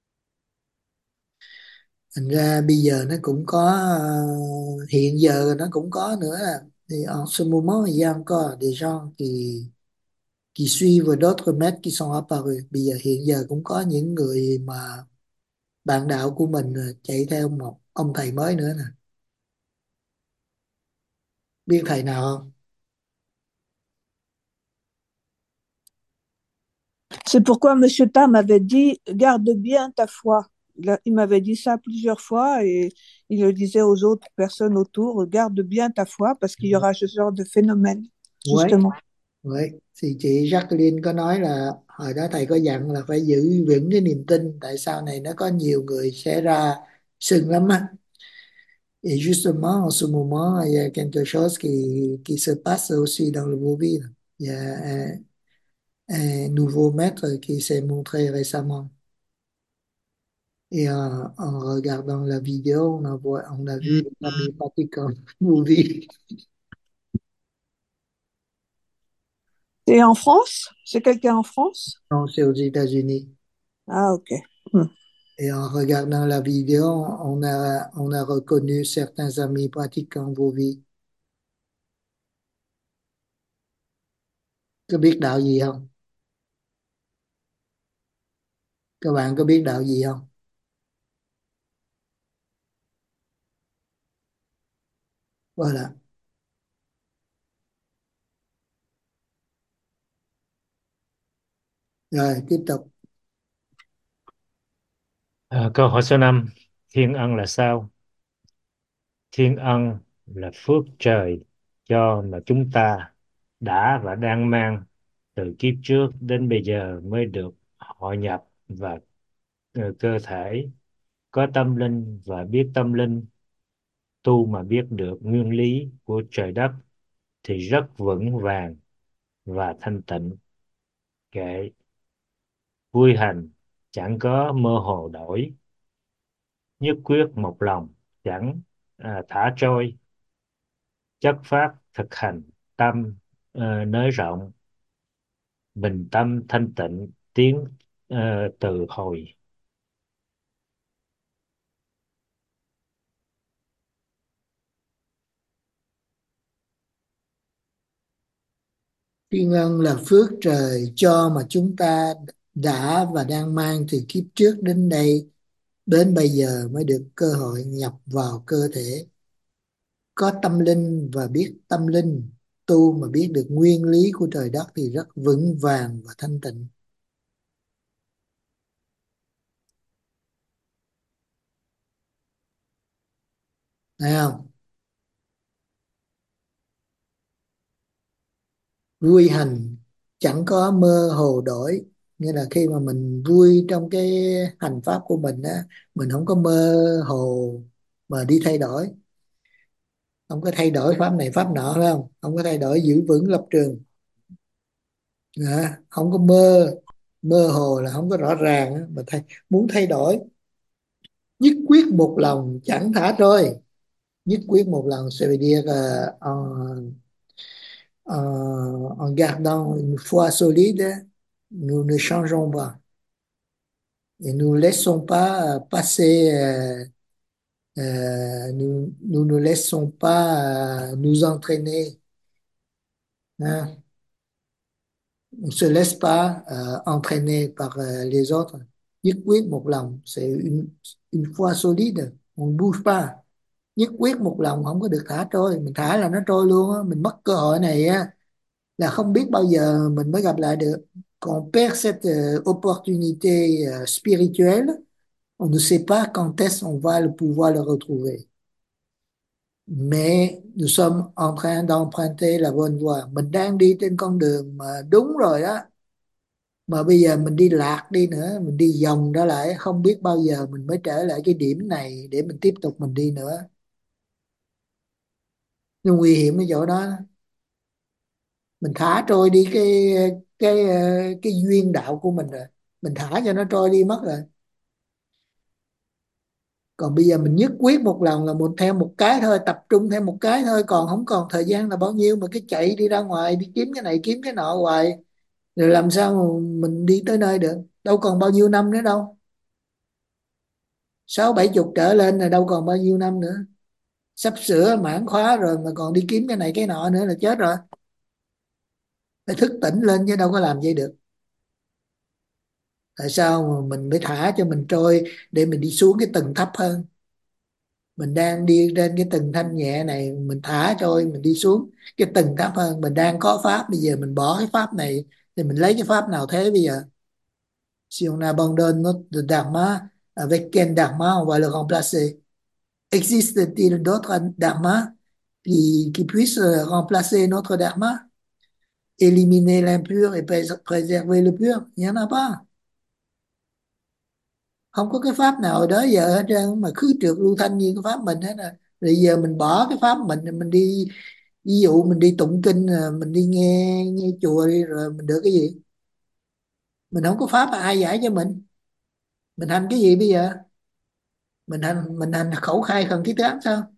Thành ra bây giờ nó cũng có hiện giờ nó cũng có nữa là thì en ce moment il y a encore des gens qui suivent d'autres maîtres qui sont apparus. Bây giờ hiện giờ cũng có những người mà bạn đạo của mình chạy theo một ông thầy mới nữa nè. Biết thầy nào không? C'est pourquoi Monsieur Tam avait dit, garde bien ta foi. Il m'avait dit ça plusieurs fois et il le disait aux autres personnes autour, garde bien ta foi parce qu'il y aura ce genre de phénomène, Oui, justement. oui. Thì chị Jacqueline có nói là hồi đó thầy có dặn là phải giữ vững cái niềm tin, tại sau này nó có nhiều người sẽ ra sừng lắm á. Et justement, en ce moment, il y a quelque chose qui se passe aussi dans le Movie. Il y a un nouveau maître qui s'est montré récemment. Et en regardant la vidéo, on a vu les amis pratiquants Movie. C'est en France? C'est quelqu'un en France? Non, c'est aux États-Unis. Ah, ok. Hmm. Et en regardant la vidéo, on a reconnu certains amis pratiquants Movie. Có biết đạo gì không? Các bạn có biết đạo gì không? Voilà. Rồi, tiếp tục. Câu hỏi số 5. Thiên ân là sao? Thiên ân là phước trời cho mà chúng ta đã và đang mang từ kiếp trước đến bây giờ mới được hội nhập và cơ thể có tâm linh và biết tâm linh, tu mà biết được nguyên lý của trời đất thì rất vững vàng và thanh tịnh. Kệ vui hành chẳng có mơ hồ đổi, nhất quyết một lòng chẳng thả trôi, chất phát thực hành tâm nới rộng, bình tâm thanh tịnh tiến từ hồi. Thiên ân là phước trời cho mà chúng ta đã và đang mang từ kiếp trước đến đây, đến bây giờ mới được cơ hội nhập vào cơ thể. Có tâm linh và biết tâm linh, tu mà biết được nguyên lý của trời đất thì rất vững vàng và thanh tịnh. Thấy không? Vui hành chẳng có mơ hồ đổi, nghĩa là khi mà mình vui trong cái hành pháp của mình á, mình không có mơ hồ mà đi thay đổi, không có thay đổi pháp này pháp nọ, phải không? Không có thay đổi, giữ vững lập trường. Không có mơ hồ là không có rõ ràng á, mà muốn thay đổi. Nhất quyết một lòng chẳng thả trôi. Nhất quyết một lòng, ça veut dire en gardant une foi solide, nous ne changeons pas. Et nous ne laissons pas passer, nous ne laissons pas nous entraîner. Hein? On ne se laisse pas entraîner par les autres. Nhất quyết một lòng, c'est une foi solide, on ne bouge pas. Nhất quyết một lòng, không có được thả trôi. Mình thả là nó trôi luôn á, mình mất cơ hội này á là không biết bao giờ mình mới gặp lại được. Quand on perd cette opportunité spirituelle, on ne sait pas quand est-ce qu'on va pouvoir le retrouver. Mais nous sommes en train d'emprunter la bonne voie. Mình đang đi trên con đường mà đúng rồi đó. Mà bây giờ mình đi lạc đi nữa, mình đi vòng trở lại, không biết bao giờ mình mới trở lại cái điểm này để mình tiếp tục mình đi nữa. Nhưng nguy hiểm ở chỗ đó. Mình thả trôi đi cái cái duyên đạo của mình rồi, mình thả cho nó trôi đi mất rồi. Còn bây giờ mình nhất quyết một lần là một theo một cái thôi, tập trung theo một cái thôi, còn không còn thời gian là bao nhiêu mà cái chạy đi ra ngoài đi kiếm cái này kiếm cái nọ hoài, rồi làm sao mà mình đi tới nơi được. Đâu còn bao nhiêu năm nữa đâu, 60-70 trở lên là đâu còn bao nhiêu năm nữa. Sắp sửa mãn khóa rồi mà còn đi kiếm cái này cái nọ nữa là chết rồi. Phải thức tỉnh lên chứ đâu có làm vậy được. Tại sao mà mình mới thả cho mình trôi để mình đi xuống cái tầng thấp hơn? Mình đang đi trên cái tầng thanh nhẹ này, mình thả trôi mình đi xuống cái tầng thấp hơn. Mình đang có pháp, bây giờ mình bỏ cái pháp này thì mình lấy cái pháp nào thế bây giờ? Si on abandonne notre dharma, avec quel dharma on va le remplacer? Existe-t-il d'autres dharmas qui puissent remplacer notre dharma, éliminer l'impur et préserver le pur? Il n'y en a pas. Không có cái pháp nào đó giờ hết trơn mà khứ trượt lưu thanh như cái pháp mình hết rồi. Bây giờ mình bỏ cái pháp mình đi, ví dụ mình đi tụng kinh, mình đi nghe nghe chùa đi rồi mình được cái gì? Mình không có pháp ai giải cho mình hành cái gì bây giờ? Mình hành khẩu khai khẩn thiết ác sao?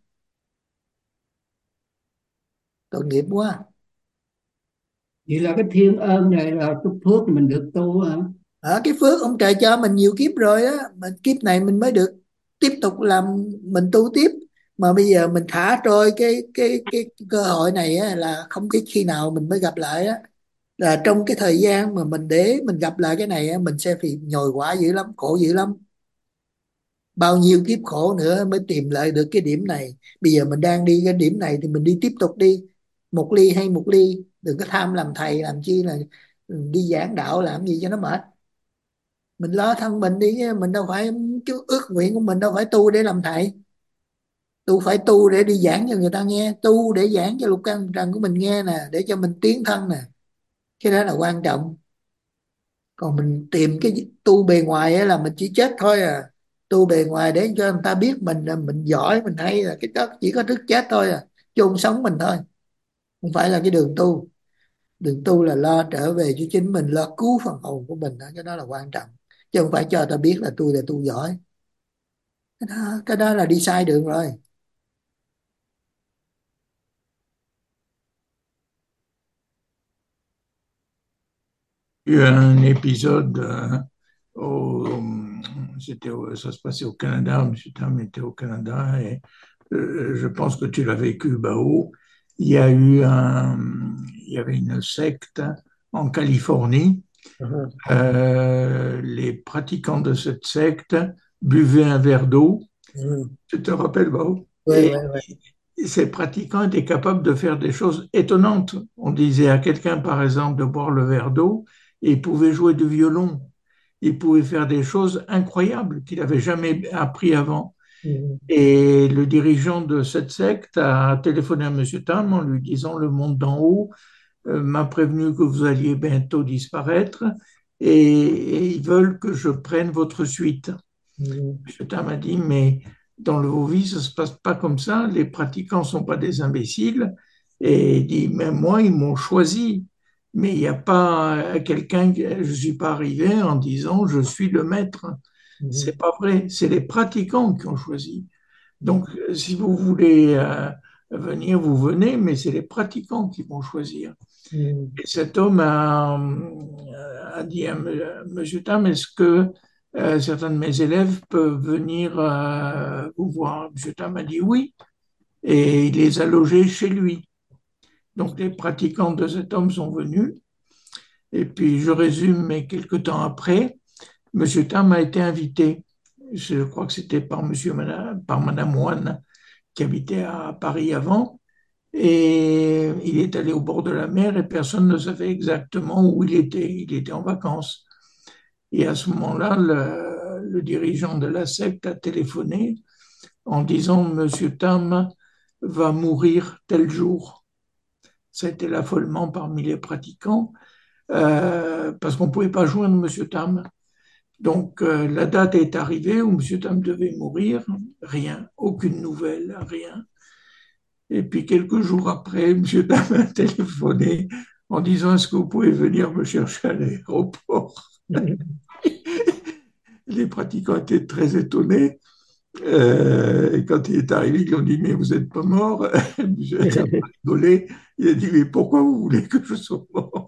Tội nghiệp quá. Vậy là cái thiên ơn này là cái phước mình được tu hả? Cái phước ông trời cho mình nhiều kiếp rồi á, mà kiếp này mình mới được tiếp tục làm, mình tu tiếp. Mà bây giờ mình thả trôi cái cơ hội này á, là không biết khi nào mình mới gặp lại á. Là trong cái thời gian mà mình để mình gặp lại cái này á, mình sẽ phải nhồi quả dữ lắm, khổ dữ lắm. Bao nhiêu kiếp khổ nữa mới tìm lại được cái điểm này. Bây giờ mình đang đi cái điểm này thì mình đi tiếp tục đi, một ly hay một ly. Đừng có tham làm thầy làm chi là đi giảng đạo làm gì cho nó mệt. Mình lo thân mình đi, mình đâu phải, chứ ước nguyện của mình đâu phải tu để làm thầy. Tu phải tu để đi giảng cho người ta nghe, tu để giảng cho lục căn trần của mình nghe nè, để cho mình tiến thân nè. Cái đó là quan trọng. Còn mình tìm cái tu bề ngoài á là mình chỉ chết thôi à. Tu bề ngoài để cho người ta biết mình là mình giỏi, mình hay, là cái đó chỉ có thức chết thôi à, chôn sống mình thôi. Không phải là cái đường tu. Đường tu là lo trở về cho chính mình, lo cứu phần hồn của mình đó. Cái đó là quan trọng, chứ không phải cho ta biết là tôi giỏi. Cái đó là đi sai đường rồi. Il y a eu un épisode ça se passait au Canada, M. Tam était au Canada et je pense que tu l'as vécu, Bao. Il y a eu il y avait une secte en Californie. Les pratiquants de cette secte buvaient un verre d'eau. Tu te rappelles, Bao? Oui, et ces pratiquants étaient capables de faire des choses étonnantes. On disait à quelqu'un, par exemple, de boire le verre d'eau et il pouvait jouer du violon. Il pouvait faire des choses incroyables qu'il n'avait jamais appris avant. Et le dirigeant de cette secte a téléphoné à M. Tam en lui disant: le monde d'en haut m'a prévenu que vous alliez bientôt disparaître et ils veulent que je prenne votre suite. M. Tam a dit: mais dans vos vies, ça ne se passe pas comme ça. Les pratiquants ne sont pas des imbéciles. Et il dit: mais moi, ils m'ont choisi. Mais il n'y a pas quelqu'un, je ne suis pas arrivé en disant je suis le maître. C'est pas vrai, c'est les pratiquants qui ont choisi. Donc, si vous voulez venir, vous venez, mais c'est les pratiquants qui vont choisir. Et cet homme a dit à M. Tam: est-ce que certains de mes élèves peuvent venir vous voir? M. Tam a dit oui, et il les a logés chez lui. Donc, les pratiquants de cet homme sont venus. Et puis, je résume, mais quelque temps après, M. Tam a été invité. Je crois que c'était par Madame Wan, qui habitait à Paris avant. Et il est allé au bord de la mer et personne ne savait exactement où il était. Il était en vacances. Et à ce moment-là, le dirigeant de la secte a téléphoné en disant: Monsieur Tam va mourir tel jour. Ça a été l'affolement parmi les pratiquants parce qu'on ne pouvait pas joindre M. Tam. Donc la date est arrivée où M. Tam devait mourir, rien, aucune nouvelle, rien. Et puis quelques jours après, M. Tam a téléphoné en disant: est-ce que vous pouvez venir me chercher à l'aéroport? Les pratiquants étaient très étonnés. Et quand il est arrivé, ils lui ont dit: mais vous n'êtes pas mort? M. Tam a rigolé. Il a dit: mais pourquoi vous voulez que je sois mort?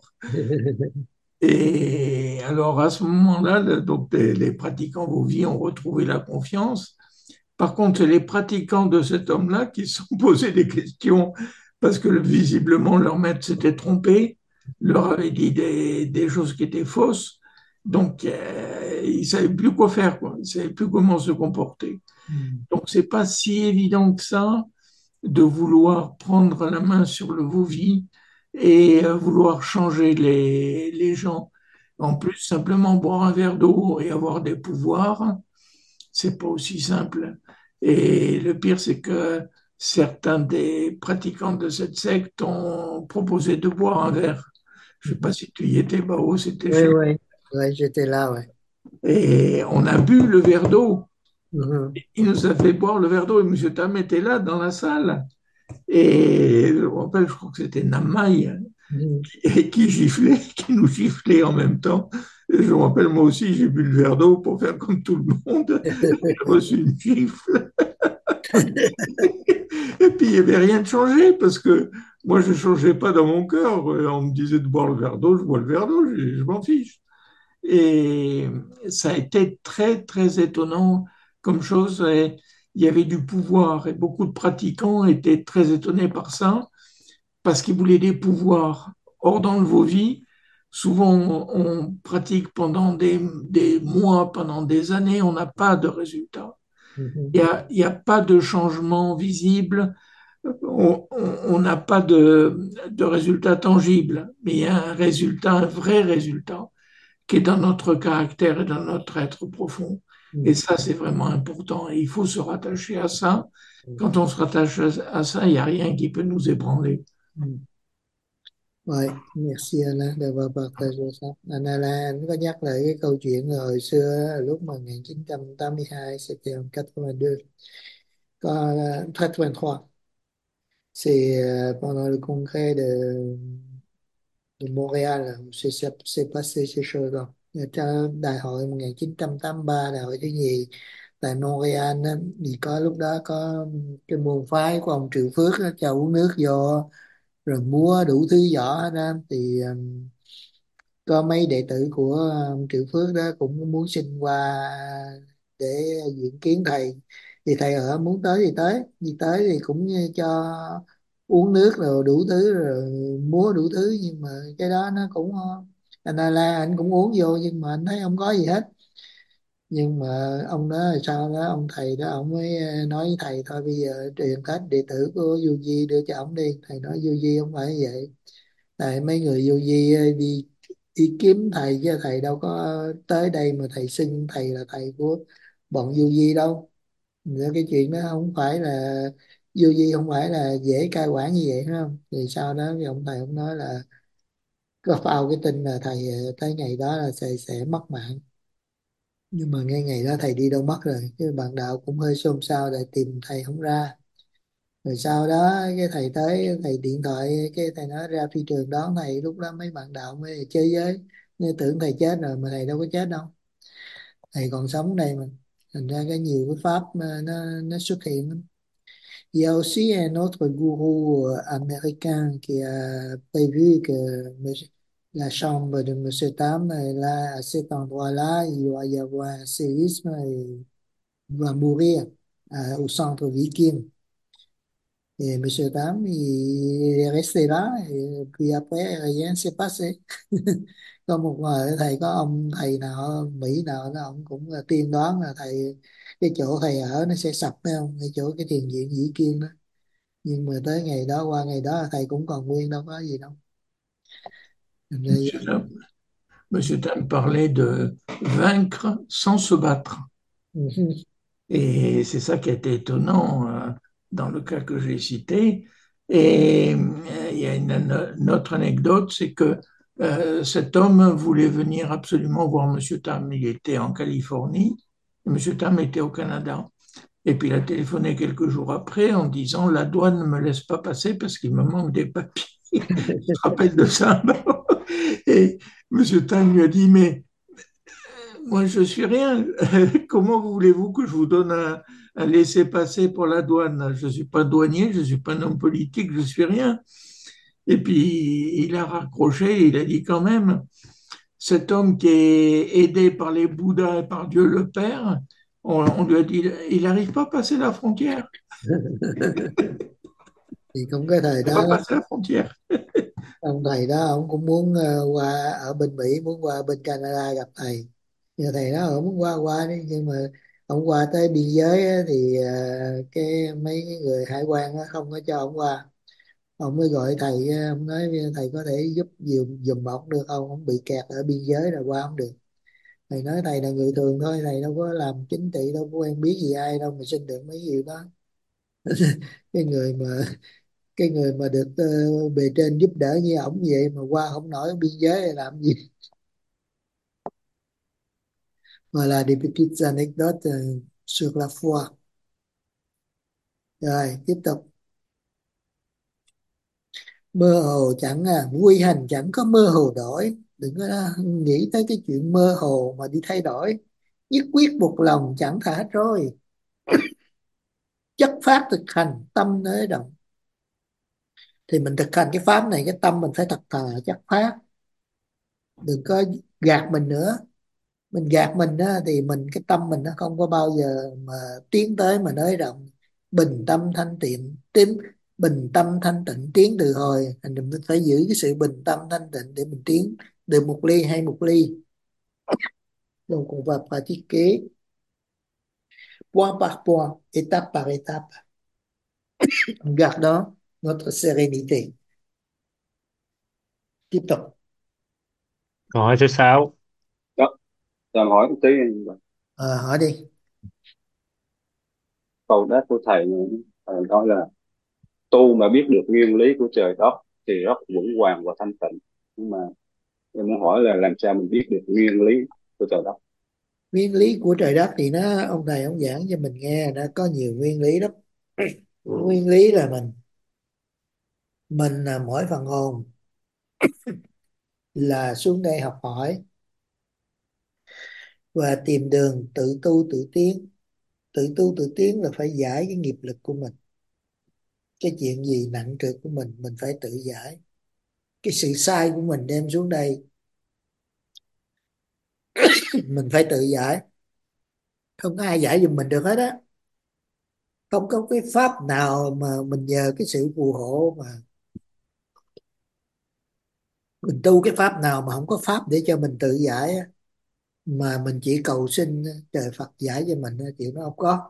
Et alors à ce moment-là, donc les pratiquants vos vies ont retrouvé la confiance. Par contre, c'est les pratiquants de cet homme-là qui se sont posés des questions parce que visiblement leur maître s'était trompé, leur avait dit des choses qui étaient fausses. Donc, ils ne savaient plus quoi faire, quoi. Ils ne savaient plus comment se comporter. Donc, ce n'est pas si évident que ça de vouloir prendre la main sur vos vies et vouloir changer les gens. En plus, simplement boire un verre d'eau et avoir des pouvoirs, c'est pas aussi simple. Et le pire, c'est que certains des pratiquants de cette secte ont proposé de boire un verre. Je sais pas si tu y étais, Bao, c'était Oui, chez. oui, oui, j'étais là, oui. Et on a bu le verre d'eau. Mhm. Il nous a fait boire le verre d'eau et M. Tam était là dans la salle. Et je me rappelle, je crois que c'était Namai Mhm. et qui giflait, qui nous giflait en même temps. Et je me rappelle, moi aussi, j'ai bu le verre d'eau pour faire comme tout le monde. J'ai reçu une gifle. Et puis, il n'y avait rien de changé parce que moi, je ne changeais pas dans mon cœur. On me disait de boire le verre d'eau, je bois le verre d'eau, je m'en fiche. Et ça a été très, très étonnant comme chose. Et il y avait du pouvoir et beaucoup de pratiquants étaient très étonnés par ça parce qu'ils voulaient des pouvoirs. Or, dans vos vies, souvent on pratique pendant des mois, pendant des années, on n'a pas de résultat. Mhm. Il y a pas de changement visible, on n'a pas de résultat tangible, mais il y a un résultat, un vrai résultat, qui est dans notre caractère et dans notre être profond. Et Mhm. ça, c'est vraiment important. Et il faut se rattacher à ça. Quand on se rattache à ça, il n'y a rien qui peut nous ébranler. Mhm. Rồi, merci Anna đã vào partagé ça. Anna là anh có nhắc lại cái câu chuyện là hồi xưa á, lúc mà 1982, c'était en 82, có 83, c'est pendant le congrès de Montréal, c'est passé ces choses-là. Cho đại hội 1983, đại hội thứ nhì tại Montréal á, thì có lúc đó có cái môn phái của ông Triệu Phước á, cho uống nước vô rồi múa đủ thứ võ hết á, thì có mấy đệ tử của Triệu Phước đó cũng muốn xin qua để diễn kiến thầy, thì thầy ở muốn tới thì tới, đi tới thì cũng cho uống nước rồi đủ thứ rồi múa đủ thứ, nhưng mà cái đó nó cũng anh la anh cũng uống vô nhưng mà anh thấy không có gì hết. Nhưng mà ông đó là sao đó, ông thầy đó ông mới nói với thầy thôi bây giờ truyền hết đệ tử của Du Di đưa cho ông đi. Thầy nói Du Di không phải như vậy, tại mấy người Du Di đi đi kiếm thầy chứ thầy đâu có tới đây mà thầy xưng thầy là thầy của bọn Du Di đâu. Nên cái chuyện đó không phải là Du Di không phải là dễ cai quản như vậy, phải không? Thì sau đó thì ông thầy ông nói là có phao cái tin là thầy tới ngày đó là sẽ mất mạng. Nhưng mà ngay ngày đó thầy đi đâu mất rồi, cái bạn đạo cũng hơi xôn xao để tìm thầy không ra. Rồi sau đó cái thầy tới, thầy điện thoại, cái thầy nói ra phi trường đón thầy. Lúc đó mấy bạn đạo mới chơi với, nên tưởng thầy chết rồi mà thầy đâu có chết đâu, thầy còn sống đây mà. Thành ra cái nhiều cái pháp mà nó xuất hiện lắm. Il y a aussi un autre gourou américain qui a prévu que la chambre de Monsieur Tam, là, à cet endroit-là, il va y avoir un séisme et il va mourir au centre Viking. Et Monsieur Tam, il est resté là, et puis après, rien s'est passé. Có một ngày thầy có ông thầy nào ở Mỹ nào đó, ông cũng là tiên đoán là thầy, cái chỗ thầy ở nó sẽ sập, phải không? Cái chỗ cái thiền viện Dĩ Kiên đó. Nhưng mà tới ngày đó, qua ngày đó thầy cũng còn nguyên, đâu có gì đâu. Thành ra Monsieur Tam, Monsieur Tam parlait de vaincre sans se battre. Et c'est ça qui a été étonnant dans le cas que j'ai cité. Et il y a une autre anecdote, c'est que cet homme voulait venir absolument voir Monsieur Tam. Il était en Californie, et Monsieur Tam était au Canada. Et puis il a téléphoné quelques jours après en disant la douane ne me laisse pas passer parce qu'il me manque des papiers. Tu te rappelles de ça? Et Monsieur Tam lui a dit mais moi, je suis rien. Comment voulez-vous que je vous donne un laissez-passer pour la douane? Je ne suis pas douanier, je ne suis pas un homme politique, je ne suis rien. Et puis, il a raccroché, il a dit quand même, cet homme qui est aidé par les Bouddhas et par Dieu le Père, on lui a dit, il n'arrive pas à passer la frontière. Thì cũng cái thời Il n'a đó, pas passé la frontière. ông thầy đó ông cũng muốn qua ở bên Mỹ, muốn qua bên Canada gặp thầy. Giờ thầy đó ở muốn qua đi, nhưng mà ông qua tới biên giới á, thì cái mấy cái người hải quan á, không có cho ông qua. Ông mới gọi thầy, ông nói thầy có thể giúp giùm ông được không, ông bị kẹt ở biên giới rồi qua không được. Thầy nói thầy là người thường thôi, thầy đâu có làm chính trị, đâu có quen biết gì ai đâu mà xin được mấy gì đó. cái người mà cái người mà được bề trên giúp đỡ như ổng vậy mà qua không nổi biên giới thì làm gì. Voilà des petites anecdotes sur la foi. Rồi tiếp tục. Mơ hồ chẳng quy hành chẳng có mơ hồ đổi, đừng có nghĩ tới cái chuyện mơ hồ mà đi thay đổi. Nhất quyết một lòng chẳng thả trôi, chất phát thực hành tâm nới động. Thì mình thực hành cái pháp này, cái tâm mình phải thật thà chất phát, đừng có gạt mình nữa. Mình gạt mình á, thì cái tâm mình nó không có bao giờ mà tiến tới mà nới rộng. Bình tâm thanh tịnh tiến, bình tâm thanh tịnh tiến từ hồi, thành mình phải giữ cái sự bình tâm thanh tịnh để mình tiến từ một ly hay một ly. Donc on va pratiquer point par point, étape par étape, en gardant notre sérénité. Tiếp tục. Câu hỏi thứ 6. Đó, cho em hỏi một tí. Hỏi đi. Câu đáp của thầy nói là tu mà biết được nguyên lý của trời đất thì rất vững vàng và thanh tịnh, nhưng mà em muốn hỏi là làm sao mình biết được nguyên lý của trời đất? Nguyên lý của trời đất thì ông thầy ông giảng cho mình nghe, nó có nhiều nguyên lý lắm. Nguyên lý là mình là mỗi phần hồn là xuống đây học hỏi và tìm đường tự tu tự tiến. Tự tu tự tiến là phải giải cái nghiệp lực của mình. Cái chuyện gì nặng trược của mình phải tự giải. Cái sự sai của mình đem xuống đây mình phải tự giải. Không có ai giải giùm mình được hết á. Không có cái pháp nào mà mình nhờ cái sự phù hộ mà mình tu, cái pháp nào mà không có pháp để cho mình tự giải á, mà mình chỉ cầu xin trời Phật giải cho mình á, chuyện nó không có.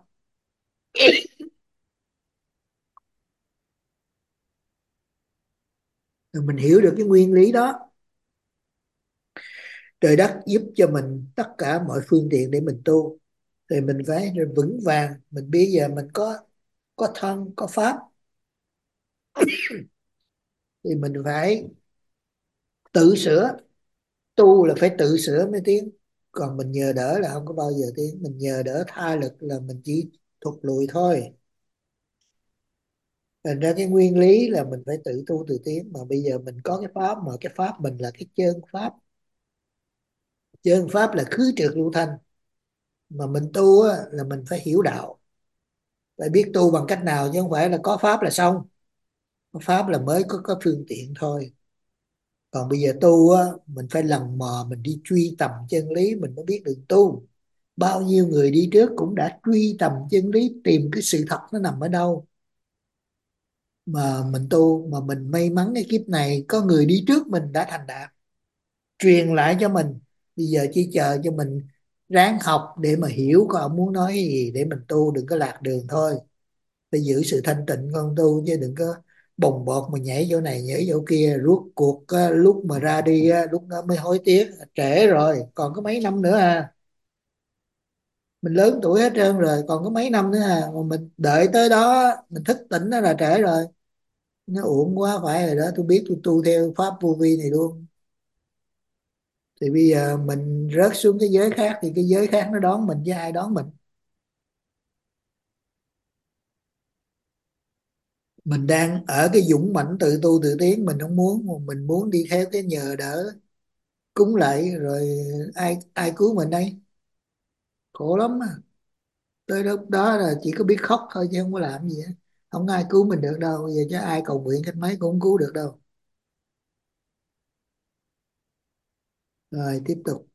Rồi mình hiểu được cái nguyên lý đó, trời đất giúp cho mình tất cả mọi phương tiện để mình tu, thì mình phải vững vàng. Mình bây giờ mình có thân có pháp thì mình phải tự sửa. Tu là phải tự sửa mới tiến, còn mình nhờ đỡ là không có bao giờ tiến. Mình nhờ đỡ tha lực là mình chỉ thụt lùi thôi. Thành ra cái nguyên lý là mình phải tự tu tự tiến. Mà bây giờ mình có cái pháp, mà cái pháp mình là cái chân pháp. Chân pháp là khứ trượt lưu thanh. Mà mình tu á, là mình phải hiểu đạo, phải biết tu bằng cách nào, chứ không phải là có pháp là xong. Có pháp là mới có phương tiện thôi. Còn bây giờ tu á, mình phải lần mò, mình đi truy tầm chân lý mình mới biết đường tu. Bao nhiêu người đi trước cũng đã truy tầm chân lý, tìm cái sự thật nó nằm ở đâu. Mà mình tu, mà mình may mắn cái kiếp này có người đi trước mình đã thành đạt, truyền lại cho mình. Bây giờ chỉ chờ cho mình ráng học để mà hiểu có ông muốn nói cái gì để mình tu, đừng có lạc đường thôi. Phải giữ sự thanh tịnh con tu, chứ đừng có bồng bột mà nhảy chỗ này nhảy chỗ kia. Rốt cuộc lúc mà ra đi lúc đó mới hối tiếc, trễ rồi, còn có mấy năm nữa à. Mình lớn tuổi hết trơn rồi, còn có mấy năm nữa à, mà mình đợi tới đó mình thức tỉnh đó là trễ rồi. Nó uổng quá. Phải rồi đó, tôi biết, tôi tu theo pháp vô vi này luôn. Thì bây giờ mình rớt xuống cái giới khác thì cái giới khác nó đón mình, chứ ai đón mình. Mình đang ở cái dũng mãnh tự tu tự tiến, mình không muốn, mà mình muốn đi theo cái nhờ đỡ cúng lạy rồi ai ai cứu mình đây. Khổ lắm à. Tới lúc đó là chỉ có biết khóc thôi chứ không có làm gì hết. Không ai cứu mình được đâu. Bây giờ chứ ai cầu nguyện cách mấy cũng không cứu được đâu. Rồi tiếp tục.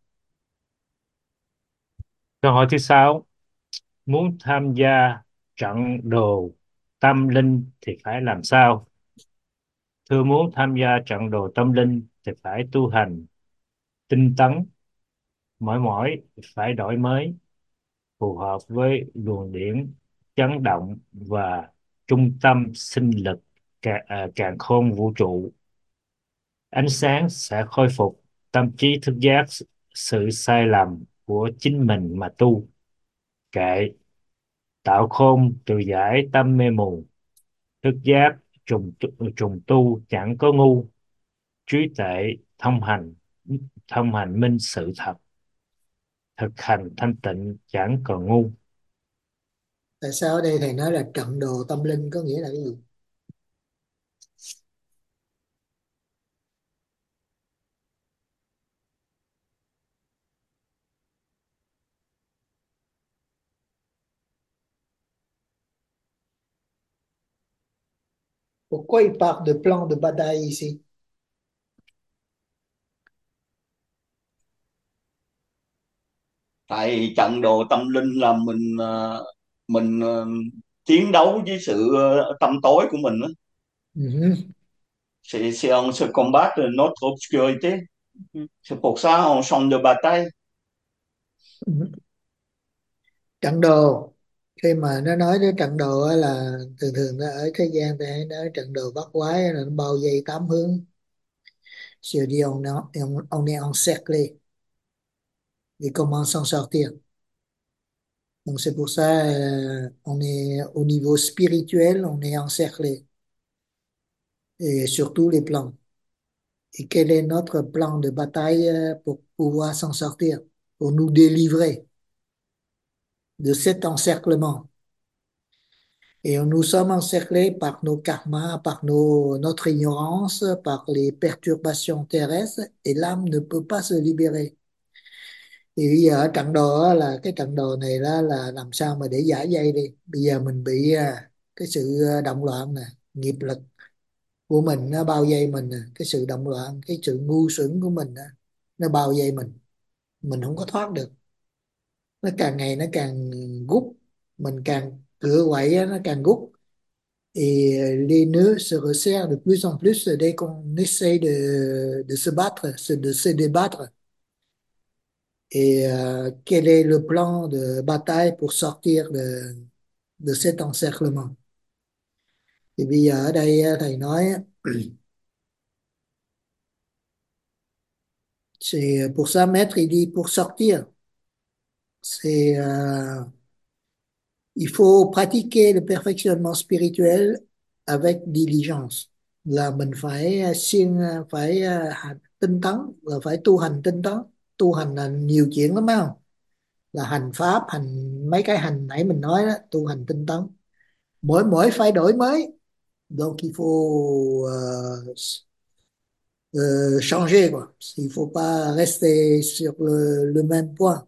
Câu hỏi thứ 6. Muốn tham gia trận đồ tâm linh thì phải làm sao? Thưa, muốn tham gia trận đồ tâm linh thì phải tu hành tinh tấn, mỗi mỗi phải đổi mới, phù hợp với luồng điển chấn động và trung tâm sinh lực càn khôn vũ trụ. Ánh sáng sẽ khôi phục tâm trí thức giác sự sai lầm của chính mình mà tu. Kệ, tạo khôn trừ giải tâm mê mù. Thức giác trùng tu chẳng có ngu. Trí tuệ thông hành minh sự thật. Thực hành thanh tịnh chẳng còn ngu. Tại sao ở đây thầy nói là trận đồ tâm linh có nghĩa là cái gì? Pourquoi il parle de plan de bataille ici? Tại trận đồ tâm linh là mình chiến đấu với sự tâm tối của mình đó. C'est on se combat notre obscurité. C'est pour ça on chante de bataille. Trận đồ, khi mà nó nói đến trận đồ á là thường thường nó ở thế gian thì hay nói trận đồ bắt quái là nó bao vây tám hướng. Je dis on est encerclé et comment s'en sortir. Donc c'est pour ça on est au niveau spirituel, on est encerclé et sur tous les plans. Et quel est notre plan de bataille pour pouvoir s'en sortir, pour nous délivrer de cet encerclement? Et nous sommes encerclés par nos karmas, par notre ignorance, par les perturbations terrestres, et l'âme ne peut pas se libérer. Thì bây giờ ở trận đồ á, là cái trận đồ này đó là làm sao mà để giải dây đi. Bây giờ mình bị cái sự động loạn nè, nghiệp lực của mình nó bao vây mình nè, cái sự động loạn, cái sự ngu xuẩn của mình nè, nó bao vây mình không có thoát được. Nó càng ngày nó càng gút, mình càng cựa quậy á, nó càng gút. Et les nœuds se resserrent de plus en plus dès qu'on essaye de se battre, de se débattre. Et quel est le plan de bataille pour sortir de cet encerclement? Thì bây giờ ở đây thầy nói c'est pour ça maître il dit pour sortir c'est il faut pratiquer le perfectionnement spirituel avec diligence, là mình phải phải tinh tấn, là phải tu hành tinh tấn. Tu hành là nhiều chuyện lắm phải không, là hành pháp, hành mấy cái hành nãy mình nói đó, tu hành tinh tấn, mỗi mỗi phải đổi mới. Donc il faut changer quoi, il faut pas rester sur le même point,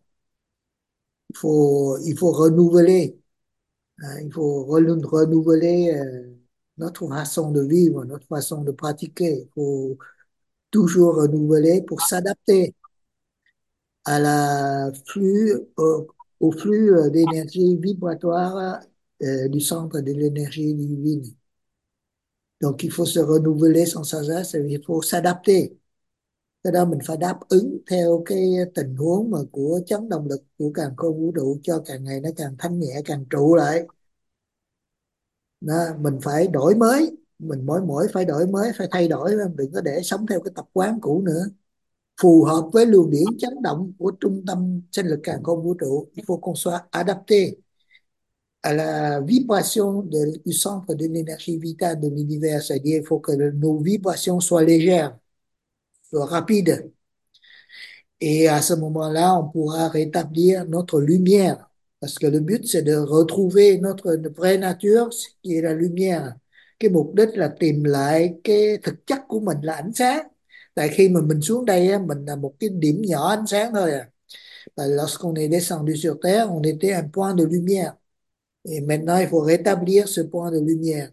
il faut renouveler. Il faut renouveler notre façon de vivre, notre façon de pratiquer. Il faut toujours renouveler pour s'adapter à la flux, au flux d'énergie vibratoire du centre de l'énergie divine. Donc il faut se renouveler sans cesse, il faut s'adapter. Cái đó mình phải đáp ứng theo cái tình huống mà của chấn động lực của càn khôn vũ trụ, cho càng ngày nó càng thanh nhẹ, càng trụ lại. Đó, mình phải đổi mới, mình mỗi mỗi phải đổi mới, phải thay đổi, đừng có để sống theo cái tập quán cũ nữa, phù hợp với luồng điển chấn động của trung tâm sinh lực càn khôn vũ trụ. Il faut qu'on soit adapté à la vibration du centre de l'énergie vitale de l'univers, c'est-à-dire il faut que nos vibrations soient légères, soient rapides, et à ce moment-là on pourra rétablir notre lumière, parce que le but c'est de retrouver notre vraie nature qui est la lumière. Cái mục đích là tìm lại cái thực chất của mình là ánh sáng. Tại khi mà mình xuống đây á, mình là một cái điểm nhỏ ánh sáng thôi à. Và lorsqu'on est descendu sur terre, on était un point de lumière. Et maintenant, il faut rétablir ce point de lumière.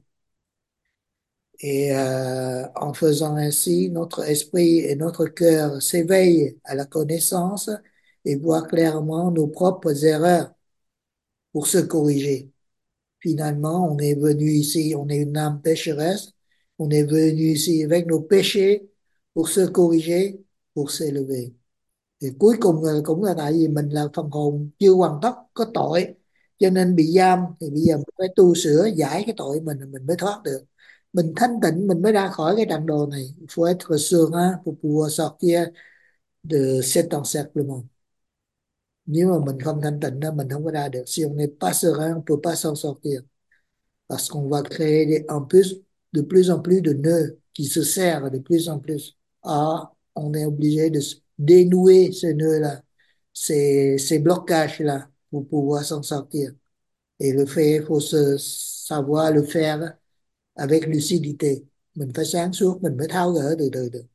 Et en faisant ainsi, notre esprit et notre cœur s'éveillent à la connaissance et voient clairement nos propres erreurs pour se corriger. Finalement, on est venu ici, on est une âme pécheresse, on est venu ici avec nos péchés pour se corriger, pour s'élever. Thì cuối cùng là cũng là tại vì mình là phần hồn chưa hoàn tất, có tội cho nên bị giam, thì bây giờ mình phải tu sửa giải cái tội mình mới thoát được. Mình thanh tịnh mình mới ra khỏi cái trận đồ này. Il faut être serein pour pouvoir sortir de cet encerclement. Nếu mà mình không thanh tịnh đó, mình không có ra được. Si on n'est pas serein, on peut pas s'en sortir. Parce qu'on va créer de plus en plus de nœuds qui se serrent de plus en plus. Ah, on est obligé de dénouer ces nœuds-là, ces blocages-là pour pouvoir s'en sortir. Et le fait, il faut savoir le faire avec lucidité. Mình phải sáng suốt, mình mới tháo gỡ từ từ được.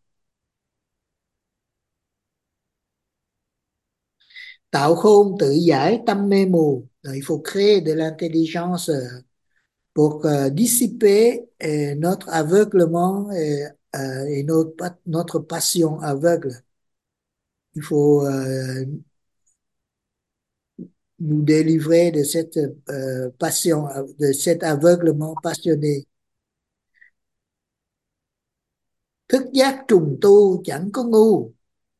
Tạo khôn tự giải tâm mê mù. Il faut créer de l'intelligence pour dissiper notre aveuglement et notre passion aveugle. Il faut nous délivrer de cette passion, de cet aveuglement passionné. Thức giác trùng tu chẳng có ngu.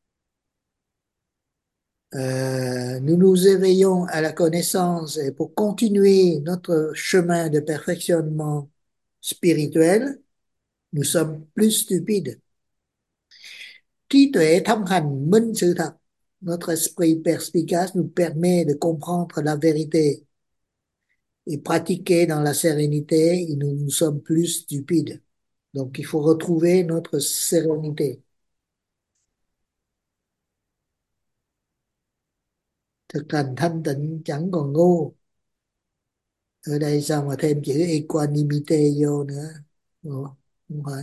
Nous nous éveillons à la connaissance et pour continuer notre chemin de perfectionnement spirituel, nous sommes plus stupides. Trí tuệ thông hành minh sự thật. Notre esprit perspicace nous permet de comprendre la vérité et pratiquer dans la sérénité et nous sommes plus stupides. Donc il faut retrouver notre sérénité. Thực hành thanh tịnh chẳng còn ngu. Ở đây sao mà thêm chữ equanimité vô nữa? Ủa, không phải.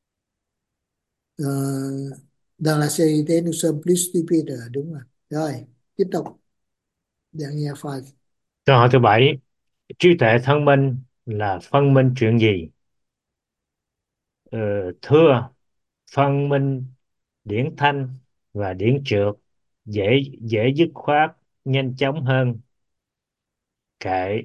Dans la sérénité, nous sommes plus stupides. Đúng rồi. Rồi, tiếp tục. Dernière phrase. Câu hỏi thứ 7. Trí tuệ thông minh là phân minh chuyện gì? Thưa, phân minh điển thanh và điển trượt dễ dễ dứt khoát nhanh chóng hơn. Kệ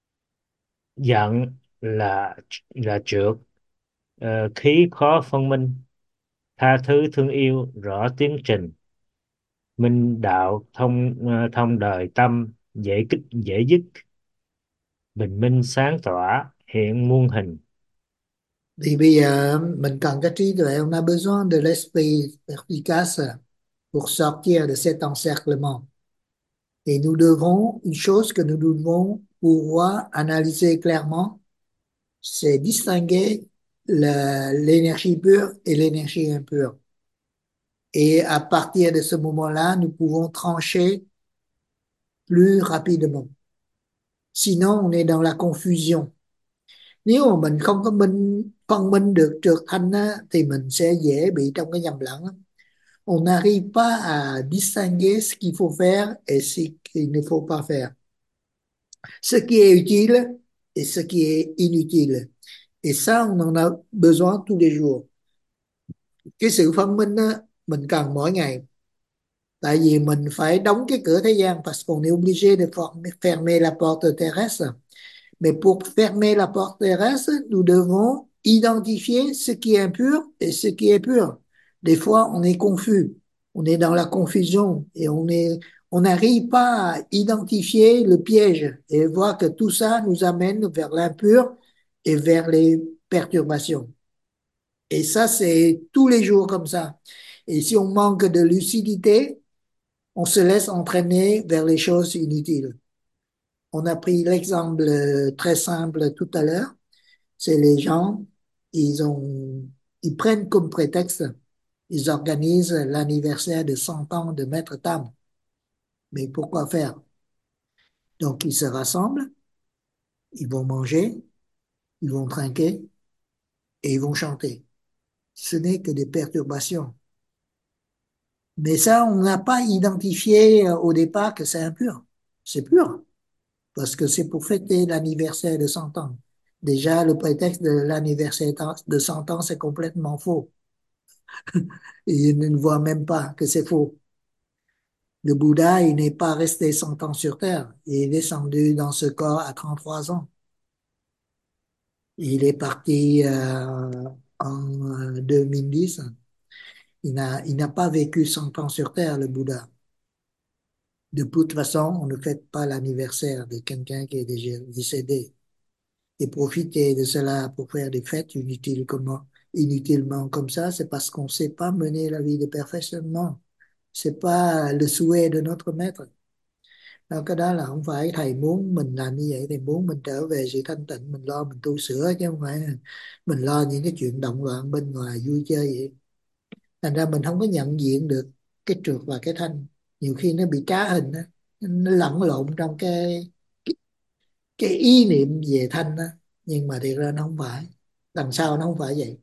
giận là trượt, khí khó phân minh. Tha thứ thương yêu rõ tiến trình. Minh đạo thông đời tâm dễ dứt. Bình minh sáng tỏa hiện muôn hình. Thì bây giờ mình cần cái trí tuệ, on a besoin de l'esprit efficace pour sortir de cet encerclement. Et nous devons, une chose que nous devons pouvoir analyser clairement, c'est distinguer l'énergie pure et l'énergie impure. Et à partir de ce moment-là, nous pouvons trancher plus rapidement. Sinon, on est dans la confusion. Nếu mà mình không có phân minh được trượt thanh á, thì mình sẽ dễ bị trong cái nhầm lẫn. On n'arrive pas à distinguer ce qu'il faut faire et ce qu'il ne faut pas faire. Ce qui est utile et ce qui est inutile. Et ça, on en a besoin tous les jours. Cái sự phân minh á, mình cần mỗi ngày. Tại vì mình phải đóng cái cửa thế gian parce qu'on est obligé de fermer la porte terrestre. Mais pour fermer la porte terrestre, nous devons identifier ce qui est impur et ce qui est pur. Des fois, on est confus, on est dans la confusion et on n'arrive pas à identifier le piège et voir que tout ça nous amène vers l'impur et vers les perturbations. Et ça, c'est tous les jours comme ça. Et si on manque de lucidité, on se laisse entraîner vers les choses inutiles. On a pris l'exemple très simple tout à l'heure. C'est les gens, ils prennent comme prétexte, ils organisent l'anniversaire de 100 ans de Maître Tam. Mais pourquoi faire? Donc, ils se rassemblent, ils vont manger, ils vont trinquer et ils vont chanter. Ce n'est que des perturbations. Mais ça, on n'a pas identifié au départ que c'est impur. C'est pur. Parce que c'est pour fêter l'anniversaire de 100 ans. Déjà, le prétexte de l'anniversaire de 100 ans, c'est complètement faux. Il ne voit même pas que c'est faux. Le Bouddha, il n'est pas resté 100 ans sur Terre. Il est descendu dans ce corps à 33 ans. Il est parti en 2010. Il n'a pas vécu 100 ans sur Terre, le Bouddha. De toute façon, on ne fête pas l'anniversaire de quelqu'un qui est déjà décédé. et profiter de cela pour faire des fêtes inutilement comme ça, c'est parce qu'on ne sait pas mener la vie de perfectionnement. C'est pas le souhait de notre maître. Đó, cái đó là không phải thầy muốn mình làm như vậy, thầy muốn mình trở về sự thanh tịnh, mình lo mình tu sửa chứ không phải mình lo những cái chuyện động loạn bên ngoài vui chơi vậy. Thành ra mình không có nhận diện được cái trượt và cái thanh. Nhiều khi nó bị trá hình đó, nó lẫn lộn trong cái ý niệm về thanh đó, nhưng mà thiệt ra nó không phải, đằng sau nó không phải vậy.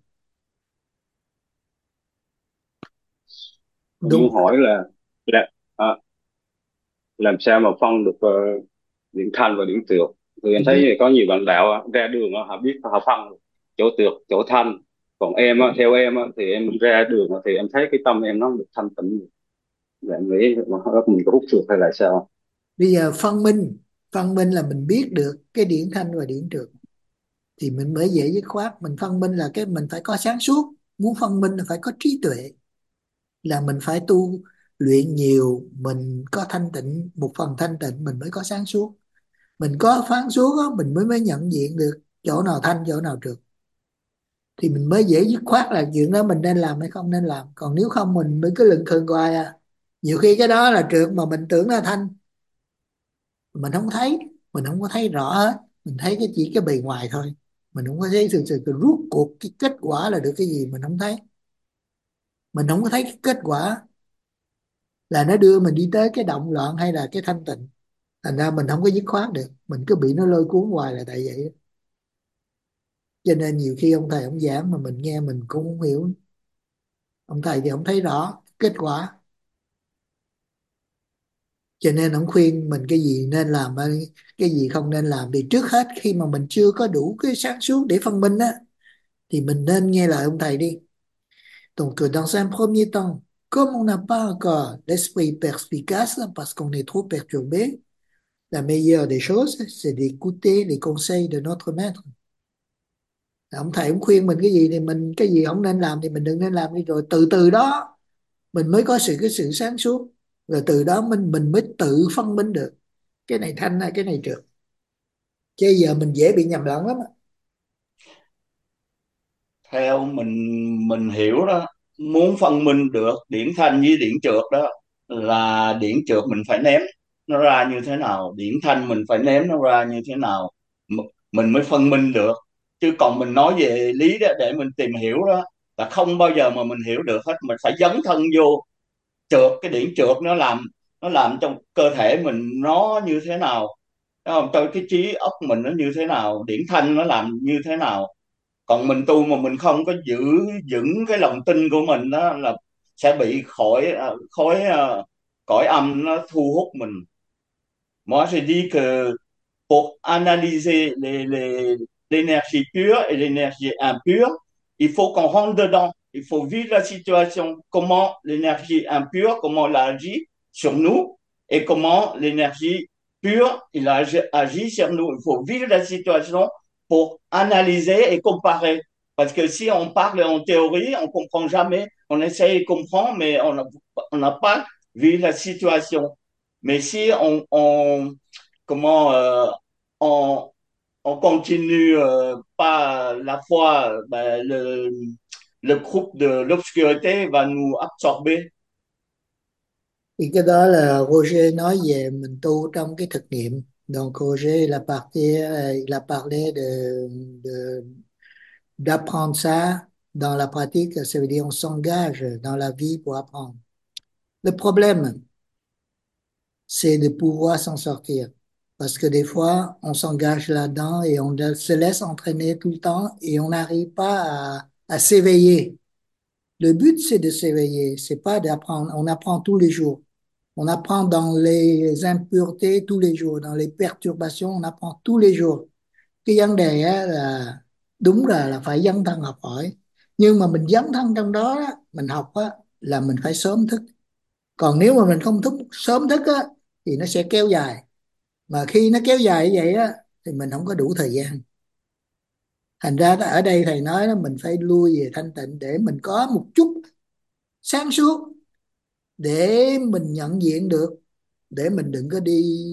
Tôi Đúng. muốn hỏi là à, làm sao mà phân được điểm thanh và điểm trượt? Thì em thấy có nhiều bạn đạo ra đường họ biết họ phân chỗ trượt chỗ thanh, còn em theo em thì em ra đường thì em thấy cái tâm em nó được thanh tịnh. Là em nghĩ mình có hút trượt hay là sao? Bây giờ phân minh là mình biết được cái điển thanh và điển trượt thì mình mới dễ dứt khoát. Mình phân minh là cái mình phải có sáng suốt, muốn phân minh là phải có trí tuệ, là mình phải tu luyện nhiều, mình có thanh tịnh, một phần thanh tịnh mình mới có sáng suốt. Mình có sáng suốt đó, mình mới nhận diện được chỗ nào thanh chỗ nào trượt, thì mình mới dễ dứt khoát là chuyện đó mình nên làm hay không nên làm. Còn nếu không mình mới cứ lừng khừng hoài à, nhiều khi cái đó là trượt mà mình tưởng là thanh, mình không thấy, mình không có thấy rõ hết, mình thấy chỉ cái bề ngoài thôi, mình không có thấy thực sự rút cuộc cái kết quả là được cái gì, mình không thấy, mình không có thấy cái kết quả là nó đưa mình đi tới cái động loạn hay là cái thanh tịnh. Thành ra mình không có dứt khoát được, mình cứ bị nó lôi cuốn hoài là tại vậy. Cho nên nhiều khi ông thầy ông giảng mà mình nghe mình cũng không hiểu, ông thầy thì không thấy rõ kết quả, cho nên ông khuyên mình cái gì nên làm cái gì không nên làm. Thì trước hết khi mà mình chưa có đủ cái sáng suốt để phân minh á, thì mình nên nghe lời ông thầy đi. Donc dans un premier temps, comme on n'a pas encore l'esprit perspicace parce qu'on est trop perturbé, la meilleure des choses c'est d'écouter les conseils de notre maître. Ông thầy ông khuyên mình cái gì thì mình, cái gì không nên làm thì mình đừng nên làm đi, rồi từ từ đó mình mới có cái sự sáng suốt, rồi từ đó mình mới tự phân minh được cái này thanh hay cái này trượt. Chứ giờ mình dễ bị nhầm lẫn lắm á. Theo mình hiểu đó, muốn phân minh được điển thanh với điển trượt đó, là điển trượt mình phải ném nó ra như thế nào, điển thanh mình phải ném nó ra như thế nào, mình mới phân minh được. Chứ còn mình nói về lý đó để mình tìm hiểu đó là không bao giờ mà mình hiểu được hết. Mình phải dấn thân vô trượt, cái điển trượt nó làm trong cơ thể mình nó như thế nào, đúng không, cho cái trí óc mình nó như thế nào, điển thanh nó làm như thế nào. Còn mình tu mà mình không có giữ vững cái lòng tin của mình đó là sẽ bị cõi âm nó thu hút mình. Moi je dis que pour analyser l'énergie pure et l'énergie impure, il faut qu'on rentre dedans, il faut vivre la situation, comment l'énergie impure, comment elle agit sur nous, et comment l'énergie pure il agit sur nous. Il faut vivre la situation pour analyser et comparer. Parce que si on parle en théorie, on ne comprend jamais. On essaye de comprendre, mais on n'a pas vu la situation. Mais si comment, on, on continue pas la foi, ben, le groupe de l'obscurité va nous absorber. Thì cái đó là Roger nói về mình tu trong cái thực nghiệm. Donc Roger il a parlé de d'apprendre ça dans la pratique, ça veut dire on s'engage dans la vie pour apprendre. Le problème, c'est de pouvoir s'en sortir. Parce que des fois, on s'engage là-dedans et on se laisse entraîner tout le temps et on n'arrive pas à s'éveiller. Le but, c'est de s'éveiller, c'est pas d'apprendre. On apprend tous les jours. On apprend dans les impuretés tous les jours, dans les perturbations, on apprend tous les jours. Cái vấn đề á, là đúng là phải dấn thân học hỏi. Nhưng mà mình dấn thân trong đó á, mình học á, là mình phải sớm thức. Còn nếu mà mình không sớm thức á, thì nó sẽ kéo dài. Mà khi nó kéo dài như vậy á, thì mình không có đủ thời gian. Thành ra ở đây thầy nói là mình phải lui về thanh tịnh để mình có một chút sáng suốt, để mình nhận diện được, để mình đừng có đi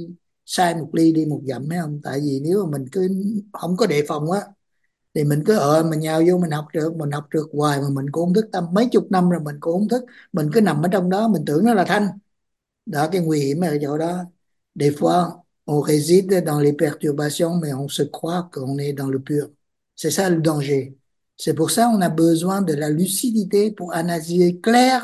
sai một ly đi một dặm, thấy không? Tại vì nếu mà mình cứ không có đề phòng á thì mình cứ mình nhào vô mình học trượt hoài mà mình cũng không thức tâm, mấy chục năm rồi mình cũng không thức, mình cứ nằm ở trong đó mình tưởng nó là thanh. Đó, cái nguy hiểm ở chỗ đó. Des fois on réside dans les perturbations mais on se croit qu'on est dans le pur. C'est ça le danger. C'est pour ça on a besoin de la lucidité pour analyser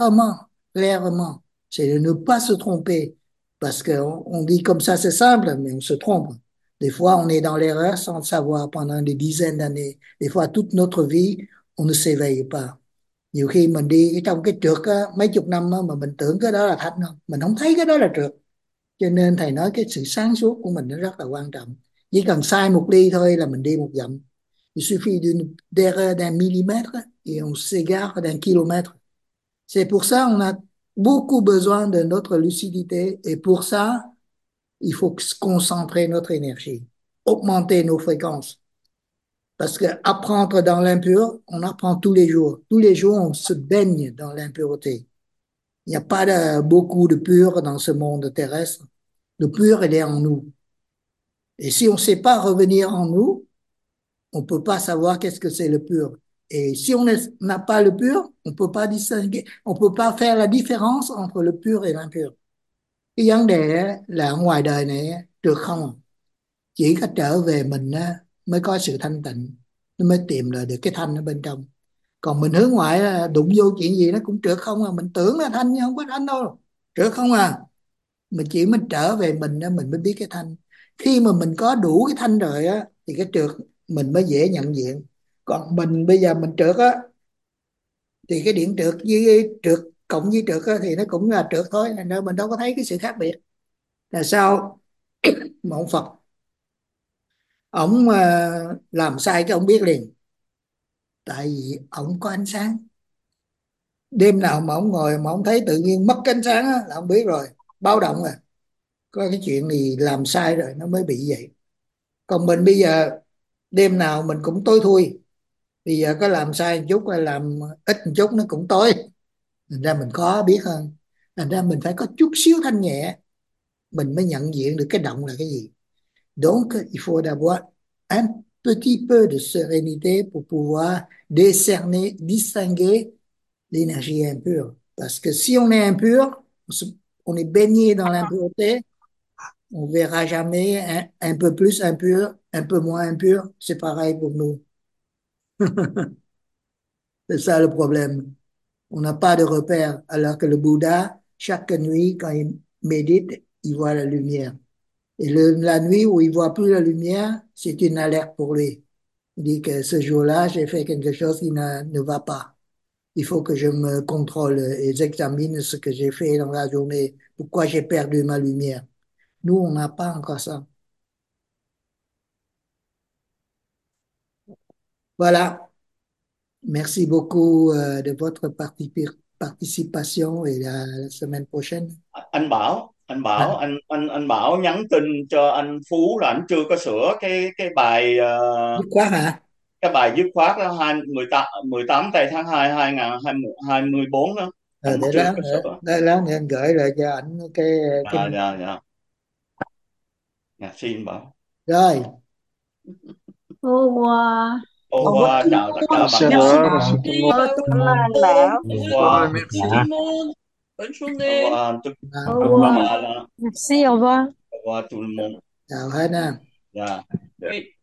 clairement. C'est de ne pas se tromper. Parce qu'on on dit comme ça c'est simple, mais on se trompe. Des fois on est dans l'erreur sans le savoir pendant des dizaines d'années. Des fois toute notre vie, on ne s'éveille pas. Nhiều khi mình đi trong cái trượt á, mấy chục năm á, mà mình tưởng cái đó là thanh không, mình không thấy cái đó là trượt. Cho nên thầy nói cái sự sáng suốt của mình nó rất là quan trọng. Chỉ cần sai một ly thôi là mình đi một dặm. Il suffit d'erreur d'un millimètre et on s'égare d'un kilomètre. C'est pour ça on a beaucoup besoin de notre lucidité et pour ça il faut concentrer notre énergie, augmenter nos fréquences. Parce que apprendre dans l'impur, on apprend tous les jours. Tous les jours, on se baigne dans l'impureté. Il n'y a pas beaucoup de pur dans ce monde terrestre. Le pur, il est en nous. Et si on ne sait pas revenir en nous, on ne peut pas savoir qu'est-ce que c'est le pur. Et si on n'a pas le pur, on ne peut pas distinguer, on ne peut pas faire la différence entre le pur et l'impur. Cái vấn đề là ở ngoài đời này được không? Chỉ có trở về mình mới có sự thanh tịnh, nó mới tìm lại được cái thanh ở bên trong. Còn mình hướng ngoại đụng vô chuyện gì nó cũng trượt không à, mình tưởng là thanh nhưng không có thanh đâu, trượt không à. Mình trở về mình mình mới biết cái thanh. Khi mà mình có đủ cái thanh rồi á thì cái trượt mình mới dễ nhận diện. Còn mình bây giờ mình trượt á thì cái điện trượt với trượt cộng với trượt á, thì nó cũng là trượt thôi, nên mình đâu có thấy cái sự khác biệt. Là sao mà ông Phật ông làm sai cái ông biết liền, tại vì ông có ánh sáng. Đêm nào mà ông ngồi mà ông thấy tự nhiên mất cái ánh sáng á, là ông biết rồi, báo động rồi, có cái chuyện gì làm sai rồi nó mới bị vậy. Còn mình bây giờ đêm nào mình cũng tối thui, bây giờ có làm sai một chút hay làm ít một chút nó cũng tối, thành ra mình khó biết hơn. Thành ra mình phải có chút xíu thanh nhẹ mình mới nhận diện được cái động là cái gì. Donc il faut avoir un petit peu de sérénité pour pouvoir décerner, distinguer l'énergie impure. Parce que si on est impur, on est baigné dans l'impureté, on verra jamais un peu plus impur, un peu moins impur, c'est pareil pour nous. C'est ça le problème. On n'a pas de repère, alors que le Bouddha, chaque nuit, quand il médite, il voit la lumière. Et la nuit où il voit plus la lumière, c'est une alerte pour lui. Il dit que ce jour-là, j'ai fait quelque chose qui ne va pas. Il faut que je me contrôle et j'examine ce que j'ai fait dans la journée. Pourquoi j'ai perdu ma lumière? Nous, on n'a pas encore ça. Voilà. Merci beaucoup de votre participation et la semaine prochaine. Anh Bảo, anh Bảo nhắn tin cho anh Phú là anh chưa có sửa cái bài dứt khoát hả? Cái bài dứt khoát đó 18 tây tháng 2 2024 đó. Anh Để chưa lát có nữa, sửa. lát nữa anh gửi lại cho ảnh cái Dạ, xin Bảo. Rồi. Au revoir. Au revoir, chào tất cả bạn. Merci anh Bảo. Au revoir. Merci tout le monde. Bonne journée. Au revoir. Au revoir. Merci, au revoir. Au revoir tout le monde. Chào hết nha. Dạ.